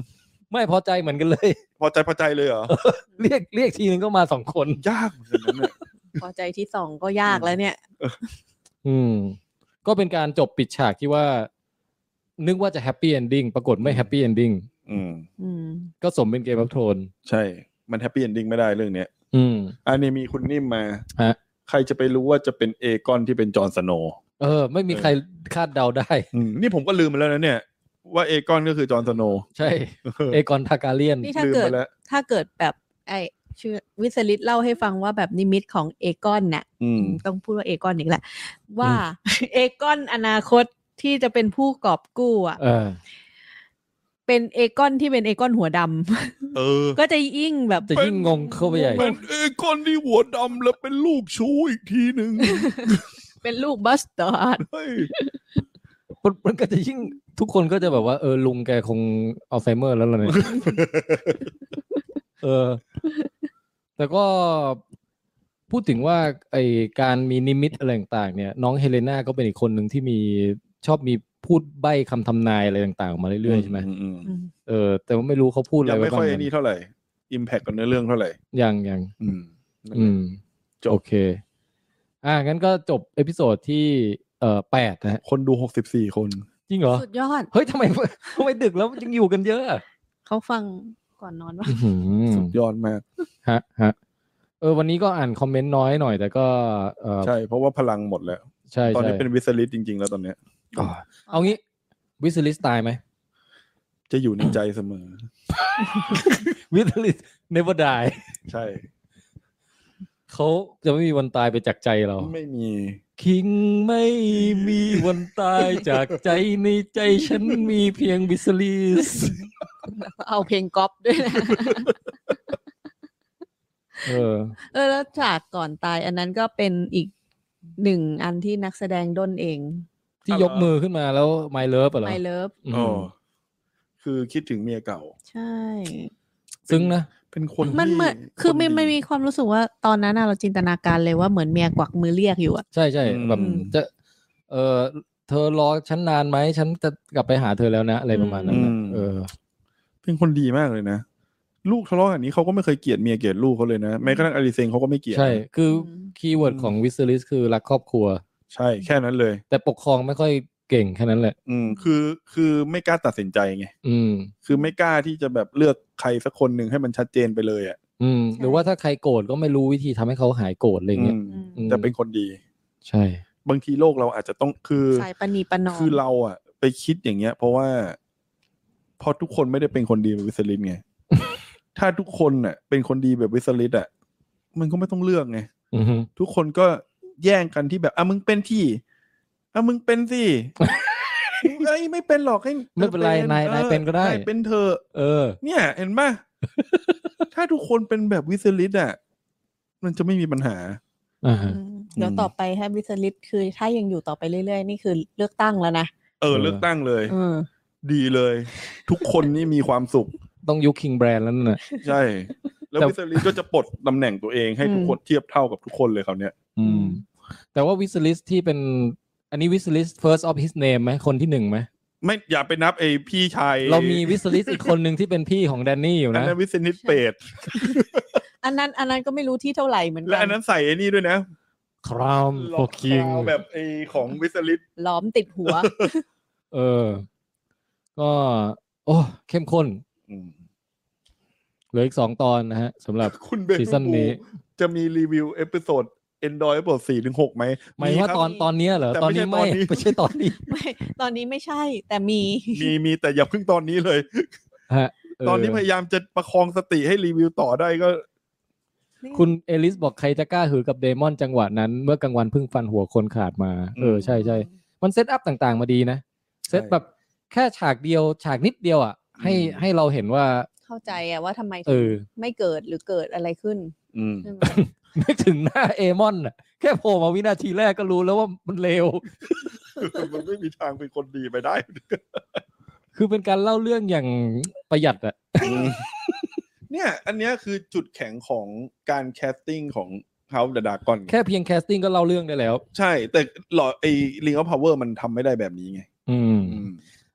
ไม่พอใจเหมือนกันเลยพอใจพอใจเลยเหรอเรียกเรียกทีนึงก็มาสองคนยากเหมือนกันเนี่ยพอใจที่สองก็ยากแล้วเนี่ยอืมก็เป็นการจบปิดฉากที่ว่านึกว่าจะแฮปปี้เอนดิ้งปรากฏไม่แฮปปี้เอนดิ้งอืมอืมก็สมเป็นเกมออฟโทนใช่มันแฮปปี้เอนดิ้งไม่ได้เรื่องเนี้ยอืมอันนี้มีคุณนิ่มมาฮะใครจะไปรู้ว่าจะเป็นเอกอนที่เป็นจอห์นสโนว์เออไม่มีใครคาดเดาได้อืมนี่ผมก็ลืมไปแล้วนะเนี่ยว่าเอกอนก็คือจอห์นสโนว์ใช่เอกอนทาการเลียนนี่ถ้าเกิดถ้าเกิดแบบไอชื่อวิสลิตเล่าให้ฟังว่าแบบนิมิตของเอกอนเนี่ยต้องพูดว่าเอกอนอีกแหละว่าเอกอนอนาคตที่จะเป็นผู้กอบกู้อ่ะเป็นเอกอนที่เป็นเอกอนหัวดำเออก็จะยิ่งแบบจะยิ่งงงเข้าไปใหญ่เป็นเอกอนที่หัวดำแล้วเป็นลูกชู้อีกทีหนึ่งเป็นลูกบัสตาร์ดมันก็จะยิ่งทุกคนก็จะแบบว่าเออลุงแกคงอัลไซเมอร์แล้วล่ะเนี่ยเออแต่ก็พูดถึงว่าไอการมีนิมิตอะไรต่างๆเนี่ยน้องเฮเลนาก็เป็นอีกคนหนึ่งที่มีชอบมีพูดใบ้คำทำนายอะไรต่างๆออกมาเรื่อยๆใช่ไหมเออแต่ว่าไม่รู้เขาพูดอะไรยังไม่ค่อยนี่เท่าไหร่อิมแพคกับเนื้อเรื่องเท่าไหร่ยังยังอืมอืมโอเคอ่ะงั้นก็จบเอพิโซดที่เอ่อแปดนะฮะคนดูหกสิบสี่คนจริงเหรอสุดยอดเฮ้ยทำไมทำไมดึกแล้วยังอยู่กันเยอะเขาฟังก่อนนอนวะสุดยอดมากฮะฮะเออวันนี้ก็อ่านคอมเมนต์น้อยหน่อยแต่ก็เออใช่เพราะว่าพลังหมดแล้วใช่ตอนนี้เป็นวิสลิสจริงๆแล้วตอนเนี้ยเอางี้วิสลิสตายไหมจะอยู่ในใจเสมอวิสลิส never die ใช่เขาจะไม่มีวันตายไปจากใจเราไม่มีคิงไม่มีวันตายจากใจในใจฉันมีเพียงวิสลิสเอาเพลงก๊อปด้วยนะเออเออแล้วฉากก่อนตายอันนั้นก็เป็นอีกหนึ่งอันที่นักแสดงด้นเองที่ยกมือขึ้นมาแล้ว My Love เหรอ My Love อ๋อคือคิดถึงเมียเก่าใช่ซึ้งนะเป็นคนมันเหมือนคือไม่ไม่มีความรู้สึกว่าตอนนั้นเราจินตนาการเลยว่าเหมือนเมียกวักมือเรียกอยู่อ่ะใช่ใช่แบบจะเออเธอรอฉันนานไหมฉันจะกลับไปหาเธอแล้วนะอะไรประมาณนั้นเออเป็นคนดีมากเลยนะลูกทะเลาะกันนี้เขาก็ไม่เคยเกลียดเมียเกลียดลูกเขาเลยนะแม้กระทั่งอาริเซงเขาก็ไม่เกลียดใช่คือคีย์เวิร์ดของวิสลิสคือรักครอบครัวใช่แค่นั้นเลยแต่ปกครองไม่ค่อยเก่งแค่นั้นแหละอืมคือคือไม่กล้าตัดสินใจไงอืมคือไม่กล้าที่จะแบบเลือกใครสักคนหนึ่งให้มันชัดเจนไปเลยอ่ะอืมหรือว่าถ้าใครโกรธก็ไม่รู้วิธีทำให้เขาหายโกรธอะไรเงี้ยแต่เป็นคนดีใช่บางทีโลกเราอาจจะต้องคือสายปณีประนอมคือเราอ่ะไปคิดอย่างเงี้ยเพราะว่าพอทุกคนไม่ได้เป็นคนดีแบบวิสลิสไง ถ้าทุกคนอ่ะเป็นคนดีแบบวิสลิสอ่ะมันก็ไม่ต้องเลือกไงทุกคนก็แย่งกันที่แบบอ่ะมึงเป็นที่อ่ะมึงเป็นสิไอ้ไม่เป็นหรอกให้ไม่เป็นไรนายนายเป็นก็ได้เป็นเธอเออเนี่ยเห็นป่ะถ้าทุกคนเป็นแบบวิสลิสอ่ะมันจะไม่มีปัญหาอ่าเดี๋ยวต่อไปให้วิสลิสคือถ้ายังอยู่ต่อไปเรื่อยๆนี่คือเลือกตั้งแล้วนะเออเลือกตั้งเลยดีเลยทุกคนนี่มีความสุขต้องยุคคิงแบรนด์แล้วนั่นแหละใช่แล้ววิสลิสก็จะปลดตำแหน่งตัวเองให้ทุกคนเทียบเท่ากับทุกคนเลยคราวเนี้ยอืมแต่ว่าวิสลิสที่เป็นอันนี้วิสลิส first of his name ไหมคนที่หนึ่งไหมไม่อย่าไปนับไอ้พี่ชายเรามีวิสลิสอีกคนหนึ่งที่เป็นพี่ของแดนนี่อยู่นะอันนั้นวิสลิสเปดอันนั้นอันนั้นก็ไม่รู้ที่เท่าไหร่เหมือนกันและอันนั้นใส่ไอ้นี่ด้วยนะครามโฟคิงแบบไอ้ของวิสลิสล้อมติดหัวเออก็โอ้เข้มข้นเหลืออีกสองตอนนะฮะสำหรับซีซั่นนี้จะมีรีวิวเอพิโซดEnjoy เอพิโซด สี่ถึงหก มั้ยหมายว่าตอนตอนนี้เหรอตอนนี้ไม่ไม่ใช่ตอนนี้ไม่ตอนนี้ไม่ใช่แต่มีมีมีแต่อย่าเพิ่งตอนนี้เลยฮะตอนนี้พยายามจะประคองสติให้รีวิวต่อได้ก็คุณเอลิสบอกใครจะกล้าหือกับเดมอนจังหวะนั้นเมื่อกลางวันเพิ่งฟันหัวคนขาดมาเออใช่ๆมันเซตอัพต่างๆมาดีนะเซตแบบแค่ฉากเดียวฉากนิดเดียวอ่ะให้ให้เราเห็นว่าเข้าใจอ่ะว่าทำไมถึงไม่เกิดหรือเกิดอะไรขึ้นใช่ไหมนึกถึงหน้าเอมอนอ่ะแค่โผล่มาวินาทีแรกก็รู้แล้วว่ามันเลวมันไม่มีทางเป็นคนดีไปได้คือเป็นการเล่าเรื่องอย่างประหยัดอ่ะเนี่ยอันนี้คือจุดแข็งของการแคสติ้งของ House of the Dragon แค่เพียงแคสติ้งก็เล่าเรื่องได้แล้วใช่แต่หลอดไอ้ Ring of Power มันทำไม่ได้แบบนี้ไงอืม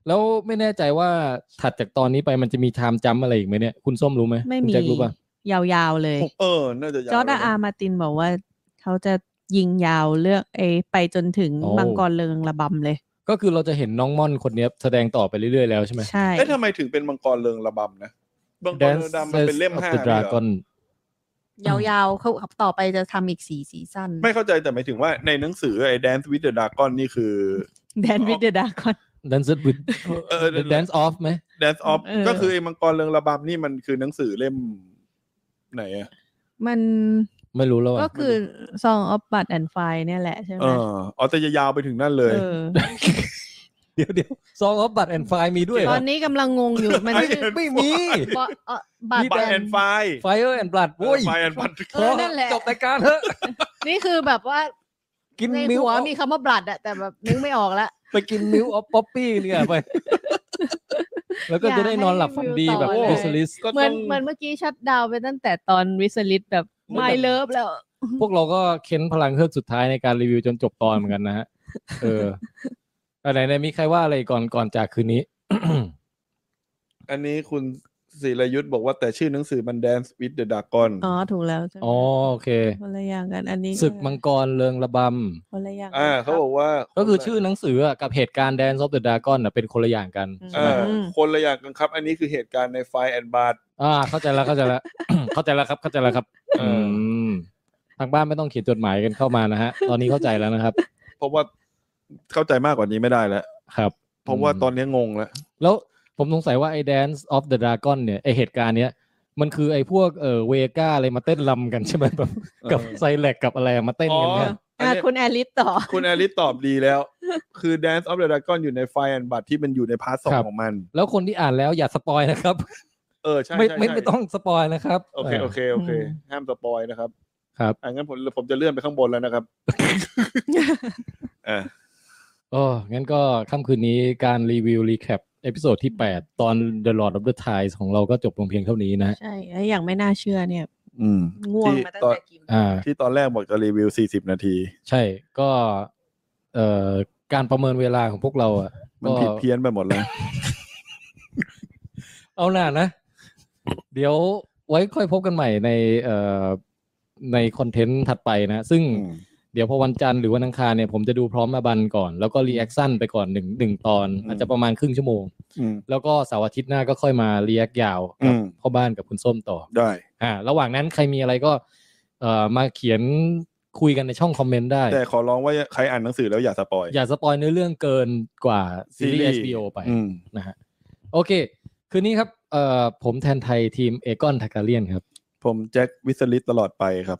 แล้วไม่แน่ใจว่าถัดจากตอนนี้ไปมันจะมีไทม์จัมป์อะไรอีกไหมเนี่ยคุณส้มรู้ไหมไม่มีคุณแจ็ครู้ป่ะยาวๆเลยเออน่าจะยาวจอร์ดอาร์มาร์ตินบอกว่าเขาจะยิงยาวเลือกเอไปจนถึงโอ้มังกรเริงระบำเลยก็คือเราจะเห็นน้องม่อนคนนี้แสดงต่อไปเรื่อยๆแล้วใช่ไหมใช่เอ๊ะทำไมถึงเป็นมังกรเริงระบำนะมังกรเริงระบำมันเป็นเล่ม Dances ห้า of the เลยเหรอ Dragon ยาวๆเขาต่อไปจะทำอีกสี่ซีซั่นไม่เข้าใจแต่หมายถึงว่าในหนังสือไอ้ Dance with the Dragon นี่คือแดนวิดเดอร์ดากอน Dance with เออ The Dance of ไหม Dance of เออก็คือไอ้มังกรเริงระบำนี่มันคือหนังสือเล่มไหนอะมันไม่รู้แล้วก็อ่ะคือ Song of Blood and Fire เนี่ยแหละใช่ไหมเอออ๋อแต่จะยาวไปถึงนั่นเลยเออเดี๋ยวเดี๋ยว Song of Blood and Fire มีด้วยเหรตออนนี้กำลังงงอยู่ มันชื่อไม่มีบัตบัตแอแอน นไฟ Fire and Blood โว้ยไฟแอนบัตเออนั่นแหละจบรายการเถอะนี่คือแบบว่ากินในมิลหัวค์มีคำว่า blood อะแต่แบบนึกไม่ออกละไปกินมิลค์ออฟป๊อปปี้เนี่ยไป แล้วก็จะได้นอนหลับฝันดีแบบอยากให้วิสลิสเหมือนเหมือนเมื่อกี้ชัดดาวน์ไปตั้งแต่ตอนวิสลิตแบบไม่เลิฟแล้วพวกเราก็เค้นพลังเฮือกสุดท้ายในการรีวิวจนจบตอนเหมือนกันนะฮะ เอออะไรเนี่ยมีใครว่าอะไรก่อนก่อนจากคืนนี้อันนี้คุณศิรยุทธบอกว่าแต่ชื่อหนังสือมัน Dance with the Dragon อ๋อถูกแล้วใช่ไหมอ๋อโอเคคนละอย่างกันอันนี้ศึกมังกรเริงระบคนละอย่างอ่าเขาบอกว่าำก็คือชื่อหนังสืออะกับเหตุการณ์ Dance of the Dragon น่ะเป็นคนละอย่างกันอืมใช่ไหมอ่าคนละอย่างกันครับ อันนี้คือเหตุการณ์ใน Fire and Blood อ่าเข้าใจแล้วเข้าใจแล้ว เข้าใจแล้วครับเข้าใจแล้วครับเออือมทางบ้านไม่ต้องเขียนจดหมายกันเข้ามานะฮะ ตอนนี้เข้าใจแล้วนะครับเพราะว่าเข้าใจมากกว่านี้ไม่ได้แล้วครับเพราะว่าตอนนี้งงแล้วแล้วผมสงสัยว่าไอ้ Dance of the Dragon เนี่ยไอ้เหตุการณ์เนี้ยมันคือไอ้พวกเอ่อเวก้าอะไรมาเต้นรำกันใช่ไหมแบบกับไซแลกกับอะไรมาเต้นกันเนี่ยอันอ่ะนี้คุณแอลิสต่อคุณแอลิสตอบดีแล้ว คือ Dance of the Dragon อยู่ใน Fire and Blood ที่มันอยู่ในพาร์ทสองของมันแล้วคนที่อ่านแล้วอย่าสปอยนะครับเออใช่ไม่ใช่ไม่ใช่ไม่ต้องสปอยนะครับโอเคโอเคโอเค ห้ามสปอยนะครับครับอ่ะงั้นผมผมจะเลื่อนไปข้างบนแล้วนะครับ อ่าโอ้งั้นก็ค่ำคืนนี้การรีวิวรีแคปเอพิโซดที่แปดตอน The Lord of the Tides ของเราก็จบลงเพียงเท่านี้นะใช่แล้วอย่างไม่น่าเชื่อเนี่ยอืมง่วงที่มาตั้งตอนแต่กี่โมงอ่าที่ตอนแรกบอกจะรีวิวสี่สิบนาทีใช่ก็เอ่อการประเมินเวลาของพวกเราอ่ะมันก็ผิดเพี้ยนไปหมดแล้วเอาหน่านะ เดี๋ยวไว้ค่อยพบกันใหม่ในเอ่อในคอนเทนต์ถัดไปนะ ซึ่งอืมเดี๋ยวพอวันจันทร์หรือวันอังคารเนี่ยผมจะดูพร้อมมาบันก่อน แล้วก็รีแอคชั่นไปก่อนหนึ่งหนึ่งตอนอืมอาจจะประมาณครึ่งชั่วโมงอืมแล้วก็เสาร์อาทิตย์หน้าก็ค่อยมารีแอคยาวกับอืมพ่อบ้านกับคุณส้มต่อได้อ่าระหว่างนั้นใครมีอะไรก็เอ่อมาเขียนคุยกันในช่องคอมเมนต์ได้แต่ขอร้องว่าใครอ่านหนังสือแล้วอย่าสปอยอย่าสปอยเนื้อเรื่องเกินกว่าซีรีส์ เอช บี โอ ไปอืมนะฮะโอเค คืนนี้ครับเอ่อผมแทนไทยทีมเอกอนทาการเลียนครับผมแจ็ควิสลิตตลอดไปครับ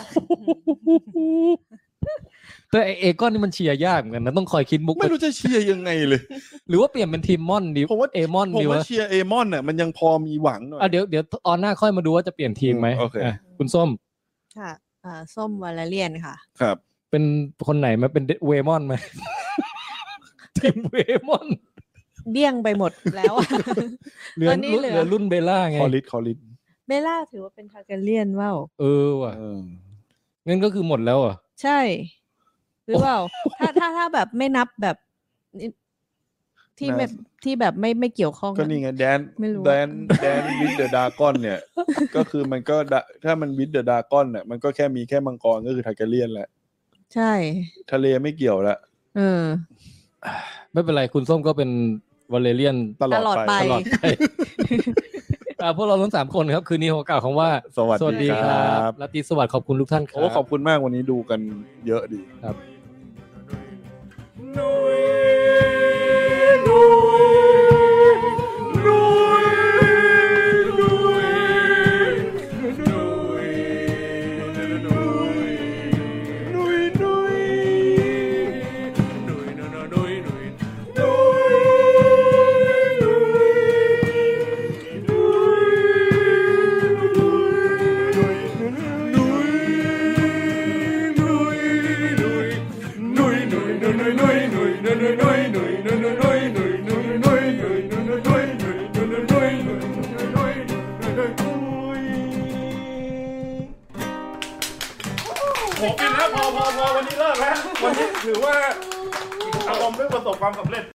แต่ไอเอกอนนี่มันเชียร์ยากเหมือนกันนะต้องคอยคิดมุกไม่รู้จะเชียร์ยังไงเลยหรือว่าเปลี่ยนเป็นทีมม่อนดีผมว่าเอมอนผมดีว่าวะเชียร์เอมอนน่ะมันยังพอมีหวังหน่อยอ่ะเดี๋ยวเดี๋ยวออนหน้าค่อยมาดูว่าจะเปลี่ยนทีมไหมอืมโอเคอ่ะคุณส้มค่ะอ่าส้มวาลาเลียนค่ะครับเป็นคนไหนมาเป็นเวมอนไหม ทีมเวมอนเดี้ยงไปหมดแล้วอะเหลือตอนนี้รุ่นเหลือเหลือรุ่นเบลล่าไงคอลิสคอลิสเบลล่าถือว่าเป็นทาการเลียนว่าเออว่ะเอองั้นก็คือหมดแล้วอ่ะใช่ หรือเปล่า ถ้าถ้าถ้าแบบไม่นับแบบนี่ที่แบบที่แบบไม่ไม่เกี่ยวข้องก็นี่ไงแดนไม่รู้แดนแดนวิดเดอะดากอนเนี่ย ก็คือมันก็ดะถ้ามันวิดเดอะดากอนเนี่ยมันก็แค่มีแค่มังกรก็คือทาร์แกเรียนแหละใช่ทะเลไม่เกี่ยวละเออไม่เป็นไรคุณส้มก็เป็นวาเลเรียนตลอดตลอดไปไปตลอดไป อ่ะพวกเราทั้งสามคนครับ คืนนี้ขอกล่าวคำว่าสวัสดีครับราตรีสวัสดิ์ขอบคุณทุกท่านครัโอ้ขอบคุณมากวันนี้ดูกันเยอะดีครับนุยนุยนุยนุยนุยนุยนุยนุยนุยนุยนุยนุยนุโหกินแล้วพอพอพอวันนี้เลิกแล้ววันนี้ถือว่าอารมณ์ไม่ประสบความสำเร็จ